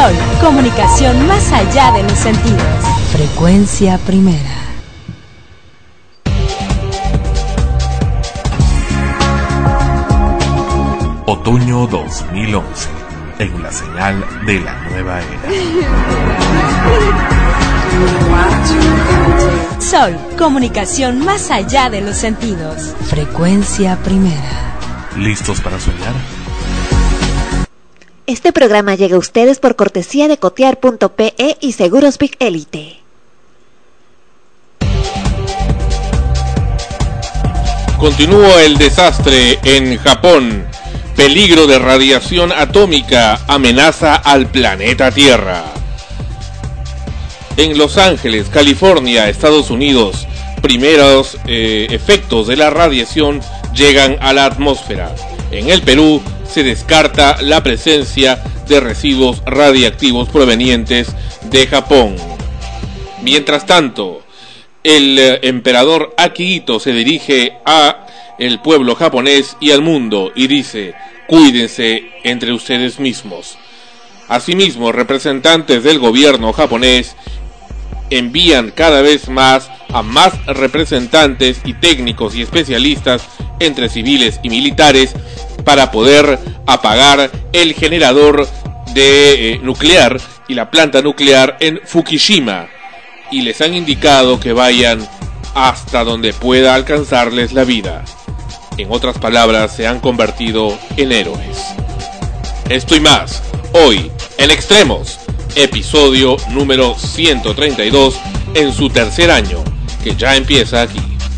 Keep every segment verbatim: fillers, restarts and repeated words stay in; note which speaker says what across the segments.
Speaker 1: Sol, comunicación más allá de los sentidos. Frecuencia primera.
Speaker 2: Otoño dos mil once, en la señal de la nueva era.
Speaker 1: Sol, comunicación más allá de los sentidos. Frecuencia primera.
Speaker 2: ¿Listos para soñar?
Speaker 3: Este programa llega a ustedes por cortesía de cotear punto pe y Seguros Big Elite.
Speaker 4: Continúa el desastre en Japón. Peligro de radiación atómica amenaza al planeta Tierra. En Los Ángeles, California, Estados Unidos, primeros eh, efectos de la radiación llegan a la atmósfera. En el Perú se descarta la presencia de residuos radiactivos provenientes de Japón. Mientras tanto, el eh, emperador Akihito se dirige a el pueblo japonés y al mundo y dice: cuídense entre ustedes mismos. Asimismo, representantes del gobierno japonés envían cada vez más a más representantes y técnicos y especialistas entre civiles y militares para poder apagar el generador de eh, nuclear y la planta nuclear en Fukushima, y les han indicado que vayan hasta donde pueda alcanzarles la vida. En otras palabras, se han convertido en héroes. Esto y más, hoy, en Extremos, episodio número ciento treinta y dos, en su tercer año, que ya empieza aquí.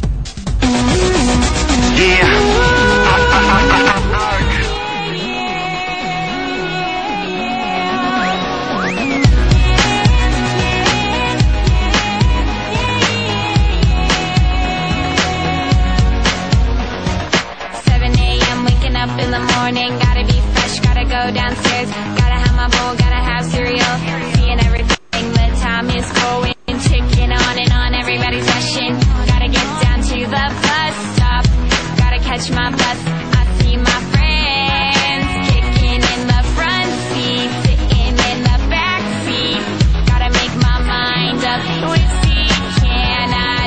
Speaker 5: Downstairs, gotta have my bowl, gotta have cereal, seeing everything, the time is going, ticking on and on, everybody's rushing, gotta get down to the bus stop, gotta catch my bus, I see my friends, kicking in the front seat, sitting in the back seat, gotta make my mind up, which seat can I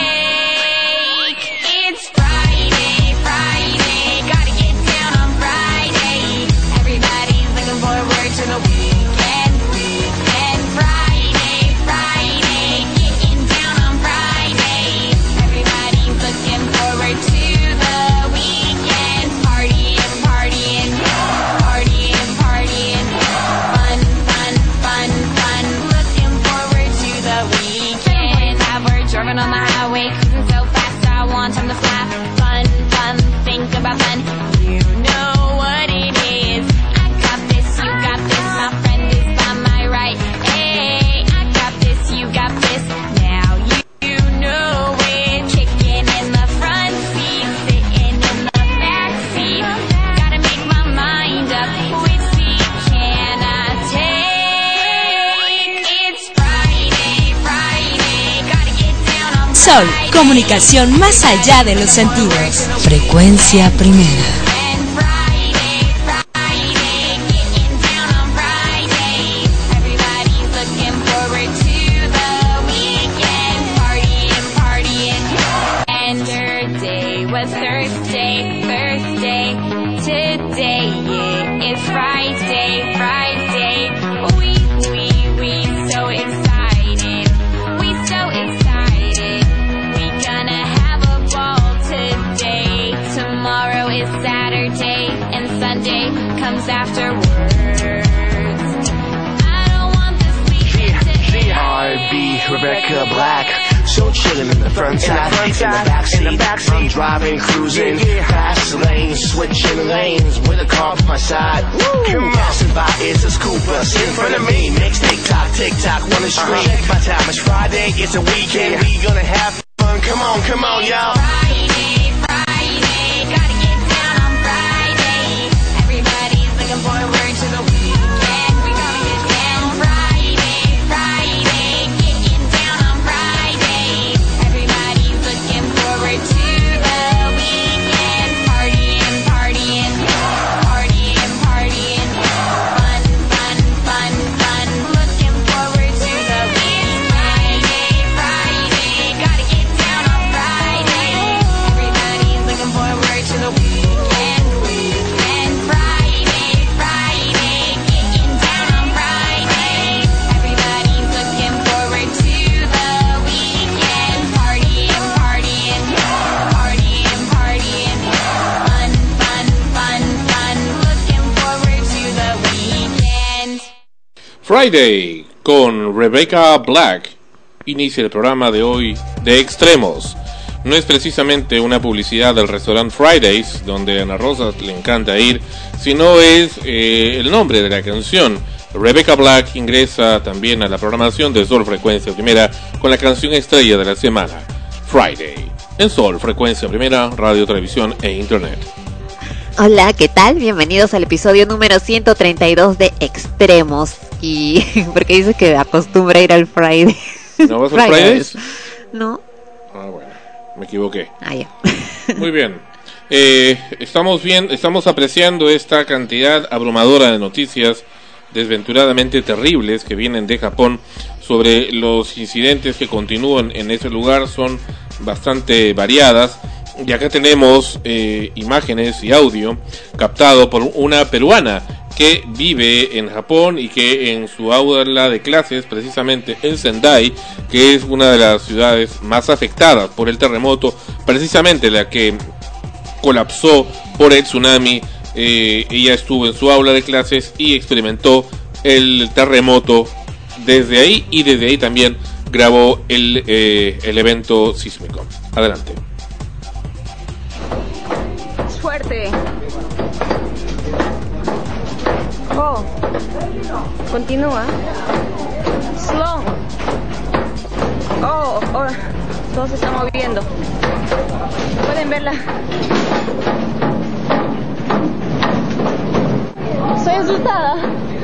Speaker 5: take? It's Friday, Friday, gotta get down on Friday, everybody's looking forward to the weekend, weekend, Friday, Friday, getting down on Friday, everybody's looking forward to the weekend, partying, partying, partying, partying, fun, fun, fun, fun, looking forward to the weekend. We're driving on the highway, cruising so fast, I want time to fly, fun, fun, think about fun, you know what it is, I got this, you got this, my friend is by my right, hey, I got this, you got this, now you, you know it, kicking in the front seat, sitting in the back seat, gotta make my mind up, which seat can I take? It's Friday, Friday, gotta get down on
Speaker 1: Sol,
Speaker 5: Friday.
Speaker 1: comunicación más allá de los sentidos. Frecuencia primera.
Speaker 5: And Friday, Friday, getting down on Friday. Everybody's looking forward to the weekend, partying, partying. And Thursday was Thursday, Thursday. Today it is Friday, Friday. We, we, we so excited. We so excited. We gonna have a ball today. Tomorrow is Saturday and Sunday comes afterwards. I don't want this weekend to end.
Speaker 6: R and B, Rebecca Black. So chillin' in the front side, in the back seat, in the back seat. I'm driving, cruising, fast lanes, switching lanes with a car by my side. Woo! Passing by, it's a scoop bus in front of me. Makes tick-tock, tick-tock, wanna stream. By the time it's Friday, it's a weekend. We gonna have fun. Come on, come on, y'all.
Speaker 5: Friday, Friday, gotta get down on Friday. Everybody's looking forward to the weekend. We gonna get down Friday, Friday, getting down on Friday. Everybody's looking forward to the weekend, partying, partying, partying, partying, fun, fun, fun, fun.
Speaker 4: Friday con Rebecca Black inicia el programa de hoy de Extremos. No es precisamente una publicidad del restaurante Fridays, donde a Ana Rosa le encanta ir, sino es eh, el nombre de la canción. Rebecca Black ingresa también a la programación de Sol Frecuencia Primera con la canción estrella de la semana, Friday, en Sol Frecuencia Primera, radio, televisión e internet.
Speaker 3: Hola, ¿qué tal? Bienvenidos al episodio número ciento treinta y dos de Extremos. Y porque dices que acostumbra ir al Friday.
Speaker 4: ¿No vas al Fridays?
Speaker 3: No.
Speaker 4: Ah, bueno, me equivoqué.
Speaker 3: Ah, ya.
Speaker 4: Muy bien. Eh, estamos bien, estamos apreciando esta cantidad abrumadora de noticias desventuradamente terribles que vienen de Japón sobre los incidentes que continúan en ese lugar. Son bastante variadas. Y acá tenemos eh, imágenes y audio captado por una peruana que vive en Japón y que en su aula de clases, precisamente en Sendai, que es una de las ciudades más afectadas por el terremoto, precisamente la que colapsó por el tsunami, eh, ella estuvo en su aula de clases y experimentó el terremoto desde ahí, y desde ahí también grabó el, eh, el evento sísmico. Adelante.
Speaker 7: Fuerte. Oh, continúa. Slow. Oh, oh, todo se está moviendo. Pueden verla. Estoy asustada.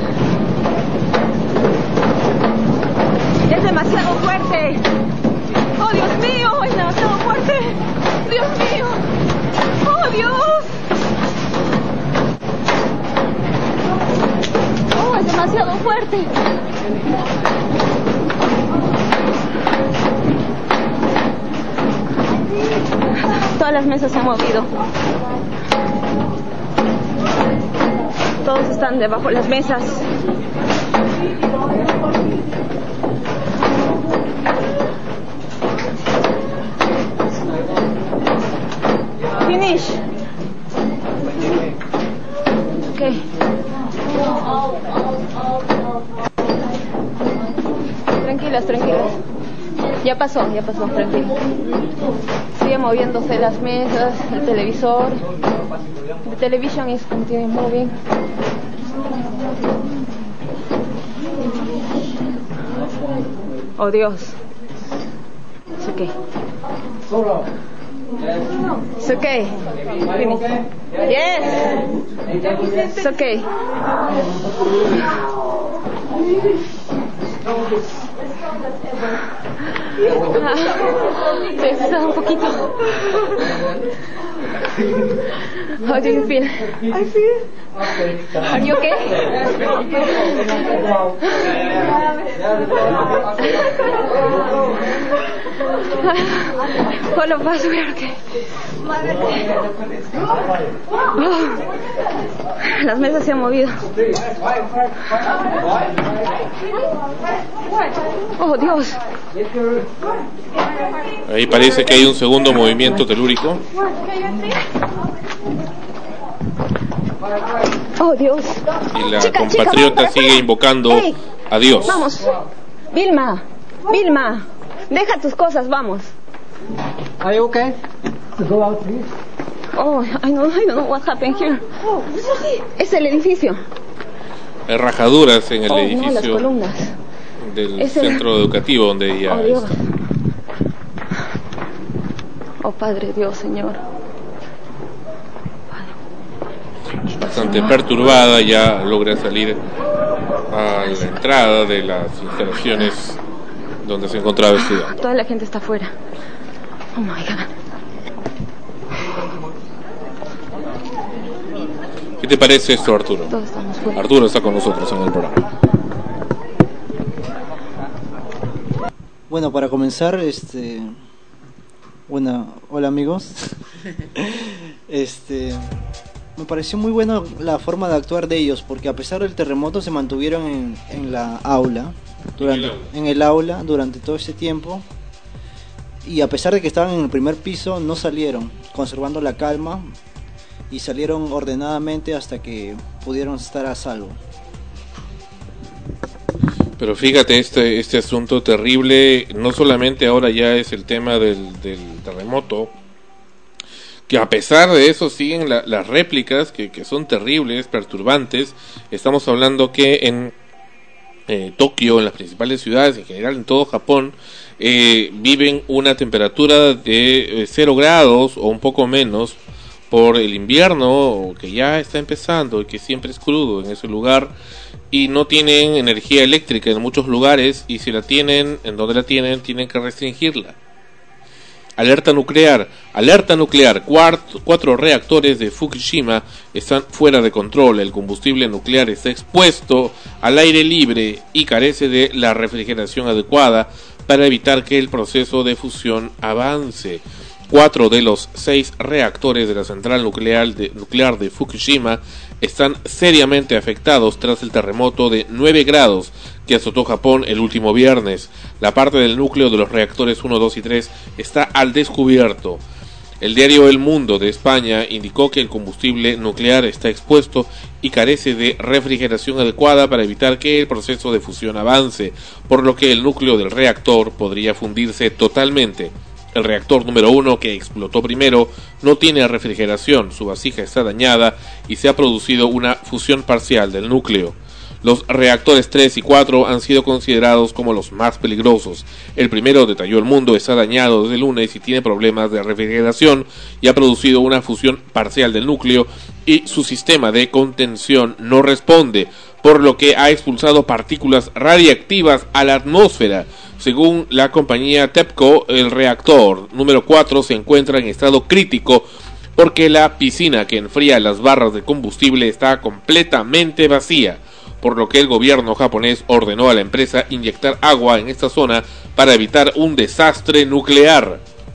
Speaker 7: Es demasiado fuerte. Oh, Dios mío, es demasiado fuerte. Dios mío. ¡Oh, Dios! ¡Oh, es demasiado fuerte! Todas las mesas se han movido. Todos están debajo de las mesas. Finish. Okay. Tranquilas, tranquilas. Ya pasó, ya pasó, tranquilo. Sigue moviéndose las mesas, el televisor. The television is continuing moving. Oh, Dios. It's okay. It's okay. Yes. It's okay. Ah, se está un poquito. How do you feel? I feel. Are you okay? All of us, we are okay. Oh, las mesas se han movido. Oh, Dios.
Speaker 4: Ahí parece que hay un segundo movimiento telúrico.
Speaker 7: Oh, Dios.
Speaker 4: Y la
Speaker 7: Chica,
Speaker 4: compatriota
Speaker 7: chica,
Speaker 4: sigue invocando
Speaker 7: hey,
Speaker 4: a Dios.
Speaker 7: Vamos. Vilma, Vilma, deja tus cosas, vamos.
Speaker 8: Are you okay? To go out, please.
Speaker 7: Oh, I don't, I don't know what happened here. Oh, es el edificio.
Speaker 4: Hay rajaduras en el
Speaker 7: oh,
Speaker 4: edificio
Speaker 7: no, las columnas.
Speaker 4: del
Speaker 7: es el...
Speaker 4: centro educativo donde ella
Speaker 7: oh, Dios.
Speaker 4: está.
Speaker 7: Oh, Padre Dios, Señor.
Speaker 4: Bastante
Speaker 7: Señor.
Speaker 4: perturbada, ya logra salir a la entrada de las instalaciones donde se encontraba estudiando.
Speaker 7: Toda la gente está afuera. Oh my God.
Speaker 4: ¿Qué te parece esto, Arturo?
Speaker 7: Todos estamos fuera.
Speaker 4: Arturo está con nosotros en el programa.
Speaker 8: Bueno, para comenzar, este, bueno, hola amigos. Este, me pareció muy buena la forma de actuar de ellos, porque a pesar del terremoto se mantuvieron en, en la aula, durante, en, el aula. en el aula durante todo ese tiempo, y a pesar de que estaban en el primer piso, no salieron, conservando la calma, y salieron ordenadamente hasta que pudieron estar a salvo.
Speaker 4: Pero fíjate, este este asunto terrible, no solamente ahora ya es el tema del, del terremoto, que a pesar de eso siguen la, las réplicas que, que son terribles, perturbantes. Estamos hablando que en eh, Tokio, en las principales ciudades, en general en todo Japón, eh, viven una temperatura de cero grados o un poco menos por el invierno, que ya está empezando y que siempre es crudo en ese lugar, y no tienen energía eléctrica en muchos lugares, y si la tienen, en donde la tienen, tienen que restringirla. Alerta nuclear, alerta nuclear, cuatro, cuatro reactores de Fukushima están fuera de control, el combustible nuclear está expuesto al aire libre y carece de la refrigeración adecuada para evitar que el proceso de fusión avance. Cuatro de los seis reactores de la central nuclear de, nuclear de Fukushima están seriamente afectados tras el terremoto de nueve grados que azotó Japón el último viernes. La parte del núcleo de los reactores uno, dos y tres está al descubierto. El diario El Mundo de España indicó que el combustible nuclear está expuesto y carece de refrigeración adecuada para evitar que el proceso de fusión avance, por lo que el núcleo del reactor podría fundirse totalmente. El reactor número uno, que explotó primero, no tiene refrigeración, su vasija está dañada y se ha producido una fusión parcial del núcleo. Los reactores tres y cuatro han sido considerados como los más peligrosos. El primero, detalló El Mundo, está dañado desde el lunes y tiene problemas de refrigeración y ha producido una fusión parcial del núcleo y su sistema de contención no responde, por lo que ha expulsado partículas radiactivas a la atmósfera. Según la compañía TEPCO, el reactor número cuatro se encuentra en estado crítico porque la piscina que enfría las barras de combustible está completamente vacía, por lo que el gobierno japonés ordenó a la empresa inyectar agua en esta zona para evitar un desastre nuclear.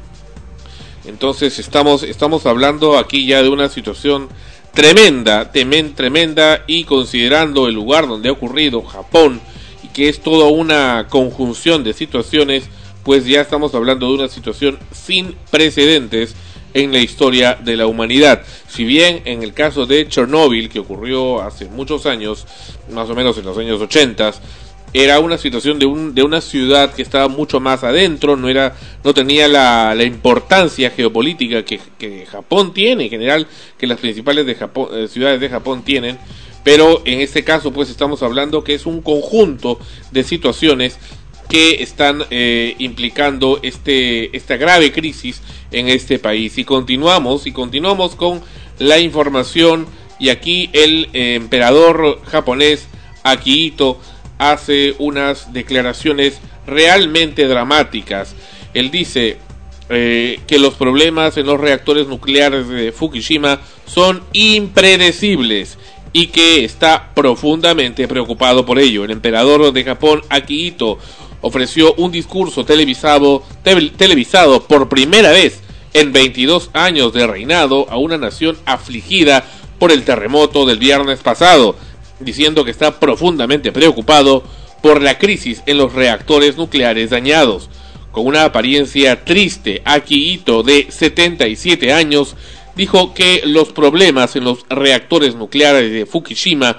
Speaker 4: Entonces estamos, estamos hablando aquí ya de una situación tremenda, temen, tremenda, y considerando el lugar donde ha ocurrido, Japón, y que es toda una conjunción de situaciones, pues ya estamos hablando de una situación sin precedentes en la historia de la humanidad. Si bien en el caso de Chernóbil, que ocurrió hace muchos años, más o menos en los años ochenta, era una situación de un de una ciudad que estaba mucho más adentro, no era no tenía la, la importancia geopolítica que, que Japón tiene, en general, que las principales de Japón, eh, ciudades de Japón tienen, pero en este caso pues estamos hablando que es un conjunto de situaciones que están eh, implicando este esta grave crisis en este país. Y continuamos y continuamos con la información, y aquí el eh, emperador japonés Akihito hace unas declaraciones realmente dramáticas. Él dice eh, que los problemas en los reactores nucleares de Fukushima son impredecibles y que está profundamente preocupado por ello. El emperador de Japón, Akihito, ofreció un discurso televisado, te- televisado por primera vez en veintidós años de reinado a una nación afligida por el terremoto del viernes pasado, diciendo que está profundamente preocupado por la crisis en los reactores nucleares dañados. Con una apariencia triste, Akihito, de setenta y siete años, dijo que los problemas en los reactores nucleares de Fukushima,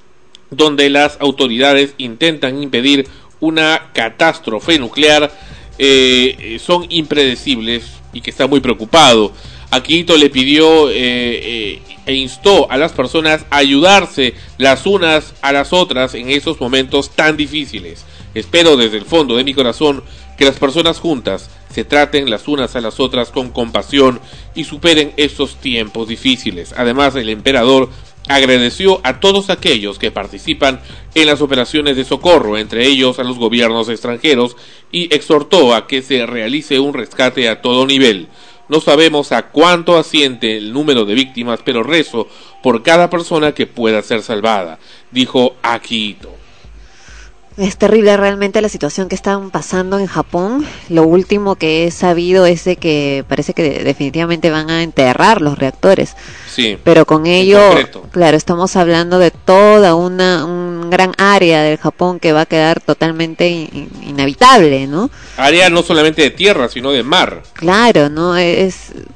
Speaker 4: donde las autoridades intentan impedir una catástrofe nuclear, eh, son impredecibles y que está muy preocupado. Akihito le pidió eh, eh, e instó a las personas a ayudarse las unas a las otras en esos momentos tan difíciles. Espero desde el fondo de mi corazón que las personas juntas se traten las unas a las otras con compasión y superen estos tiempos difíciles. Además, el emperador agradeció a todos aquellos que participan en las operaciones de socorro, entre ellos a los gobiernos extranjeros, y exhortó a que se realice un rescate a todo nivel. No sabemos a cuánto asciende el número de víctimas, pero rezo por cada persona que pueda ser salvada, dijo Akihito.
Speaker 3: Es terrible realmente la situación que están pasando en Japón. Lo último que he sabido es de que parece que definitivamente van a enterrar los reactores.
Speaker 4: Sí.
Speaker 3: Pero con ello, claro, estamos hablando de toda una un gran área del Japón que va a quedar totalmente in, inhabitable, ¿no?
Speaker 4: Área no solamente de tierra, sino de mar.
Speaker 3: Claro, ¿no? Es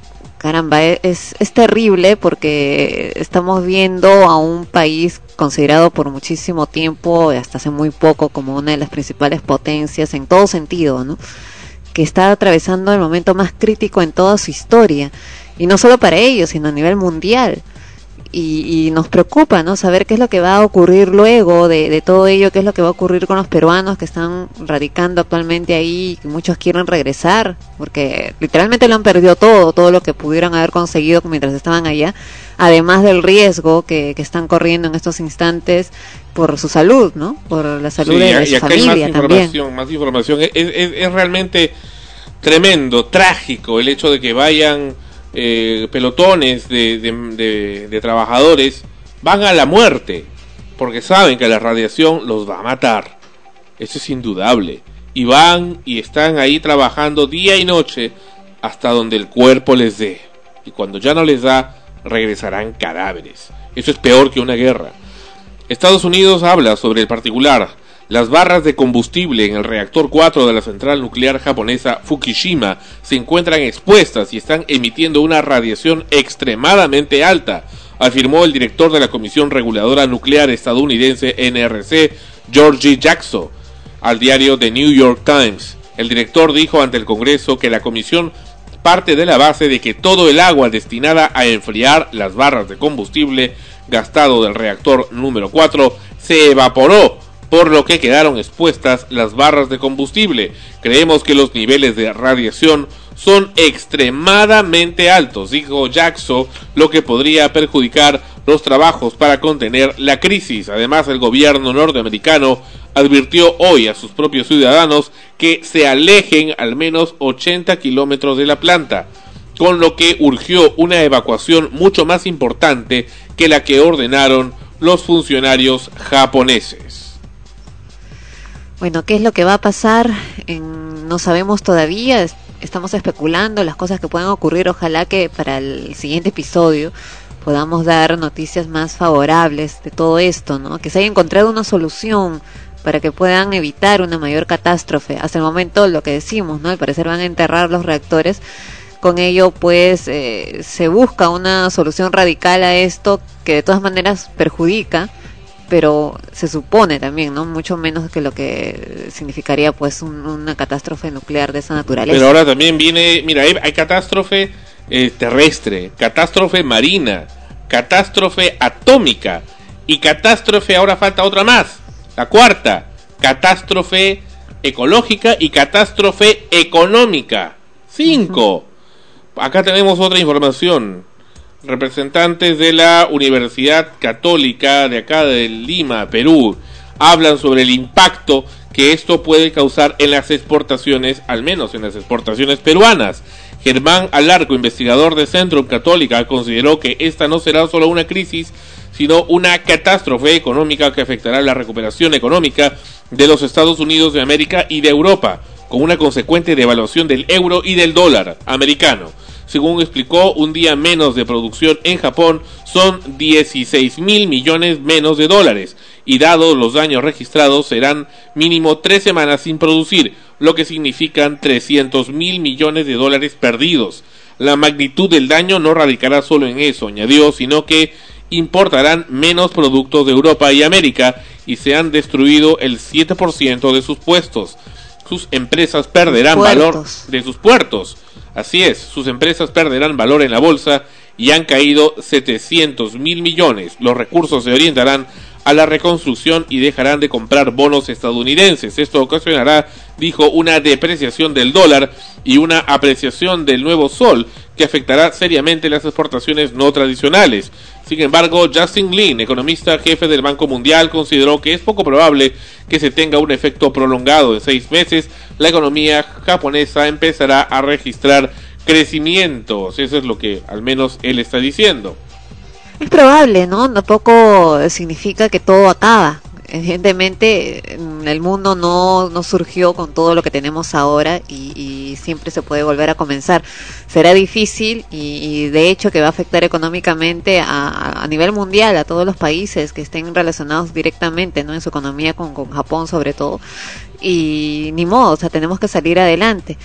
Speaker 3: caramba, es, es terrible porque estamos viendo a un país considerado por muchísimo tiempo, hasta hace muy poco, como una de las principales potencias en todo sentido, ¿no? Que está atravesando el momento más crítico en toda su historia, y no solo para ellos, sino a nivel mundial. Y, y nos preocupa, ¿no? Saber qué es lo que va a ocurrir luego de, de todo ello, qué es lo que va a ocurrir con los peruanos que están radicando actualmente ahí, que muchos quieren regresar, porque literalmente lo han perdido todo, todo lo que pudieron haber conseguido mientras estaban allá, además del riesgo que, que están corriendo en estos instantes por su salud, ¿no? Por la salud sí, de, de su familia
Speaker 4: hay más
Speaker 3: también.
Speaker 4: Información, más información, es, es, es realmente tremendo, trágico el hecho de que vayan Eh, pelotones de, de, de, de trabajadores, van a la muerte porque saben que la radiación los va a matar. Eso es indudable, y van y están ahí trabajando día y noche hasta donde el cuerpo les dé, y cuando ya no les da, regresarán cadáveres. Eso es peor que una guerra. Estados Unidos habla sobre el particular. Las barras de combustible en el reactor cuatro de la central nuclear japonesa Fukushima se encuentran expuestas y están emitiendo una radiación extremadamente alta, afirmó el director de la Comisión Reguladora Nuclear estadounidense N R C, Georgie Jackson, al diario The New York Times. El director dijo ante el Congreso que la comisión parte de la base de que todo el agua destinada a enfriar las barras de combustible gastado del reactor número cuatro se evaporó, por lo que quedaron expuestas las barras de combustible. Creemos que los niveles de radiación son extremadamente altos, dijo Jackson, lo que podría perjudicar los trabajos para contener la crisis. Además, el gobierno norteamericano advirtió hoy a sus propios ciudadanos que se alejen al menos ochenta kilómetros de la planta, con lo que urgió una evacuación mucho más importante que la que ordenaron los funcionarios japoneses.
Speaker 3: Bueno, ¿qué es lo que va a pasar? En, no sabemos todavía, estamos especulando las cosas que pueden ocurrir. Ojalá que para el siguiente episodio podamos dar noticias más favorables de todo esto, ¿no? Que se haya encontrado una solución para que puedan evitar una mayor catástrofe. Hasta el momento, lo que decimos, ¿no? Al parecer van a enterrar los reactores. Con ello, pues, eh, se busca una solución radical a esto que de todas maneras perjudica, pero se supone también, ¿no? Mucho menos que lo que significaría pues un, una catástrofe nuclear de esa naturaleza.
Speaker 4: Pero ahora también viene, mira, hay, hay catástrofe eh, terrestre, catástrofe marina, catástrofe atómica, y catástrofe, ahora falta otra más, la cuarta, catástrofe ecológica y catástrofe económica. Cinco. Uh-huh. Acá tenemos otra información. Representantes de la Universidad Católica de acá de Lima, Perú, hablan sobre el impacto que esto puede causar en las exportaciones, al menos en las exportaciones peruanas. Germán Alarco, investigador de Centrum Católica, consideró que esta no será solo una crisis, sino una catástrofe económica que afectará la recuperación económica de los Estados Unidos de América y de Europa, con una consecuente devaluación del euro y del dólar americano. Según explicó, un día menos de producción en Japón son dieciséis mil millones menos de dólares, y dados los daños registrados serán mínimo tres semanas sin producir, lo que significan trescientos mil millones de dólares perdidos. La magnitud del daño no radicará solo en eso, añadió, sino que importarán menos productos de Europa y América y se han destruido el siete por ciento de sus puestos. Sus empresas perderán valor de sus puertos. Así es, sus empresas perderán valor en la bolsa y han caído setecientos mil millones. Los recursos se orientarán a la reconstrucción y dejarán de comprar bonos estadounidenses. Esto ocasionará, dijo, una depreciación del dólar y una apreciación del nuevo sol que afectará seriamente las exportaciones no tradicionales. Sin embargo, Justin Lin, economista jefe del Banco Mundial, consideró que es poco probable que se tenga un efecto prolongado. En seis meses, la economía japonesa empezará a registrar crecimientos. Eso es lo que al menos él está diciendo.
Speaker 3: Es probable, ¿no? Tampoco significa que todo acaba. Evidentemente, el mundo no, no surgió con todo lo que tenemos ahora y, y siempre se puede volver a comenzar. Será difícil y, y de hecho que va a afectar económicamente a, a nivel mundial a todos los países que estén relacionados directamente, ¿no? En su economía con, con Japón sobre todo. Y ni modo, o sea, tenemos que salir adelante.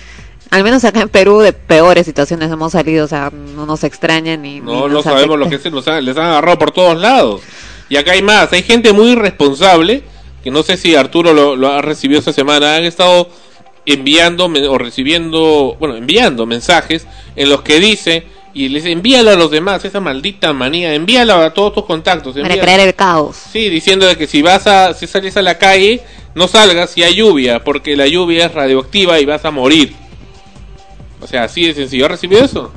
Speaker 3: al menos acá en Perú de peores situaciones hemos salido, o sea, no nos extraña ni...
Speaker 4: No,
Speaker 3: ni
Speaker 4: no
Speaker 3: nos
Speaker 4: sabemos
Speaker 3: afecta.
Speaker 4: lo que se nos han, les han agarrado por todos lados. Y acá hay más, hay gente muy irresponsable, que no sé si Arturo lo, lo ha recibido esta semana, han estado enviando me- o recibiendo, bueno, enviando mensajes en los que dice, y les envíalo a los demás, esa maldita manía, envíalo a todos tus contactos.
Speaker 3: Para
Speaker 4: envíalo.
Speaker 3: crear el caos.
Speaker 4: Sí, diciendo de que si vas a, si sales a la calle, no salgas si hay lluvia, porque la lluvia es radioactiva y vas a morir. O sea, así de sencillo. ¿Has recibido eso?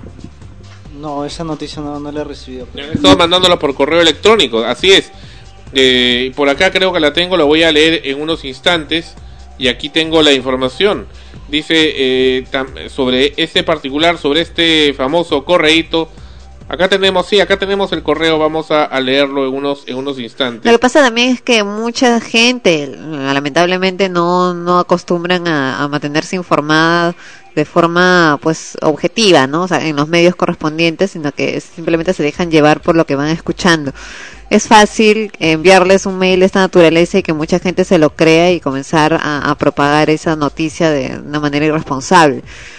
Speaker 8: No, esa noticia no, no la he recibido.
Speaker 4: He estado mandándolo por correo electrónico, así es. Eh, por acá creo que la tengo, la voy a leer en unos instantes. Y aquí tengo la información. Dice eh, tam- sobre este particular, sobre este famoso correíto. Acá tenemos, sí, acá tenemos el correo, vamos a, a leerlo en unos, en unos instantes.
Speaker 3: Lo que pasa también es que mucha gente, lamentablemente, no, no acostumbran a, a mantenerse informada de forma, pues, objetiva, ¿no? O sea, en los medios correspondientes, sino que simplemente se dejan llevar por lo que van escuchando. Es fácil enviarles un mail de esta naturaleza y que mucha gente se lo crea y comenzar a, a propagar esa noticia de una manera irresponsable.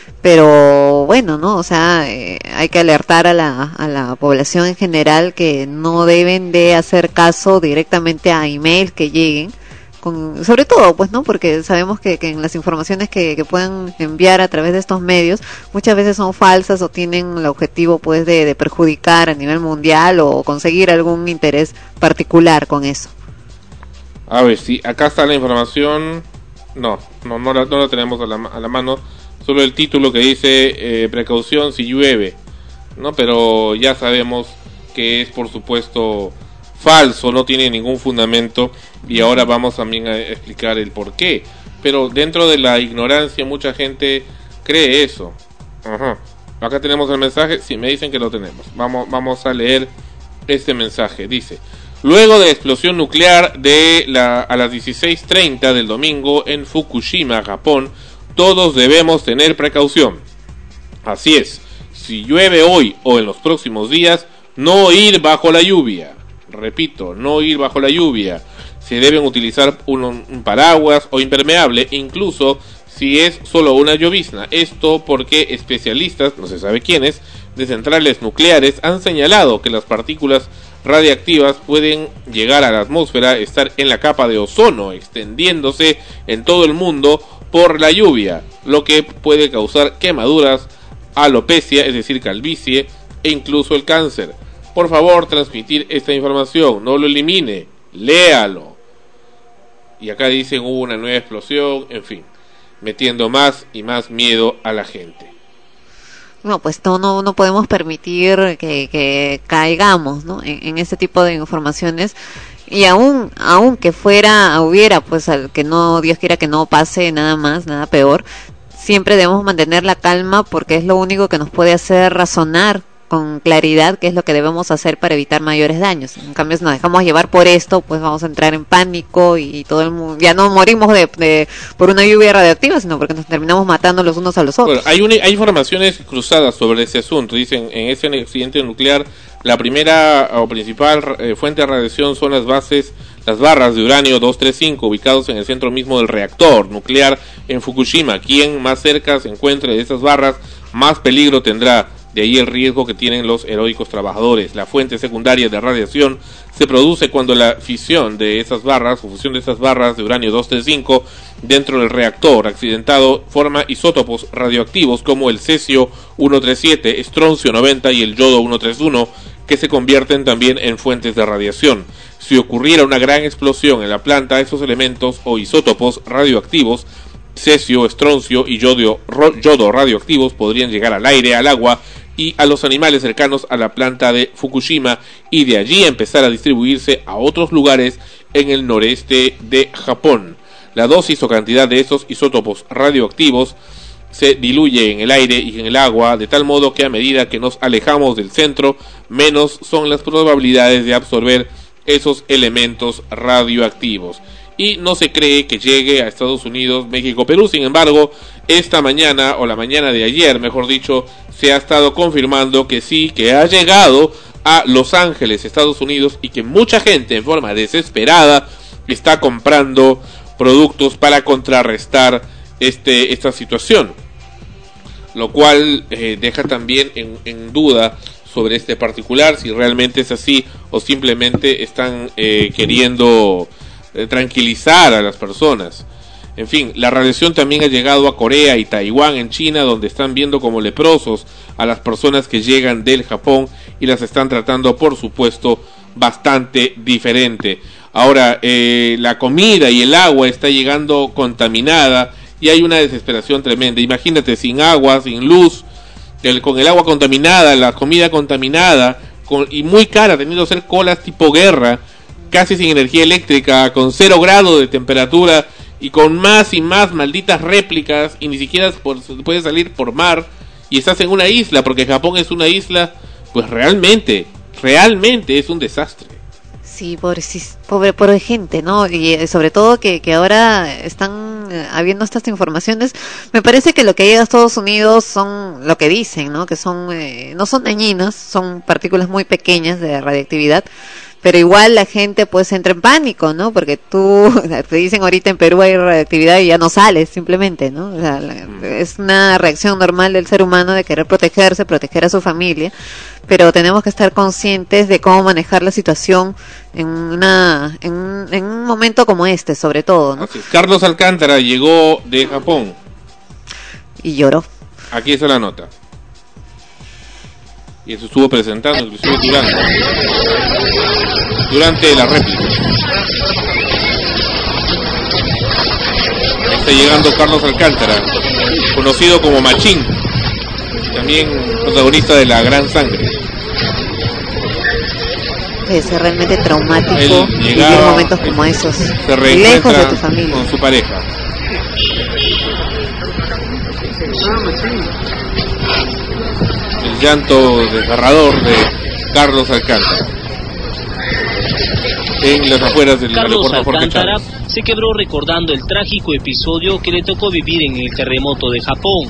Speaker 3: Pero bueno, ¿no? O sea, eh, hay que alertar a la, a la población en general que no deben de hacer caso directamente a emails que lleguen, con, sobre todo, pues, ¿no? Porque sabemos que, que en las informaciones que, que puedan enviar a través de estos medios muchas veces son falsas o tienen el objetivo, pues, de, de perjudicar a nivel mundial o conseguir algún interés particular con eso.
Speaker 4: A ver, sí, acá está la información. No, no, no la, no la tenemos a la, a la mano. Solo el título que dice eh, precaución si llueve, ¿no? Pero ya sabemos que es, por supuesto, falso, no tiene ningún fundamento. Y ahora vamos también a explicar el por qué. Pero dentro de la ignorancia mucha gente cree eso. Ajá. Acá tenemos el mensaje, sí, me dicen que lo tenemos. Vamos, vamos a leer este mensaje. Dice: luego de la explosión nuclear de la, a las dieciséis treinta del domingo en Fukushima, Japón, todos debemos tener precaución. Así es, si llueve hoy o en los próximos días, no ir bajo la lluvia. Repito, no ir bajo la lluvia. Se deben utilizar un, un paraguas o impermeable, incluso si es solo una llovizna. Esto porque especialistas, no se sabe quiénes, de centrales nucleares han señalado que las partículas radiactivas pueden llegar a la atmósfera, estar en la capa de ozono, extendiéndose en todo el mundo por la lluvia, lo que puede causar quemaduras, alopecia, es decir, calvicie, e incluso el cáncer. Por favor, transmitir esta información, no lo elimine, léalo. Y acá dicen hubo una nueva explosión, en fin, metiendo más y más miedo a la gente.
Speaker 3: No, pues no, no, no podemos permitir que, que caigamos, ¿no? En, en este tipo de informaciones. Y aún, aún que fuera, hubiera, pues, al que no, Dios quiera que no pase nada más, nada peor, siempre debemos mantener la calma porque es lo único que nos puede hacer razonar con claridad qué es lo que debemos hacer para evitar mayores daños. En cambio, si nos dejamos llevar por esto, pues vamos a entrar en pánico y todo el mundo, ya no morimos de, de por una lluvia radioactiva, sino porque nos terminamos matando los unos a los otros.
Speaker 4: Bueno, hay, una, hay informaciones cruzadas sobre ese asunto. Dicen, en ese accidente nuclear, la primera o principal eh, fuente de radiación son las bases, las barras de uranio doscientos treinta y cinco ubicados en el centro mismo del reactor nuclear en Fukushima. Quien más cerca se encuentre de esas barras, más peligro tendrá. De ahí el riesgo que tienen los heroicos trabajadores. La fuente secundaria de radiación se produce cuando la fisión de esas barras, o fusión de esas barras de uranio doscientos treinta y cinco dentro del reactor accidentado forma isótopos radioactivos como el cesio ciento treinta y siete, estroncio noventa y el yodo ciento treinta y uno, que se convierten también en fuentes de radiación. Si ocurriera una gran explosión en la planta, esos elementos o isótopos radioactivos, cesio, estroncio y yodo, ro, yodo radioactivos, podrían llegar al aire, al agua y a los animales cercanos a la planta de Fukushima, y de allí empezar a distribuirse a otros lugares en el noreste de Japón. La dosis o cantidad de estos isótopos radioactivos se diluye en el aire y en el agua, de tal modo que a medida que nos alejamos del centro, menos son las probabilidades de absorber esos elementos radioactivos. Y no se cree que llegue a Estados Unidos, México, Perú. Sin embargo, esta mañana, o la mañana de ayer, mejor dicho, se ha estado confirmando que sí, que ha llegado a Los Ángeles, Estados Unidos, y que mucha gente, en forma desesperada, está comprando productos para contrarrestar este esta situación. lo cual eh, deja también en, en duda sobre este particular, si realmente es así o simplemente están eh, queriendo eh, tranquilizar a las personas. En fin, la radiación también ha llegado a Corea y Taiwán en China, donde están viendo como leprosos a las personas que llegan del Japón y las están tratando, por supuesto, bastante diferente. Ahora, eh, la comida y el agua está llegando contaminada y hay una desesperación tremenda. Imagínate, sin agua, sin luz, el, con el agua contaminada, la comida contaminada con, y muy cara, teniendo que hacer colas tipo guerra, casi sin energía eléctrica, con cero grado de temperatura y con más y más malditas réplicas, y ni siquiera por, puedes salir por mar y estás en una isla, porque Japón es una isla. Pues realmente, realmente es un desastre.
Speaker 3: Sí, pobre, pobre, pobre gente, ¿no? Y sobre todo que, que ahora están habiendo estas informaciones. Me parece que lo que llega a Estados Unidos son lo que dicen, ¿no? Que son, eh, no son dañinas, son partículas muy pequeñas de radiactividad. Pero igual la gente pues entra en pánico, ¿no? Porque tú, te dicen ahorita en Perú hay radioactividad y ya no sales simplemente, ¿no? O sea, la, es una reacción normal del ser humano de querer protegerse, proteger a su familia, pero tenemos que estar conscientes de cómo manejar la situación en una en un, en un momento como este, sobre todo, ¿no?
Speaker 4: Carlos Alcántara llegó de Japón.
Speaker 3: Y lloró.
Speaker 4: Aquí está la nota. Y eso estuvo presentando, inclusive durante, durante la réplica. Está llegando Carlos Alcántara, conocido como Machín, también protagonista de La Gran Sangre.
Speaker 3: Es realmente traumático vivir momentos como esos, lejos de tu familia,
Speaker 4: con su pareja. El llanto desgarrador de Carlos Alcántara en las afueras del
Speaker 9: Carlos
Speaker 4: aeropuerto Jorge
Speaker 9: Alcántara
Speaker 4: Chávez.
Speaker 9: Se quebró recordando el trágico episodio que le tocó vivir en el terremoto de Japón.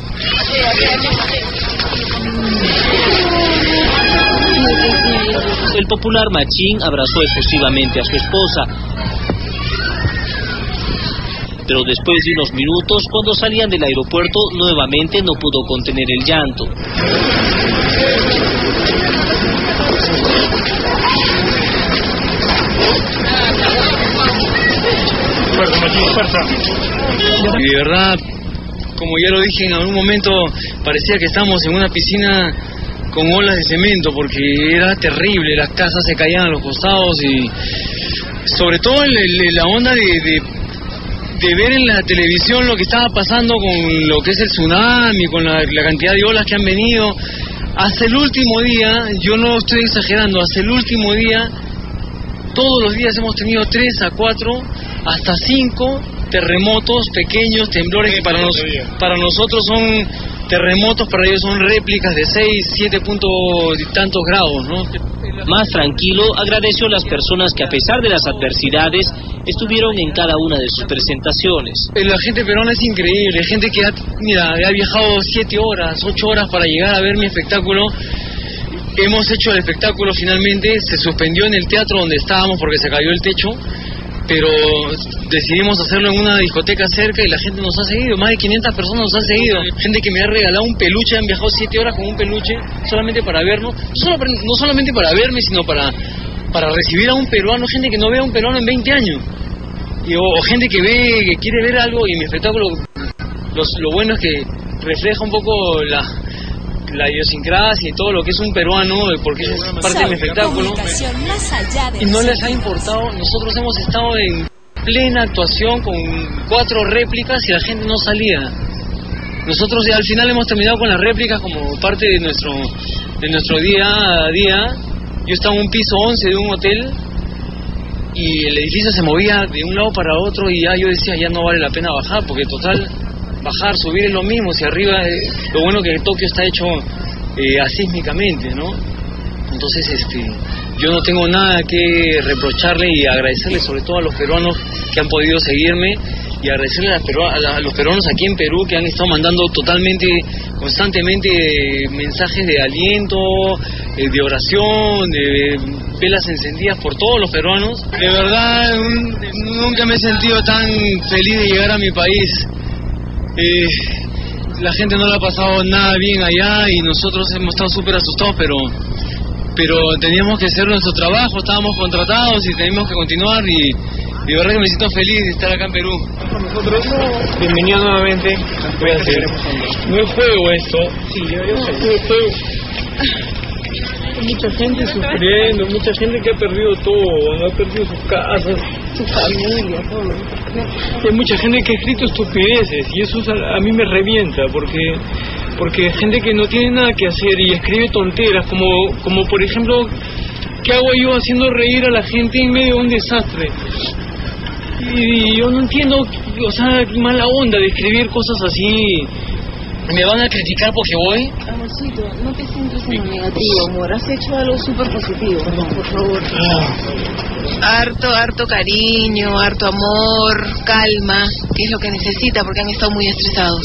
Speaker 9: El popular Machín abrazó efusivamente a su esposa, pero después de unos minutos, cuando salían del aeropuerto, nuevamente no pudo contener el llanto.
Speaker 10: Y de verdad, como ya lo dije en algún momento, parecía que estábamos en una piscina con olas de cemento, porque era terrible, las casas se caían a los costados y sobre todo el, el, la onda de, de, de ver en la televisión lo que estaba pasando con lo que es el tsunami, con la, la cantidad de olas que han venido. Hasta el último día, yo no estoy exagerando, hasta el último día, todos los días hemos tenido tres a cuatro, hasta cinco terremotos pequeños, temblores que para, nos, para nosotros son terremotos, para ellos son réplicas de seis, siete puntos y tantos grados, ¿no?
Speaker 9: Más tranquilo, agradeció a las personas que a pesar de las adversidades estuvieron en cada una de sus presentaciones.
Speaker 10: La gente peruana es increíble, gente que ha, mira, ha viajado siete horas, ocho horas para llegar a ver mi espectáculo. Hemos hecho el espectáculo finalmente, se suspendió en el teatro donde estábamos porque se cayó el techo, pero decidimos hacerlo en una discoteca cerca y la gente nos ha seguido, más de quinientas personas nos han seguido, gente que me ha regalado un peluche, han viajado siete horas con un peluche solamente para vernos, Solo, no solamente para verme, sino para, para recibir a un peruano, gente que no ve a un peruano en veinte años, y, o, o gente que ve, que quiere ver algo, y mi espectáculo, los, lo bueno es que refleja un poco la... la idiosincrasia y todo lo que es un peruano, porque es parte de mi espectáculo, y no les ha importado. Nosotros hemos estado en plena actuación con cuatro réplicas y la gente no salía. Nosotros al final hemos terminado con las réplicas como parte de nuestro de nuestro día a día. Yo estaba en un piso once de un hotel y el edificio se movía de un lado para otro y ya yo decía, ya no vale la pena bajar, porque total, bajar, subir es lo mismo. Si arriba, eh, lo bueno que Tokio está hecho eh, asísmicamente, ¿no? Entonces, este, yo no tengo nada que reprocharle y agradecerle sobre todo a los peruanos que han podido seguirme, y agradecerle a, Peru, a, la, a los peruanos aquí en Perú que han estado mandando totalmente, constantemente eh, mensajes de aliento, eh, de oración, de velas encendidas por todos los peruanos. De verdad, un, nunca me he sentido tan feliz de llegar a mi país. Eh, la gente no le ha pasado nada bien allá y nosotros hemos estado súper asustados, pero pero teníamos que hacer nuestro trabajo, estábamos contratados y teníamos que continuar y, y de verdad que me siento feliz de estar acá en Perú.
Speaker 11: Nosotros, bienvenido nuevamente. No es juego esto. Sí, yo, yo sé. No es juego. Mucha gente sufriendo, mucha gente que ha perdido todo, no ha perdido sus casas, su familia, todo. Hay mucha gente que ha escrito estupideces y eso a, a mí me revienta porque porque gente que no tiene nada que hacer y escribe tonteras como como por ejemplo, ¿qué hago yo haciendo reír a la gente en medio de un desastre? Y yo no entiendo, o sea, mala onda de escribir cosas así. ¿Me van a criticar porque voy?
Speaker 12: Amorcito, no te sientas en lo negativo, amor. Has hecho algo súper positivo, por favor. Harto, harto cariño, harto amor, calma, que es lo que necesita porque han estado muy estresados.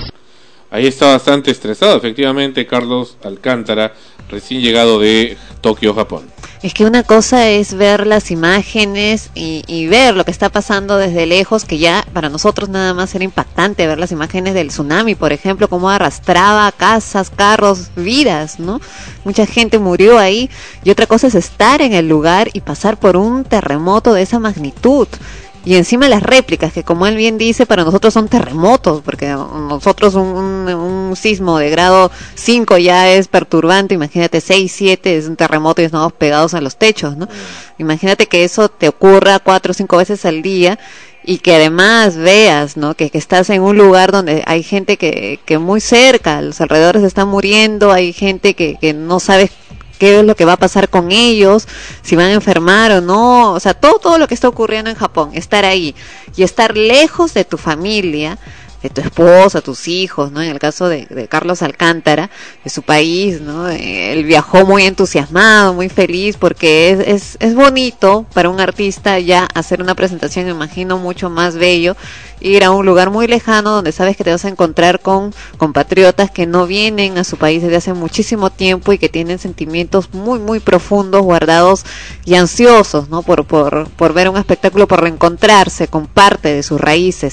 Speaker 4: Ahí está bastante estresado, efectivamente, Carlos Alcántara, recién llegado de Tokio, Japón.
Speaker 3: Es que una cosa es ver las imágenes y, y ver lo que está pasando desde lejos, que ya para nosotros nada más era impactante ver las imágenes del tsunami, por ejemplo, cómo arrastraba casas, carros, vidas, ¿no? Mucha gente murió ahí. Y otra cosa es estar en el lugar y pasar por un terremoto de esa magnitud. Y encima las réplicas, que como él bien dice, para nosotros son terremotos, porque nosotros un, un, un sismo de grado cinco ya es perturbante, imagínate seis, siete es un terremoto y estamos pegados a los techos, ¿no? Imagínate que eso te ocurra cuatro o cinco veces al día y que además veas, ¿no? Que, que estás en un lugar donde hay gente que, que muy cerca, los alrededores están muriendo, hay gente que, que no sabes qué es lo que va a pasar con ellos, si van a enfermar o no, o sea, todo, todo lo que está ocurriendo en Japón, estar ahí y estar lejos de tu familia, de tu esposa, tus hijos, ¿no? En el caso de, de Carlos Alcántara, de su país, ¿no? Él viajó muy entusiasmado, muy feliz, porque es, es, es bonito para un artista ya hacer una presentación, me imagino, mucho más bello, ir a un lugar muy lejano donde sabes que te vas a encontrar con compatriotas que no vienen a su país desde hace muchísimo tiempo y que tienen sentimientos muy, muy profundos, guardados y ansiosos, ¿no? Por, por, por ver un espectáculo, por reencontrarse con parte de sus raíces.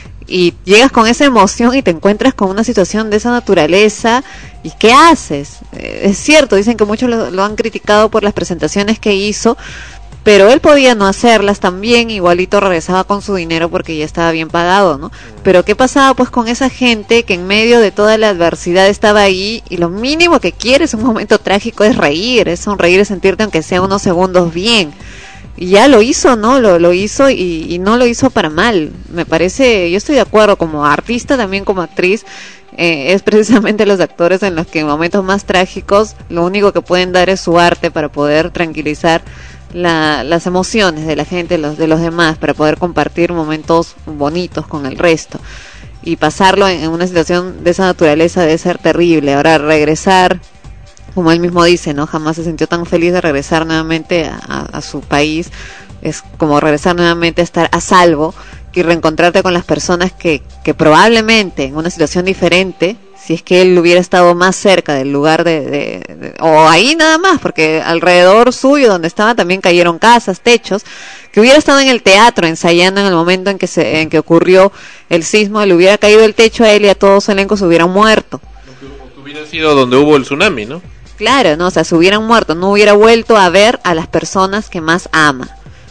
Speaker 3: Y llegas con esa emoción y te encuentras con una situación de esa naturaleza y ¿qué haces? Eh, es cierto, dicen que muchos lo, lo han criticado por las presentaciones que hizo, pero él podía no hacerlas también, igualito regresaba con su dinero porque ya estaba bien pagado, ¿no? Pero ¿qué pasaba pues con esa gente que en medio de toda la adversidad estaba ahí y lo mínimo que quiere es un momento trágico, es reír, es sonreír, es sentirte aunque sea unos segundos bien? Y ya lo hizo, ¿no? Lo, lo hizo y, y no lo hizo para mal. Me parece, yo estoy de acuerdo, como artista, también como actriz, eh, es precisamente los actores en los que en momentos más trágicos lo único que pueden dar es su arte para poder tranquilizar la, las emociones de la gente, los, de los demás, para poder compartir momentos bonitos con el resto. Y pasarlo en, en una situación de esa naturaleza debe ser terrible. Ahora regresar, como él mismo dice, ¿no? Jamás se sintió tan feliz de regresar nuevamente a, a, a su país. Es como regresar nuevamente a estar a salvo y reencontrarte con las personas que, que probablemente en una situación diferente, si es que él hubiera estado más cerca del lugar de, de, de o ahí nada más, porque alrededor suyo donde estaba también cayeron casas, techos, que hubiera estado en el teatro ensayando en el momento en que se, en que ocurrió el sismo, le hubiera caído el techo a él y a todo su elenco se hubieran muerto.
Speaker 4: O que hubiera sido donde hubo el tsunami, ¿no?
Speaker 3: Claro, no, o sea, se hubieran muerto, no hubiera vuelto a ver a las personas que más ama.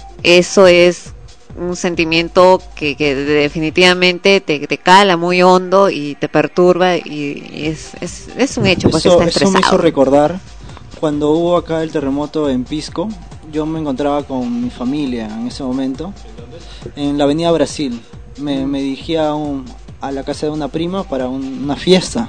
Speaker 3: Eso es un sentimiento que, que definitivamente te, te cala muy hondo y te perturba y, y es, es, es un hecho, pues
Speaker 8: eso,
Speaker 3: está estresado.
Speaker 8: Eso me hizo recordar cuando hubo acá el terremoto en Pisco. Yo me encontraba con mi familia en ese momento en la avenida Brasil. Me, me dirigía a, un, a la casa de una prima para un, una fiesta.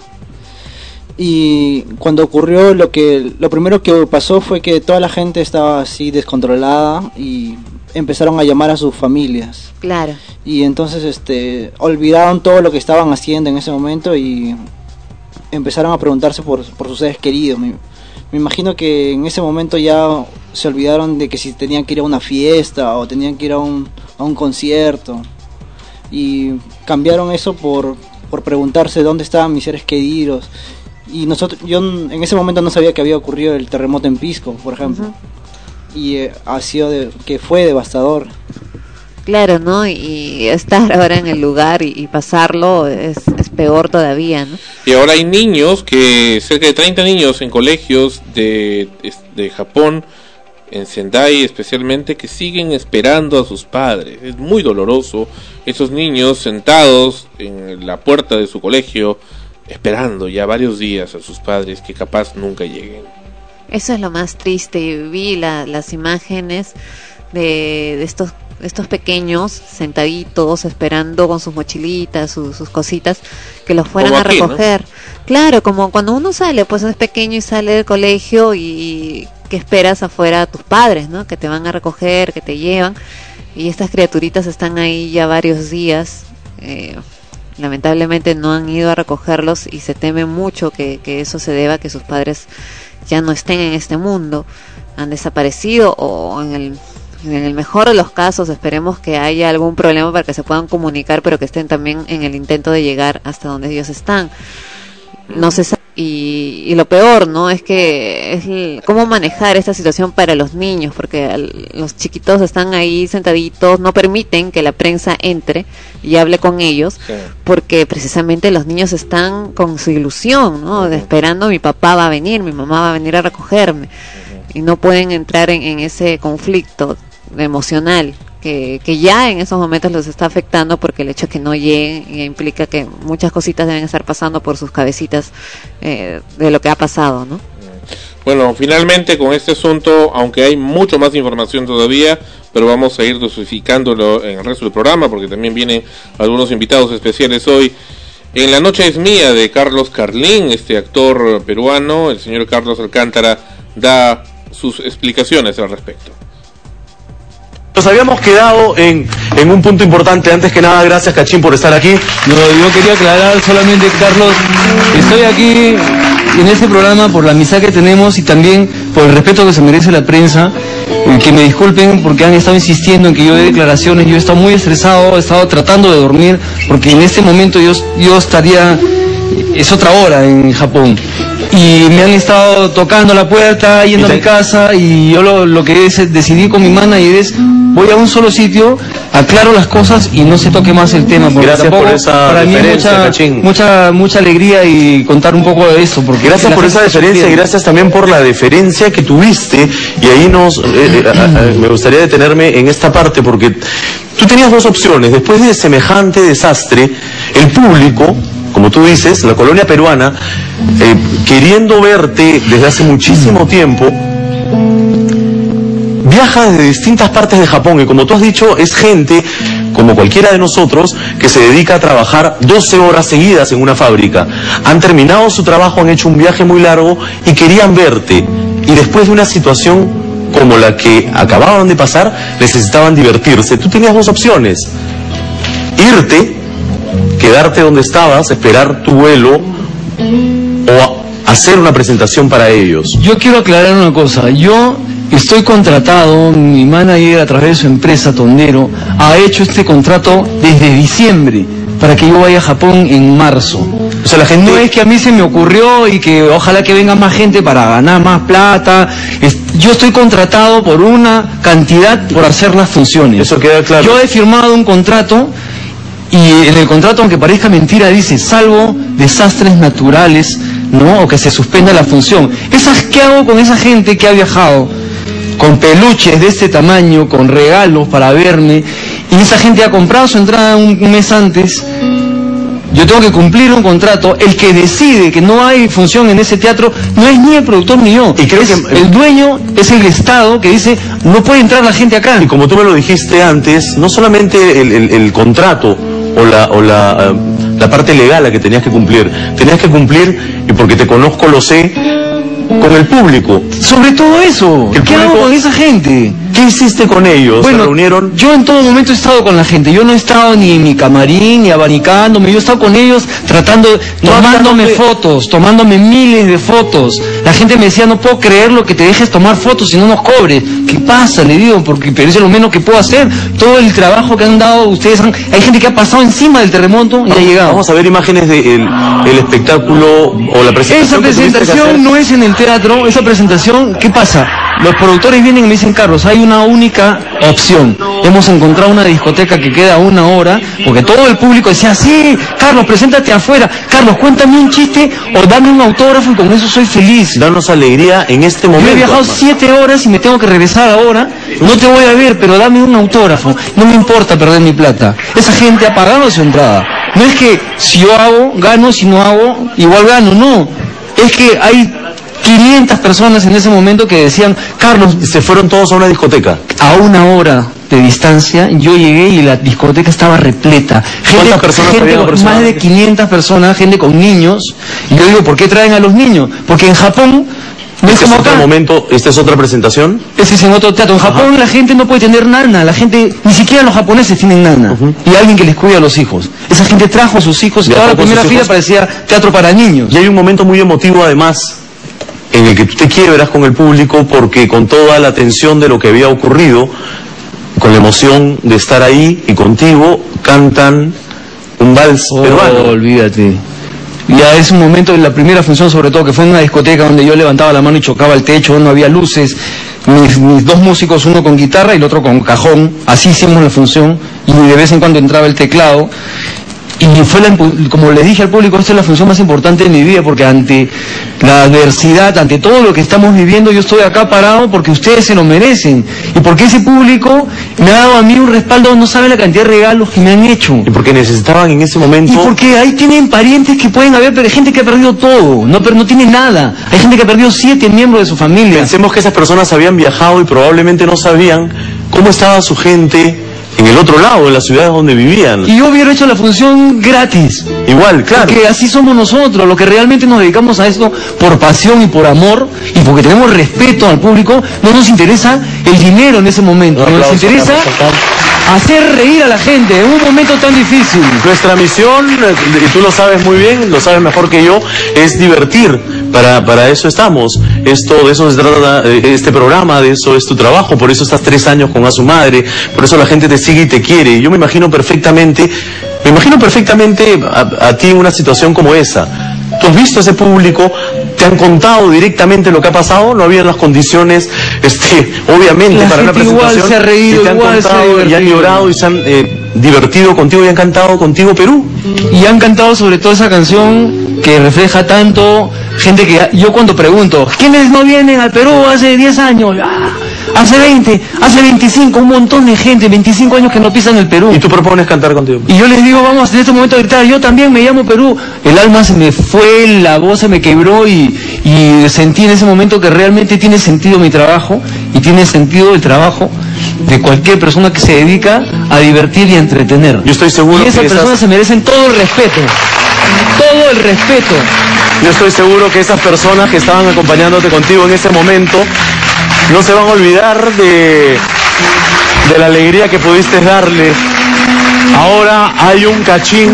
Speaker 8: Y cuando ocurrió lo que lo primero que pasó fue que toda la gente estaba así descontrolada y empezaron a llamar a sus familias.
Speaker 3: Claro.
Speaker 8: Y entonces este olvidaron todo lo que estaban haciendo en ese momento y empezaron a preguntarse por, por sus seres queridos. Me, me imagino que en ese momento ya se olvidaron de que si tenían que ir a una fiesta o tenían que ir a un, a un concierto. Y cambiaron eso por, por preguntarse dónde estaban mis seres queridos. Y nosotros, yo en ese momento no sabía que había ocurrido el terremoto en Pisco, por ejemplo. Uh-huh. Y eh, ha sido de, que fue devastador.
Speaker 3: Claro, ¿no? Y estar ahora en el lugar y, y pasarlo es, es peor todavía, ¿no?
Speaker 4: Y ahora hay niños, que cerca de treinta niños en colegios de, de Japón, en Sendai especialmente, que siguen esperando a sus padres. Es muy doloroso, esos niños sentados en la puerta de su colegio, esperando ya varios días a sus padres que capaz nunca lleguen.
Speaker 3: Eso es lo más triste. Vi la, las imágenes de, de estos estos pequeños sentaditos esperando con sus mochilitas, sus, sus cositas, que los fueran a recoger, ¿no? Claro, como cuando uno sale, pues es pequeño y sale del colegio y que esperas afuera a tus padres, ¿no? Que te van a recoger, que te llevan, y estas criaturitas están ahí ya varios días, eh, lamentablemente no han ido a recogerlos y se teme mucho que, que eso se deba a que sus padres ya no estén en este mundo, han desaparecido, o en el en el mejor de los casos esperemos que haya algún problema para que se puedan comunicar, pero que estén también en el intento de llegar hasta donde ellos están. No se sabe. Y, y lo peor, ¿no? Es que es el, cómo manejar esta situación para los niños, porque al, los chiquitos están ahí sentaditos, no permiten que la prensa entre y hable con ellos, sí. Porque precisamente los niños están con su ilusión, ¿no? Uh-huh. De esperando, mi papá va a venir, mi mamá va a venir a recogerme, uh-huh. Y no pueden entrar en, en ese conflicto emocional que, que ya en esos momentos los está afectando, porque el hecho de que no lleguen implica que muchas cositas deben estar pasando por sus cabecitas, eh, de lo que ha pasado, ¿no?
Speaker 4: Bueno, finalmente con este asunto, aunque hay mucho más información todavía, pero vamos a ir dosificándolo en el resto del programa, porque también vienen algunos invitados especiales hoy. En La noche es mía, de Carlos Carlín, este actor peruano, el señor Carlos Alcántara da sus explicaciones al respecto.
Speaker 13: Nos habíamos quedado en, en un punto importante. Antes que nada, gracias Cachín por estar aquí.
Speaker 10: No, yo quería aclarar solamente, Carlos, estoy aquí en este programa por la amistad que tenemos y también por el respeto que se merece la prensa. Que me disculpen porque han estado insistiendo en que yo dé declaraciones. Yo he estado muy estresado, he estado tratando de dormir, porque en este momento yo, yo estaría, es otra hora en Japón. Y me han estado tocando la puerta, yendo a mi casa, y yo lo, lo que es, decidí con mi manager es, voy a un solo sitio, aclaro las cosas y no se toque más el tema. Porque
Speaker 13: gracias por esa
Speaker 10: para mí mucha, mucha, mucha alegría y contar un poco de eso. Porque
Speaker 13: gracias por esa deferencia y gracias también por la deferencia que tuviste. Y ahí nos, eh, eh, eh, me gustaría detenerme en esta parte, porque tú tenías dos opciones. Después de semejante desastre, el público, como tú dices, la colonia peruana, eh, queriendo verte desde hace muchísimo tiempo, viaja desde distintas partes de Japón, y como tú has dicho, es gente como cualquiera de nosotros que se dedica a trabajar doce horas seguidas en una fábrica. Han terminado su trabajo, han hecho un viaje muy largo y querían verte, y después de una situación como la que acababan de pasar, necesitaban divertirse. Tú tenías dos opciones: irte, quedarte donde estabas, esperar tu vuelo, o hacer una presentación para ellos.
Speaker 10: Yo quiero aclarar una cosa. Yo estoy contratado, mi manager a través de su empresa Tondero ha hecho este contrato desde diciembre para que yo vaya a Japón en marzo. O sea, la gente... No es que a mí se me ocurrió y que ojalá que venga más gente para ganar más plata. Es... Yo estoy contratado por una cantidad por hacer las funciones.
Speaker 13: Eso queda claro.
Speaker 10: Yo he firmado un contrato y en el contrato, aunque parezca mentira, dice salvo desastres naturales, ¿no? O que se suspenda la función. Esas, ¿qué hago con esa gente que ha viajado con peluches de este tamaño, con regalos para verme, y esa gente ha comprado su entrada un mes antes? Yo tengo que cumplir un contrato. El que decide que no hay función en ese teatro no es ni el productor ni yo.
Speaker 13: Y creo
Speaker 10: es,
Speaker 13: que
Speaker 10: el dueño es el Estado, que dice no puede entrar la gente acá.
Speaker 13: Y como tú me lo dijiste antes, no solamente el, el, el contrato o la, o la, uh, la parte legal a que tenías que cumplir, tenías que cumplir, y porque te conozco lo sé, con el público.
Speaker 10: Sobre todo eso. ¿Qué público, hago con esa gente?
Speaker 13: ¿Qué hiciste con ellos?
Speaker 10: Bueno,
Speaker 13: ¿se reunieron?
Speaker 10: Yo en todo momento he estado con la gente. Yo no he estado ni en mi camarín, ni abanicándome. Yo he estado con ellos tratando, tomándome fotos, tomándome miles de fotos. La gente me decía, no puedo creer lo que te dejes tomar fotos y no nos cobres. ¿Qué pasa? Le digo, porque pero es lo menos que puedo hacer. Todo el trabajo que han dado ustedes, han, hay gente que ha pasado encima del terremoto y ha llegado.
Speaker 13: Vamos a ver imágenes del de el espectáculo o la presentación.
Speaker 10: Esa presentación no es en el teatro. Esa presentación, ¿qué pasa? los productores vienen y me dicen, Carlos, hay una única opción. Hemos encontrado una discoteca que queda a una hora, porque todo el público decía, sí, Carlos, preséntate afuera. Carlos, cuéntame un chiste o dame un autógrafo y con eso soy feliz.
Speaker 13: Danos alegría en este momento.
Speaker 10: Yo he viajado
Speaker 13: hermano.
Speaker 10: siete horas y me tengo que regresar ahora. No te voy a ver, pero dame un autógrafo. No me importa perder mi plata. Esa gente ha pagado su entrada. No es que si yo hago, gano, si no hago, igual gano. No. Es que hay quinientas personas en ese momento que decían, Carlos,
Speaker 13: se fueron todos a una discoteca.
Speaker 10: A una hora de distancia, yo llegué y la discoteca estaba repleta. Gente,
Speaker 13: ¿Cuántas personas
Speaker 10: gente
Speaker 13: había
Speaker 10: con,
Speaker 13: aproximadamente?
Speaker 10: más de quinientas personas, gente con niños. Y yo digo, ¿por qué traen a los niños? Porque en Japón no es
Speaker 13: Este es
Speaker 10: como
Speaker 13: otro
Speaker 10: acá.
Speaker 13: momento, esta es otra presentación.
Speaker 10: Ese es en otro teatro. En Japón
Speaker 13: Ajá.
Speaker 10: la gente no puede tener nana, la gente, ni siquiera los japoneses tienen nana. Uh-huh. Y alguien que les cuida a los hijos. Esa gente trajo a sus hijos y toda la primera fila parecía teatro para niños.
Speaker 13: Y hay un momento muy emotivo además, en el que tú te quiebras con el público porque con toda la tensión de lo que había ocurrido, con la emoción de estar ahí y contigo, cantan un vals
Speaker 10: oh,
Speaker 13: peruano.
Speaker 10: Olvídate. Ya es un momento en la primera función, sobre todo, que fue en una discoteca donde yo levantaba la mano y chocaba el techo, no había luces, mis, mis dos músicos, uno con guitarra y el otro con cajón, así hicimos la función, y de vez en cuando entraba el teclado, y fue la, como les dije al público, esta es la función más importante de mi vida, porque ante la adversidad, ante todo lo que estamos viviendo, yo estoy acá parado porque ustedes se lo merecen, y porque ese público me ha dado a mí un respaldo, no sabe la cantidad de regalos que me han hecho.
Speaker 13: Y porque necesitaban en ese momento...
Speaker 10: Y porque ahí tienen parientes que pueden haber, pero hay gente que ha perdido todo, no, pero no tiene nada. Hay gente que ha perdido siete miembros de su familia.
Speaker 13: Pensemos que esas personas habían viajado y probablemente no sabían cómo estaba su gente en el otro lado, en las ciudades donde vivían.
Speaker 10: Y yo hubiera hecho la función gratis.
Speaker 13: Igual, claro.
Speaker 10: Porque así somos nosotros, los que realmente nos dedicamos a esto por pasión y por amor, y porque tenemos respeto al público. No nos interesa el dinero en ese momento,
Speaker 13: Un
Speaker 10: nos
Speaker 13: aplauso,
Speaker 10: interesa hacer reír a la gente en un momento tan difícil.
Speaker 13: Nuestra misión, y tú lo sabes muy bien, lo sabes mejor que yo, es divertir. Para, para eso estamos. Esto, de eso se trata este programa, de eso es tu trabajo, por eso estás tres años con A Su Madre, por eso la gente te sigue y te quiere. Yo me imagino perfectamente, me imagino perfectamente a, a ti en una situación como esa. Tú has visto a ese público, te han contado directamente lo que ha pasado, no habían las condiciones, este, obviamente,
Speaker 10: la
Speaker 13: para una presentación.
Speaker 10: Igual se ha reído,
Speaker 13: y te han
Speaker 10: igual
Speaker 13: contado,
Speaker 10: se ha divertido.
Speaker 13: y han llorado y se han eh, divertido contigo y han cantado contigo Perú.
Speaker 10: Y han cantado sobre todo esa canción que refleja tanto gente que yo cuando pregunto, ¿quiénes no vienen al Perú hace diez años? Ah, hace veinte, hace veinticinco, un montón de gente, veinticinco años que no pisan el Perú.
Speaker 13: Y tú propones cantar contigo.
Speaker 10: Y yo les digo, vamos en este momento a gritar, yo también me llamo Perú. El alma se me fue, la voz se me quebró y, y sentí en ese momento que realmente tiene sentido mi trabajo y tiene sentido el trabajo de cualquier persona que se dedica a divertir y a entretener.
Speaker 13: Yo estoy seguro
Speaker 10: y esas
Speaker 13: que
Speaker 10: personas
Speaker 13: esas...
Speaker 10: se merecen todo el respeto, todo el respeto.
Speaker 13: Yo estoy seguro que esas personas que estaban acompañándote contigo en ese momento no se van a olvidar de, de la alegría que pudiste darle. Ahora hay un cachín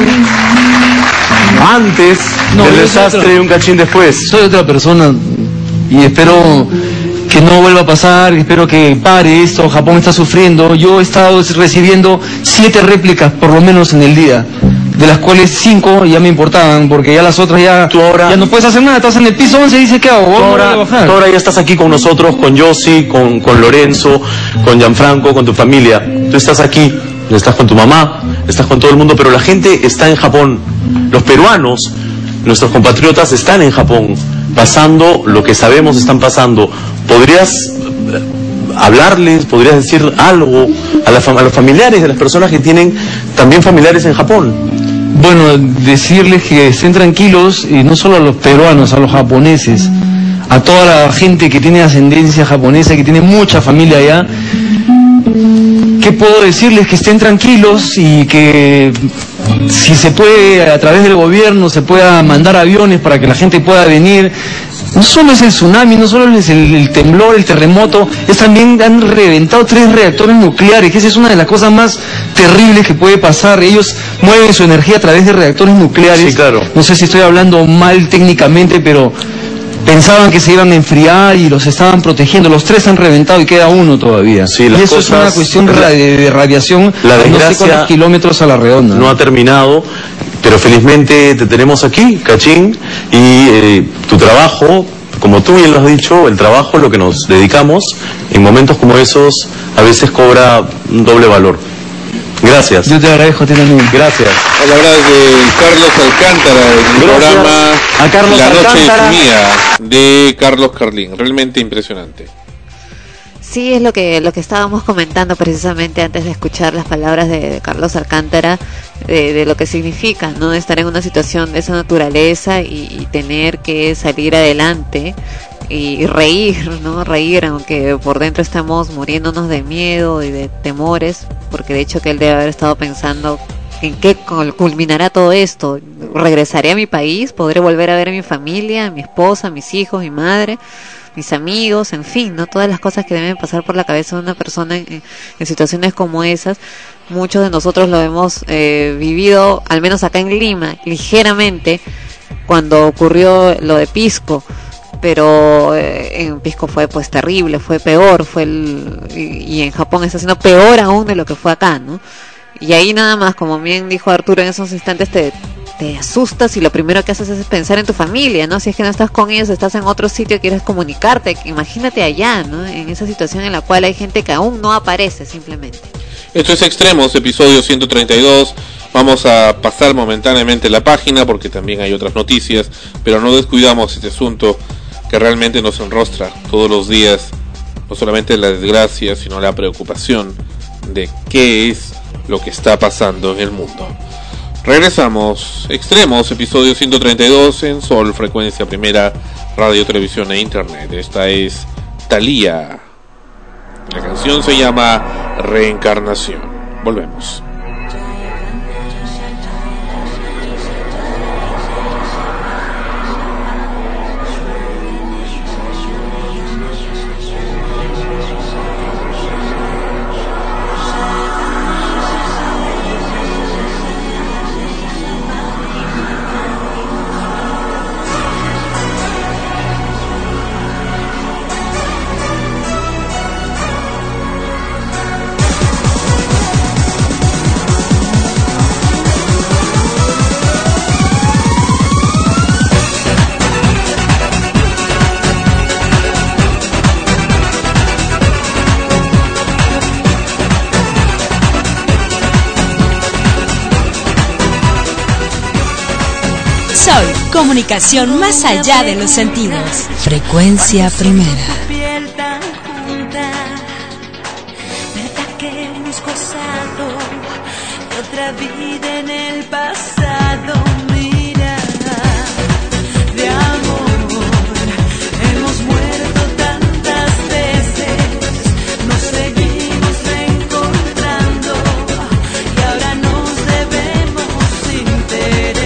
Speaker 13: antes
Speaker 10: no,
Speaker 13: del desastre otra, y un cachín después.
Speaker 10: Soy otra persona y espero que no vuelva a pasar, espero que pare esto. Japón está sufriendo. Yo he estado recibiendo siete réplicas por lo menos en el día, de las cuales cinco ya me importaban, porque ya las otras ya,
Speaker 13: tú ahora,
Speaker 10: ya no puedes hacer nada, estás en el piso once y dices, ¿qué hago?
Speaker 13: Tú ahora,
Speaker 10: bajar.
Speaker 13: tú ahora ya estás aquí con nosotros, con Yossi, con, con Lorenzo, con Gianfranco, con tu familia. Tú estás aquí, estás con tu mamá, estás con todo el mundo, pero la gente está en Japón. Los peruanos, nuestros compatriotas están en Japón, pasando lo que sabemos están pasando. ¿Podrías hablarles, podrías decir algo a, la, a los familiares de las personas que tienen también familiares en Japón?
Speaker 10: Bueno, decirles que estén tranquilos, y no solo a los peruanos, a los japoneses, a toda la gente que tiene ascendencia japonesa, que tiene mucha familia allá. ¿Qué puedo decirles? Que estén tranquilos y que si se puede, a través del gobierno, se pueda mandar aviones para que la gente pueda venir. No solo es el tsunami, no solo es el, el temblor, el terremoto, es también han reventado tres reactores nucleares, que esa es una de las cosas más terribles que puede pasar. Ellos mueven su energía a través de reactores nucleares.
Speaker 13: Sí, claro.
Speaker 10: No sé si estoy hablando mal técnicamente, pero pensaban que se iban a enfriar y los estaban protegiendo. Los tres han reventado y queda uno todavía.
Speaker 13: Sí,
Speaker 10: y
Speaker 13: las
Speaker 10: eso
Speaker 13: cosas,
Speaker 10: es una cuestión de, de radiación,
Speaker 13: la desgracia,
Speaker 10: no sé cuántos kilómetros a la redonda.
Speaker 13: No ha terminado, pero felizmente te tenemos aquí, Cachín, y eh, tu trabajo como tú bien lo has dicho, el trabajo, lo que nos dedicamos, en momentos como esos, a veces cobra un doble valor. Gracias.
Speaker 14: Yo te agradezco a ti también.
Speaker 13: Gracias.
Speaker 4: Palabras de Carlos Alcántara, del programa
Speaker 13: a Carlos
Speaker 4: La Noche
Speaker 13: Alcántara.
Speaker 4: de Mía, de Carlos Carlín. Realmente impresionante.
Speaker 3: Sí, es lo que lo que estábamos comentando precisamente antes de escuchar las palabras de, de Carlos Alcántara, de, de lo que significa, ¿no? Estar en una situación de esa naturaleza y, y tener que salir adelante y, y reír, ¿no? Reír, aunque por dentro estamos muriéndonos de miedo y de temores, porque de hecho que él debe haber estado pensando en qué culminará todo esto. ¿Regresaré a mi país? ¿Podré volver a ver a mi familia, a mi esposa, a mis hijos, mi madre, mis amigos, en fin, no todas las cosas que deben pasar por la cabeza de una persona en, en, en situaciones como esas? Muchos de nosotros lo hemos eh, vivido, al menos acá en Lima, ligeramente, cuando ocurrió lo de Pisco, pero eh, en Pisco fue pues terrible, fue peor, fue el, y, y en Japón está siendo peor aún de lo que fue acá, ¿no? Y ahí nada más, como bien dijo Arturo, en esos instantes te te asustas y lo primero que haces es pensar en tu familia, ¿no? Si es que no estás con ellos, estás en otro sitio, quieres comunicarte, imagínate allá, ¿no? En esa situación en la cual hay gente que aún no aparece, simplemente.
Speaker 4: Esto es Extremos, episodio ciento treinta y dos. Vamos a pasar momentáneamente la página porque también hay otras noticias, pero no descuidamos este asunto que realmente nos enrostra todos los días, no solamente la desgracia, sino la preocupación de qué es lo que está pasando en el mundo. Regresamos, Extremos, episodio ciento treinta y dos en Sol, frecuencia primera, radio, televisión e internet. Esta es Thalía. La canción se llama Reencarnación. Volvemos.
Speaker 1: Comunicación más allá de los sentidos. Frecuencia primera.
Speaker 15: Piel tan junta, verdad que hemos gozado de otra vida en el pasado. Mira, de amor hemos muerto tantas veces, nos seguimos reencontrando y ahora nos debemos intereses.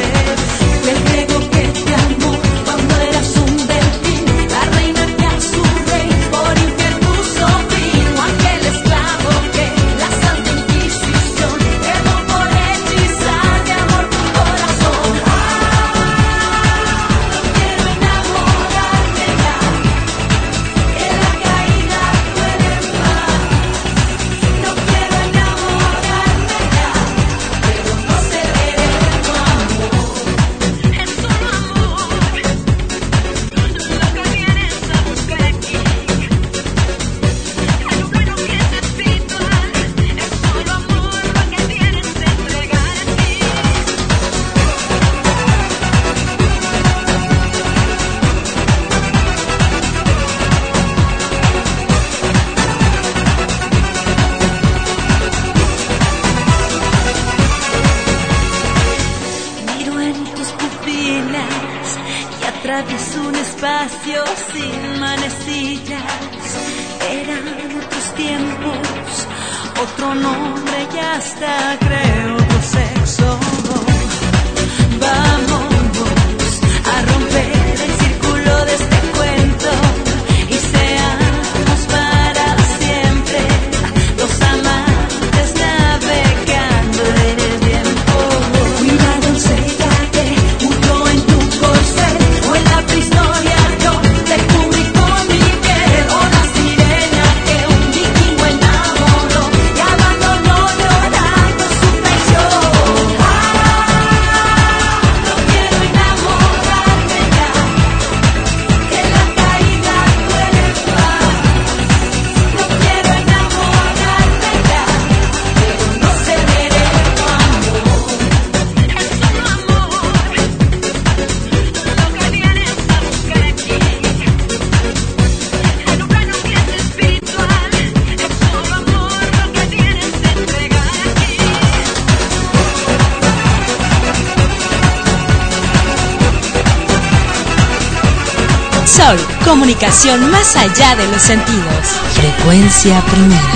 Speaker 15: Atravieso un espacio sin manecillas. Eran otros tiempos, otro nombre y hasta creo otro sexo. Vamos a romper el círculo de este cuento y seamos para siempre los amantes navegando en el tiempo. Cuidado, enséñate uno en tu corcel. En la historia yo te cubrí con mi piel, o la sirena que un vikingo enamoró y abandonó llorando su pecho.
Speaker 1: Sol, comunicación más allá de los sentidos. Frecuencia primera.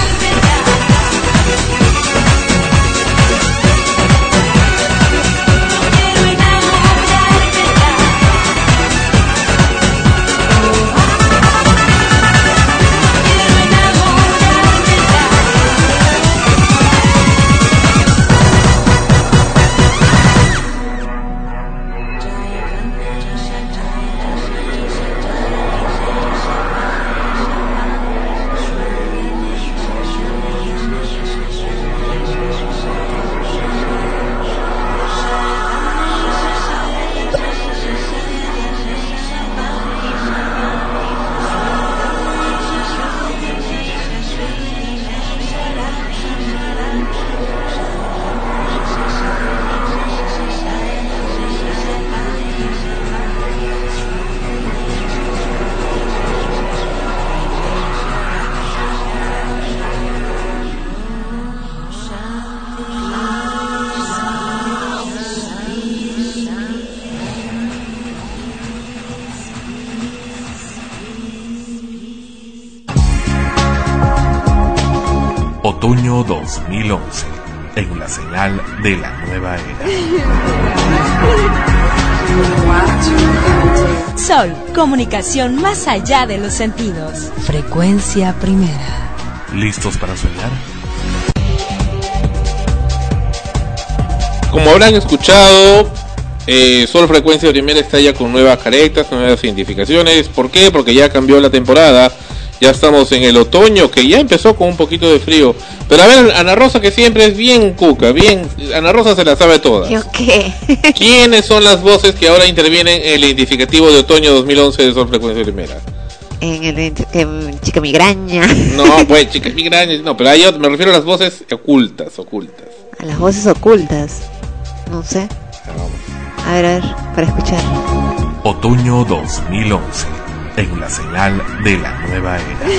Speaker 2: Otoño dos mil once, en la señal de la nueva era.
Speaker 1: Sol, comunicación más allá de los sentidos. Frecuencia primera.
Speaker 2: ¿Listos para soñar?
Speaker 4: Como habrán escuchado, eh, Sol Frecuencia Primera está ya con nuevas caretas, nuevas identificaciones. ¿Por qué? Porque ya cambió la temporada. Ya estamos en el otoño, que ya empezó con un poquito de frío. Pero a ver, Ana Rosa, que siempre es bien cuca, bien... Ana Rosa se la sabe todas.
Speaker 3: ¿Yo qué?
Speaker 4: ¿Quiénes son las voces que ahora intervienen en el identificativo de otoño dos mil once de Sol Frecuencia Primera?
Speaker 3: En el que, chica migraña.
Speaker 4: No, pues, chica migraña, no, pero ahí yo me refiero a las voces ocultas, ocultas.
Speaker 3: A las voces ocultas. No sé. A ver, a ver, para escuchar.
Speaker 2: Otoño dos mil once, en la señal de la nueva era.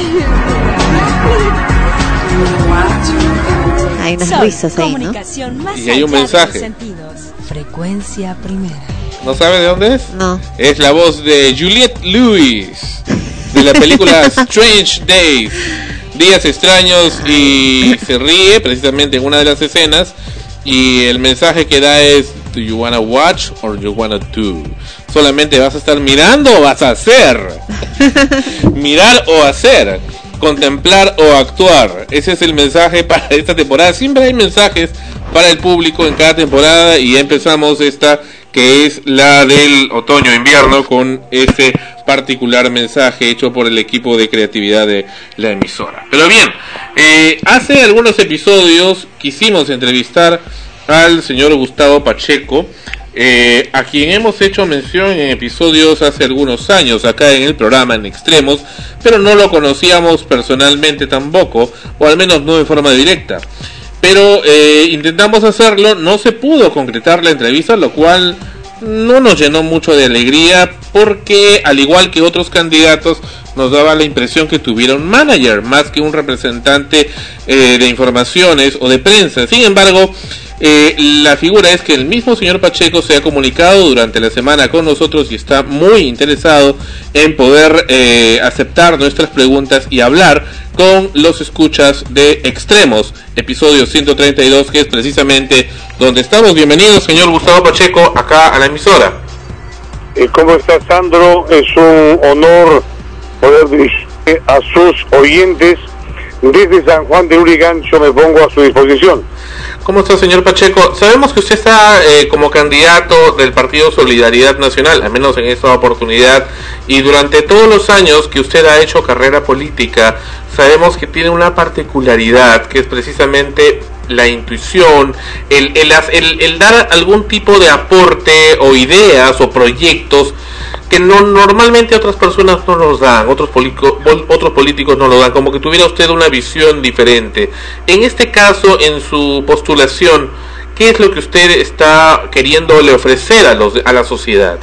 Speaker 3: Hay unas
Speaker 1: Sol,
Speaker 3: risas ahí, ¿no?
Speaker 1: comunicación más
Speaker 4: Y hay un
Speaker 1: allá
Speaker 4: mensaje.
Speaker 1: de los sentidos. Frecuencia primera.
Speaker 4: ¿No sabe de dónde es?
Speaker 3: No.
Speaker 4: Es la voz de Juliette Lewis, de la película Strange Days, Días Extraños, y se ríe precisamente en una de las escenas, y el mensaje que da es: ¿Do you wanna watch or you wanna do? Solamente vas a estar mirando o vas a hacer. Mirar o hacer. Contemplar o actuar. Ese es el mensaje para esta temporada. Siempre hay mensajes para el público en cada temporada, y ya empezamos esta, que es la del otoño-invierno, con ese particular mensaje hecho por el equipo de creatividad de la emisora. Pero bien, eh, hace algunos episodios quisimos entrevistar al señor Gustavo Pacheco, eh, a quien hemos hecho mención en episodios hace algunos años acá en el programa en Extremos, pero no lo conocíamos personalmente tampoco, o al menos no de forma directa. Pero eh, intentamos hacerlo, no se pudo concretar la entrevista, lo cual no nos llenó mucho de alegría, porque al igual que otros candidatos nos daba la impresión que tuviera un manager más que un representante eh, de informaciones o de prensa. Sin embargo, eh, la figura es que el mismo señor Pacheco se ha comunicado durante la semana con nosotros y está muy interesado en poder eh, aceptar nuestras preguntas y hablar con los escuchas de Extremos, episodio ciento treinta y dos, que es precisamente donde estamos. Bienvenido, señor Gustavo Pacheco, acá a la emisora.
Speaker 14: ¿Cómo está, Sandro? Es un honor poder dirigirme a sus oyentes. Desde San Juan de Urigancho me pongo a su disposición.
Speaker 4: ¿Cómo está, señor Pacheco? Sabemos que usted está eh, como candidato del Partido Solidaridad Nacional, al menos en esta oportunidad, y durante todos los años que usted ha hecho carrera política, sabemos que tiene una particularidad, que es precisamente la intuición, el, el, el, el dar algún tipo de aporte o ideas o proyectos que no, normalmente otras personas no los dan, otros, polico, otros políticos no lo dan, como que tuviera usted una visión diferente. En este caso, en su postulación, ¿qué es lo que usted está queriéndole ofrecer a, los, a la sociedad?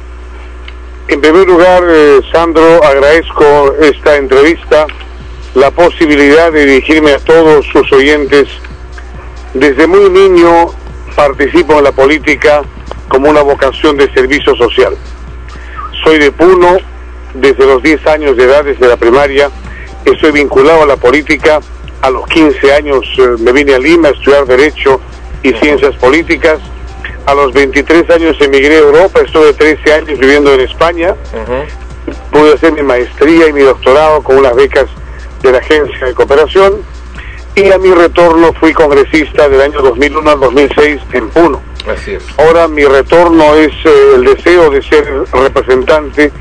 Speaker 14: En primer lugar, eh, Sandro, agradezco esta entrevista, la posibilidad de dirigirme a todos sus oyentes. Desde muy niño participo en la política como una vocación de servicio social. Soy de Puno, desde los diez años de edad, desde la primaria. Estoy vinculado a la política. A los quince años eh, me vine a Lima a estudiar Derecho y Ciencias Políticas. A los veintitrés años emigré a Europa, estuve trece años viviendo en España. Uh-huh. Pude hacer mi maestría y mi doctorado con unas becas de la Agencia de Cooperación. Y a mi retorno fui congresista del año dos mil uno al dos mil seis en Puno.
Speaker 4: Así es.
Speaker 14: Ahora mi retorno es eh, el deseo de ser representante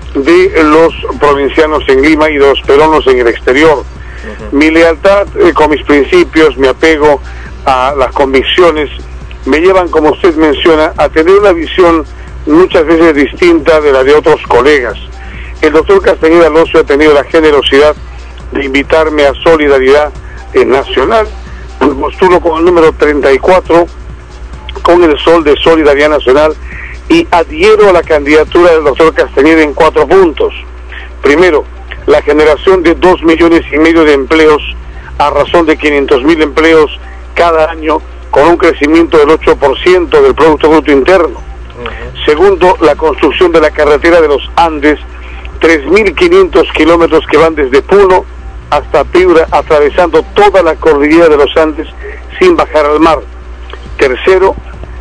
Speaker 14: de los provincianos en Lima y de los peruanos en el exterior. Uh-huh. Mi lealtad eh, con mis principios, mi apego a las convicciones, me llevan, como usted menciona, a tener una visión muchas veces distinta de la de otros colegas. El doctor Castañeda Locio ha tenido la generosidad de invitarme a Solidaridad Nacional. Me postulo con el número treinta y cuatro, con el sol de Solidaridad Nacional, y adhiero a la candidatura del doctor Castañeda en cuatro puntos. Primero, la generación de dos millones y medio de empleos a razón de quinientos mil empleos cada año, con un crecimiento del ocho por ciento del Producto Bruto Interno. Uh-huh. Segundo, la construcción de la carretera de los Andes, tres mil quinientos kilómetros que van desde Puno hasta Piura, atravesando toda la cordillera de los Andes sin bajar al mar. Tercero,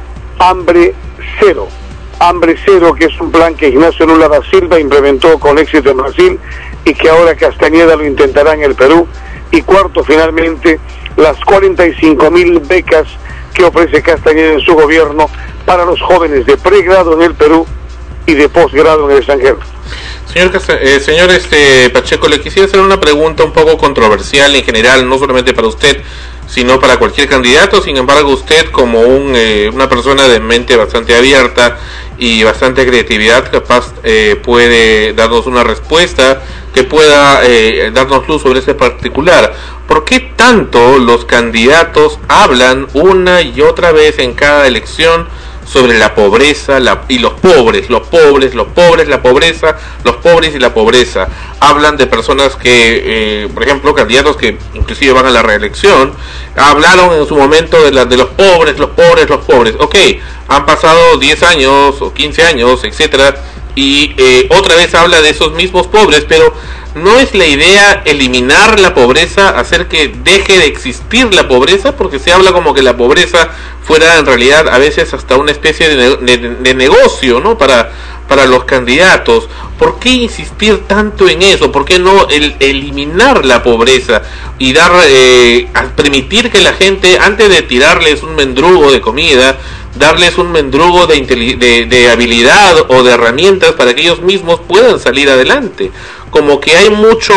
Speaker 14: hambre cero. Hambre cero, que es un plan que Ignacio Lula da Silva implementó con éxito en Brasil y que ahora Castañeda lo intentará en el Perú. Y cuarto, finalmente, las cuarenta y cinco mil becas que ofrece Castañeda en su gobierno para los jóvenes de pregrado en el Perú y de posgrado en el extranjero.
Speaker 4: Señor, eh, señor este, Pacheco, le quisiera hacer una pregunta un poco controversial en general, no solamente para usted, sino para cualquier candidato. Sin embargo, usted, como un, eh, una persona de mente bastante abierta y bastante creatividad, capaz eh, puede darnos una respuesta que pueda eh, darnos luz sobre ese particular. ¿Por qué tanto los candidatos hablan una y otra vez en cada elección sobre la pobreza la, y los pobres, los pobres, los pobres, la pobreza, los pobres y la pobreza? Hablan de personas que, eh, por ejemplo, candidatos que inclusive van a la reelección, hablaron en su momento de, la, de los pobres, los pobres, los pobres. Ok, han pasado diez años o quince años, etcétera, y eh, otra vez habla de esos mismos pobres, pero ¿no es la idea eliminar la pobreza, hacer que deje de existir la pobreza? Porque se habla como que la pobreza fuera en realidad a veces hasta una especie de, de, de negocio, ¿no? Para, para los candidatos. ¿Por qué insistir tanto en eso? ¿Por qué no el, eliminar la pobreza y dar, eh, a permitir que la gente, antes de tirarles un mendrugo de comida, darles un mendrugo de, de, de habilidad o de herramientas para que ellos mismos puedan salir adelante? Como que hay mucho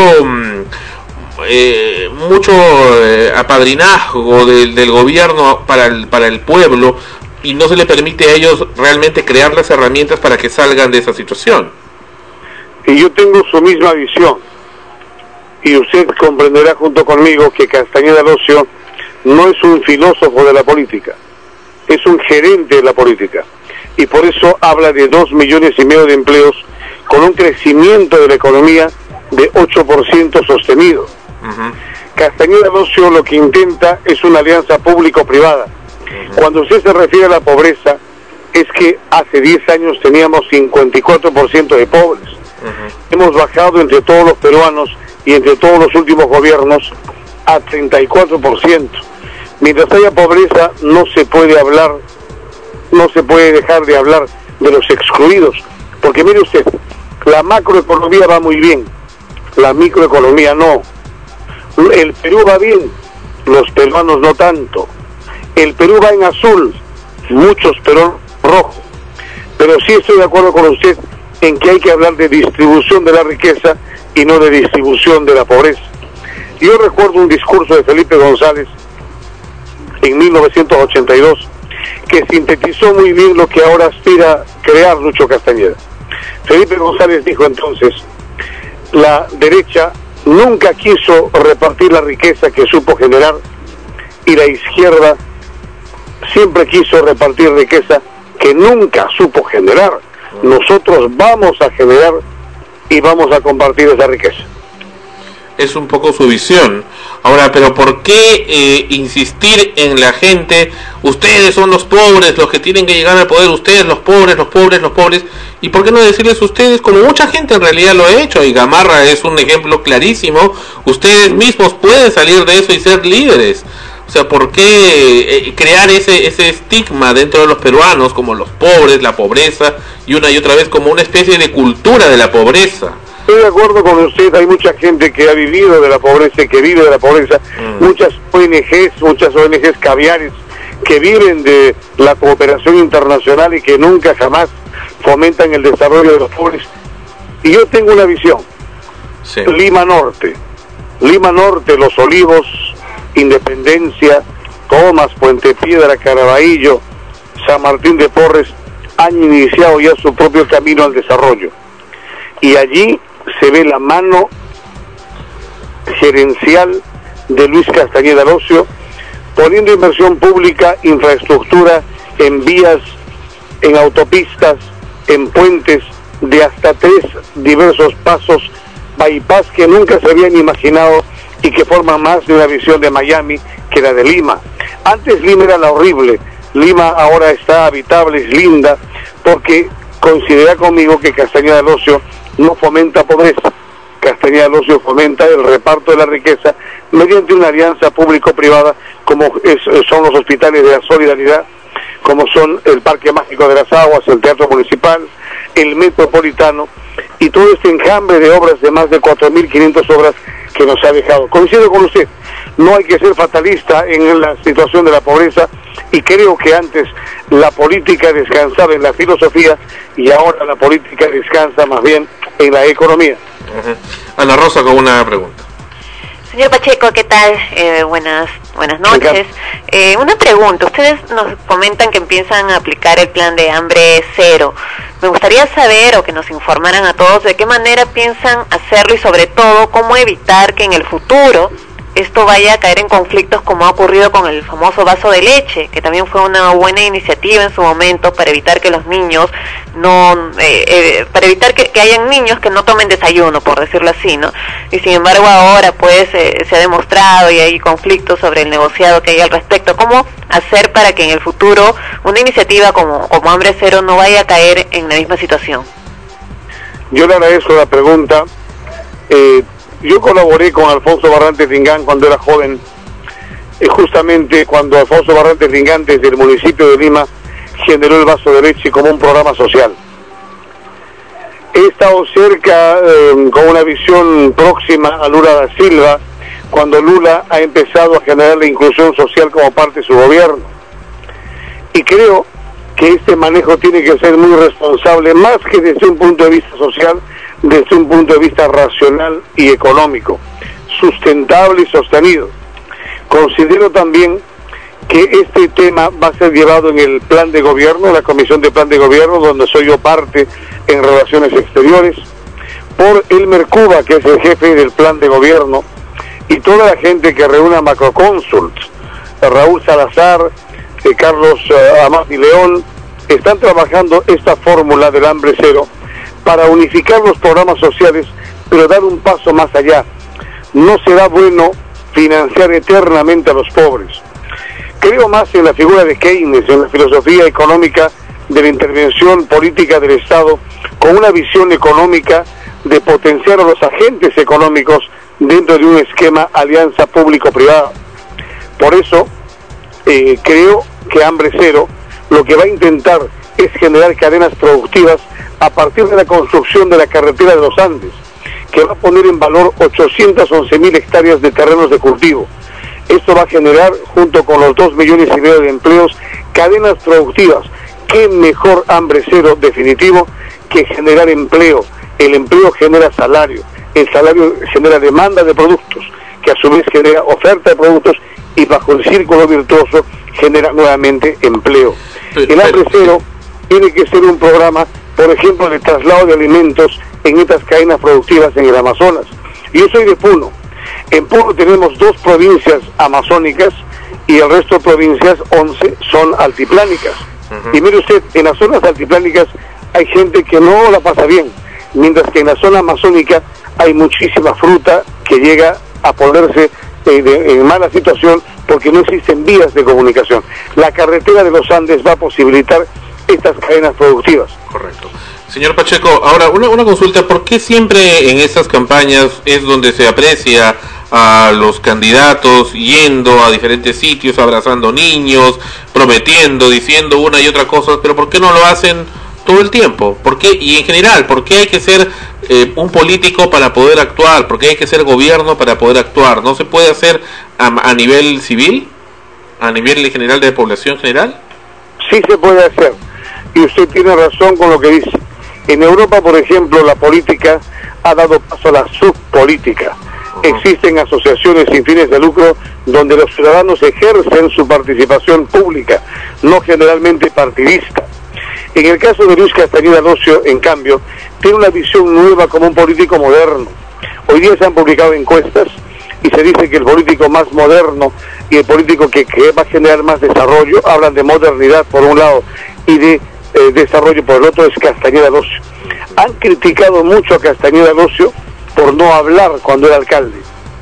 Speaker 4: eh, mucho eh, apadrinazgo del, del gobierno para el, para el pueblo, y no se le permite a ellos realmente crear las herramientas para que salgan de esa situación.
Speaker 14: Y yo tengo su misma visión, y usted comprenderá junto conmigo que Castañeda Locio no es un filósofo de la política, es un gerente de la política, y por eso habla de dos millones y medio de empleos con un crecimiento de la economía de ocho por ciento sostenido. Uh-huh. Castañeda Locio lo que intenta es una alianza público-privada. Uh-huh. Cuando usted se refiere a la pobreza, es que hace diez años teníamos cincuenta y cuatro por ciento de pobres. Uh-huh. Hemos bajado entre todos los peruanos y entre todos los últimos gobiernos a treinta y cuatro por ciento. Mientras haya pobreza, no se puede hablar, no se puede dejar de hablar de los excluidos. Porque mire usted, la macroeconomía va muy bien, la microeconomía no. El Perú va bien, los peruanos no tanto. El Perú va en azul, muchos pero rojo. Pero sí estoy de acuerdo con usted en que hay que hablar de distribución de la riqueza y no de distribución de la pobreza. Yo recuerdo un discurso de Felipe González en mil novecientos ochenta y dos que sintetizó muy bien lo que ahora aspira crear Lucho Castañeda. Felipe González dijo entonces: la derecha nunca quiso repartir la riqueza que supo generar, y la izquierda siempre quiso repartir riqueza que nunca supo generar. Nosotros vamos a generar y vamos a compartir esa riqueza.
Speaker 4: es un poco su visión. Ahora, pero ¿por qué eh, insistir en la gente? Ustedes son los pobres, los que tienen que llegar al poder, ustedes los pobres, los pobres, los pobres. ¿Y por qué no decirles ustedes, como mucha gente en realidad lo ha hecho, y Gamarra es un ejemplo clarísimo, ustedes mismos pueden salir de eso y ser líderes? O sea, ¿por qué eh, crear ese ese estigma dentro de los peruanos como los pobres, la pobreza, y una y otra vez como una especie de cultura de la pobreza?
Speaker 14: Estoy de acuerdo con usted, hay mucha gente que ha vivido de la pobreza, que vive de la pobreza, mm. muchas O N Ges, muchas O N Ges caviares, que viven de la cooperación internacional y que nunca jamás fomentan el desarrollo de los pobres. Y yo tengo una visión, sí. Lima Norte, Lima Norte, Los Olivos, Independencia, Comas, Puente Piedra, Caraballo, San Martín de Porres, han iniciado ya su propio camino al desarrollo. Y allí se ve la mano gerencial de Luis Castañeda Locio, poniendo inversión pública, infraestructura, en vías, en autopistas, en puentes, de hasta tres diversos pasos, bypass que nunca se habían imaginado y que forman más de una visión de Miami que la de Lima. Antes Lima era la horrible, Lima ahora está habitable, es linda, porque considera conmigo que Castañeda Locio no fomenta pobreza. Castañeda Locio fomenta el reparto de la riqueza mediante una alianza público-privada, como es, son los hospitales de la Solidaridad, como son el Parque Mágico de las Aguas, el Teatro Municipal, el Metropolitano, y todo este enjambre de obras, de más de cuatro mil quinientas obras que nos ha dejado. Coincido con usted, no hay que ser fatalista en la situación de la pobreza, y creo que antes la política descansaba en la filosofía y ahora la política descansa más bien en la economía.
Speaker 4: Uh-huh. Ana Rosa con una pregunta.
Speaker 3: Señor Pacheco, ¿qué tal? Eh, buenas buenas noches. Eh, una pregunta. Ustedes nos comentan que empiezan a aplicar el plan de hambre cero. Me gustaría saber, o que nos informaran a todos, de qué manera piensan hacerlo y sobre todo cómo evitar que en el futuro esto vaya a caer en conflictos como ha ocurrido con el famoso vaso de leche, que también fue una buena iniciativa en su momento para evitar que los niños no, eh, eh, para evitar que, que hayan niños que no tomen desayuno, por decirlo así, ¿no? Y sin embargo ahora pues eh, se ha demostrado y hay conflictos sobre el negociado que hay al respecto. ¿Cómo hacer para que en el futuro una iniciativa como, como Hambre Cero no vaya a caer en la misma situación?
Speaker 14: Yo le agradezco la pregunta. Eh, Yo colaboré con Alfonso Barrantes Lingán cuando era joven, eh, justamente cuando Alfonso Barrantes Lingán desde el municipio de Lima generó el vaso de leche como un programa social. He estado cerca, eh, con una visión próxima a Lula da Silva, cuando Lula ha empezado a generar la inclusión social como parte de su gobierno. Y creo que este manejo tiene que ser muy responsable, más que desde un punto de vista social, desde un punto de vista racional y económico, sustentable y sostenido. Considero también que este tema va a ser llevado en el plan de gobierno, la comisión de plan de gobierno, donde soy yo parte en relaciones exteriores, por Elmer Cuba, que es el jefe del plan de gobierno, y toda la gente que reúne a Macroconsult, Raúl Salazar, eh, Carlos eh, Amati León, están trabajando esta fórmula del hambre cero para unificar los programas sociales, pero dar un paso más allá. No será bueno financiar eternamente a los pobres. Creo más en la figura de Keynes, en la filosofía económica de la intervención política del Estado, con una visión económica de potenciar a los agentes económicos dentro de un esquema alianza público-privada. Por eso, eh, creo que Hambre Cero lo que va a intentar es generar cadenas productivas a partir de la construcción de la carretera de los Andes, que va a poner en valor ochocientas once mil hectáreas de terrenos de cultivo. Esto va a generar, junto con los dos millones y medio de empleos, cadenas productivas. ¿Qué mejor Hambre Cero definitivo que generar empleo? El empleo genera salario, el salario genera demanda de productos, que a su vez genera oferta de productos, y bajo el círculo virtuoso genera nuevamente empleo. El Hambre Cero tiene que ser un programa, por ejemplo, de traslado de alimentos en estas cadenas productivas en el Amazonas. Yo soy de Puno. En Puno tenemos dos provincias amazónicas y el resto de provincias, once, son altiplánicas. Uh-huh. Y mire usted, en las zonas altiplánicas hay gente que no la pasa bien, mientras que en la zona amazónica hay muchísima fruta, que llega a ponerse en, en mala situación porque no existen vías de comunicación. La carretera de los Andes va a posibilitar estas cadenas productivas.
Speaker 4: Correcto. Señor Pacheco, ahora una, una consulta, ¿por qué siempre en estas campañas es donde se aprecia a los candidatos yendo a diferentes sitios, abrazando niños, prometiendo, diciendo una y otra cosa, pero por qué no lo hacen todo el tiempo? ¿Por qué? Y en general, ¿por qué hay que ser eh, un político para poder actuar? ¿Por qué hay que ser gobierno para poder actuar? ¿No se puede hacer a, a nivel civil? ¿A nivel general de población general?
Speaker 14: Sí se puede hacer, y usted tiene razón con lo que dice. En Europa, por ejemplo, la política ha dado paso a la subpolítica. Existen asociaciones sin fines de lucro donde los ciudadanos ejercen su participación pública, no generalmente partidista. En el caso de Luis Castañeda Locio, en cambio, tiene una visión nueva como un político moderno. Hoy día se han publicado encuestas y se dice que el político más moderno y el político que, que va a generar más desarrollo, hablan de modernidad por un lado y de eh, desarrollo por el otro, es Castañeda Locio. Han criticado mucho a Castañeda Locio por no hablar cuando era alcalde.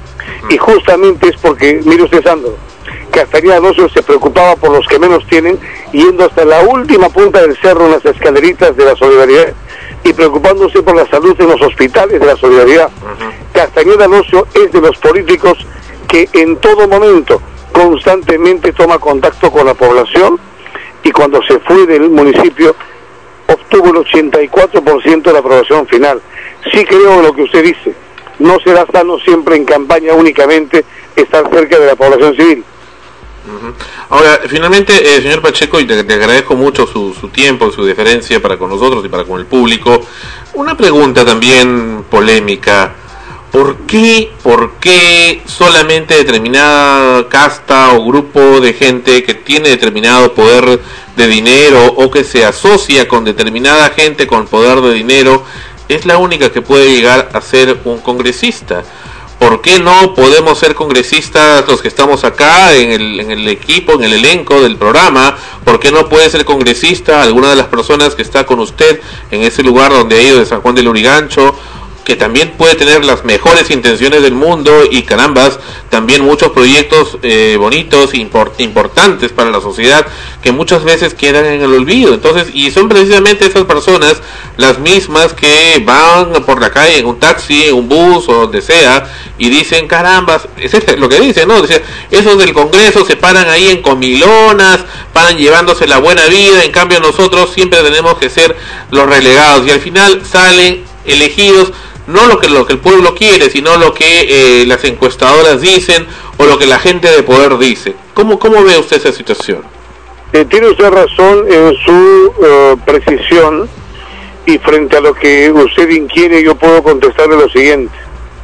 Speaker 14: Y justamente es porque, mire usted, Sandro, Castañeda Locio se preocupaba por los que menos tienen, yendo hasta la última punta del cerro en las escaleritas de la solidaridad y preocupándose por la salud en los hospitales de la solidaridad. Uh-huh. Castañeda Locio es de los políticos que en todo momento constantemente toma contacto con la población, y cuando se fue del municipio obtuvo el ochenta y cuatro por ciento de la aprobación final. Sí creo en lo que usted dice, no será sano siempre en campaña únicamente estar cerca de la población civil.
Speaker 4: Uh-huh. Ahora, finalmente, eh, señor Pacheco, y te, te agradezco mucho su, su tiempo, su deferencia para con nosotros y para con el público. Una pregunta también polémica: ¿por qué, por qué solamente determinada casta o grupo de gente que tiene determinado poder de dinero o que se asocia con determinada gente con poder de dinero es la única que puede llegar a ser un congresista? ¿Por qué no podemos ser congresistas los que estamos acá en el, en el equipo, en el elenco del programa? ¿Por qué no puede ser congresista alguna de las personas que está con usted en ese lugar donde ha ido, de San Juan del Lurigancho, que también puede tener las mejores intenciones del mundo y carambas, también muchos proyectos eh, bonitos, import, importantes para la sociedad, que muchas veces quedan en el olvido? Entonces, y son precisamente esas personas las mismas que van por la calle en un taxi, en un bus o donde sea, y dicen, carambas, es lo que dicen, ¿no? Dice, esos del Congreso se paran ahí en comilonas, paran llevándose la buena vida, en cambio nosotros siempre tenemos que ser los relegados, y al final salen elegidos no lo que lo que el pueblo quiere, sino lo que eh, las encuestadoras dicen o lo que la gente de poder dice. ¿Cómo, cómo ve usted esa situación?
Speaker 14: Eh, tiene usted razón en su uh, precisión, y frente a lo que usted inquiere yo puedo contestarle lo siguiente.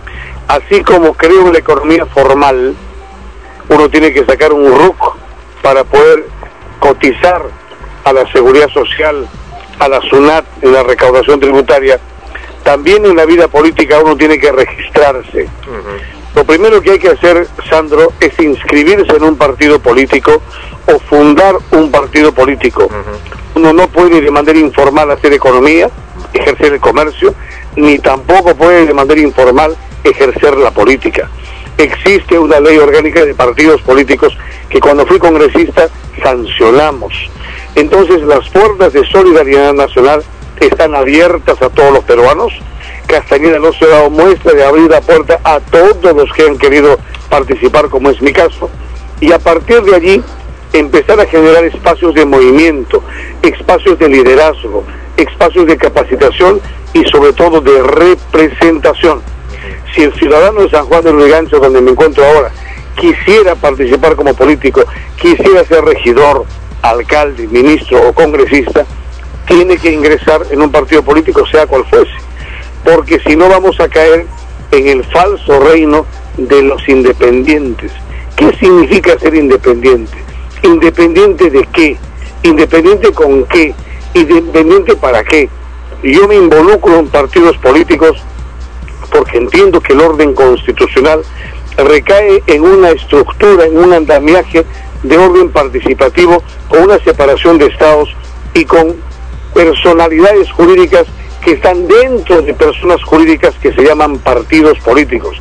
Speaker 14: Así como creo en la economía formal, uno tiene que sacar un R U C para poder cotizar a la Seguridad Social, a la SUNAT en la recaudación tributaria, también en la vida política uno tiene que registrarse. Uh-huh. Lo primero que hay que hacer, Sandro, es inscribirse en un partido político o fundar un partido político. Uh-huh. Uno no puede de manera informal hacer economía, ejercer el comercio, ni tampoco puede de manera informal ejercer la política. Existe una ley orgánica de partidos políticos que cuando fui congresista sancionamos. Entonces las puertas de Solidaridad Nacional están abiertas a todos los peruanos. Castañeda Locio ha dado muestra de abrir la puerta a todos los que han querido participar, como es mi caso, y a partir de allí empezar a generar espacios de movimiento, espacios de liderazgo, espacios de capacitación y sobre todo de representación. Si el ciudadano de San Juan del Lurigancho, donde me encuentro ahora, quisiera participar como político, quisiera ser regidor, alcalde, ministro o congresista, tiene que ingresar en un partido político, sea cual fuese, porque si no vamos a caer en el falso reino de los independientes. ¿Qué significa ser independiente? ¿Independiente de qué? ¿Independiente con qué? ¿Independiente para qué? Yo me involucro en partidos políticos porque entiendo que el orden constitucional recae en una estructura, en un andamiaje de orden participativo, con una separación de estados y con personalidades jurídicas que están dentro de personas jurídicas que se llaman partidos políticos.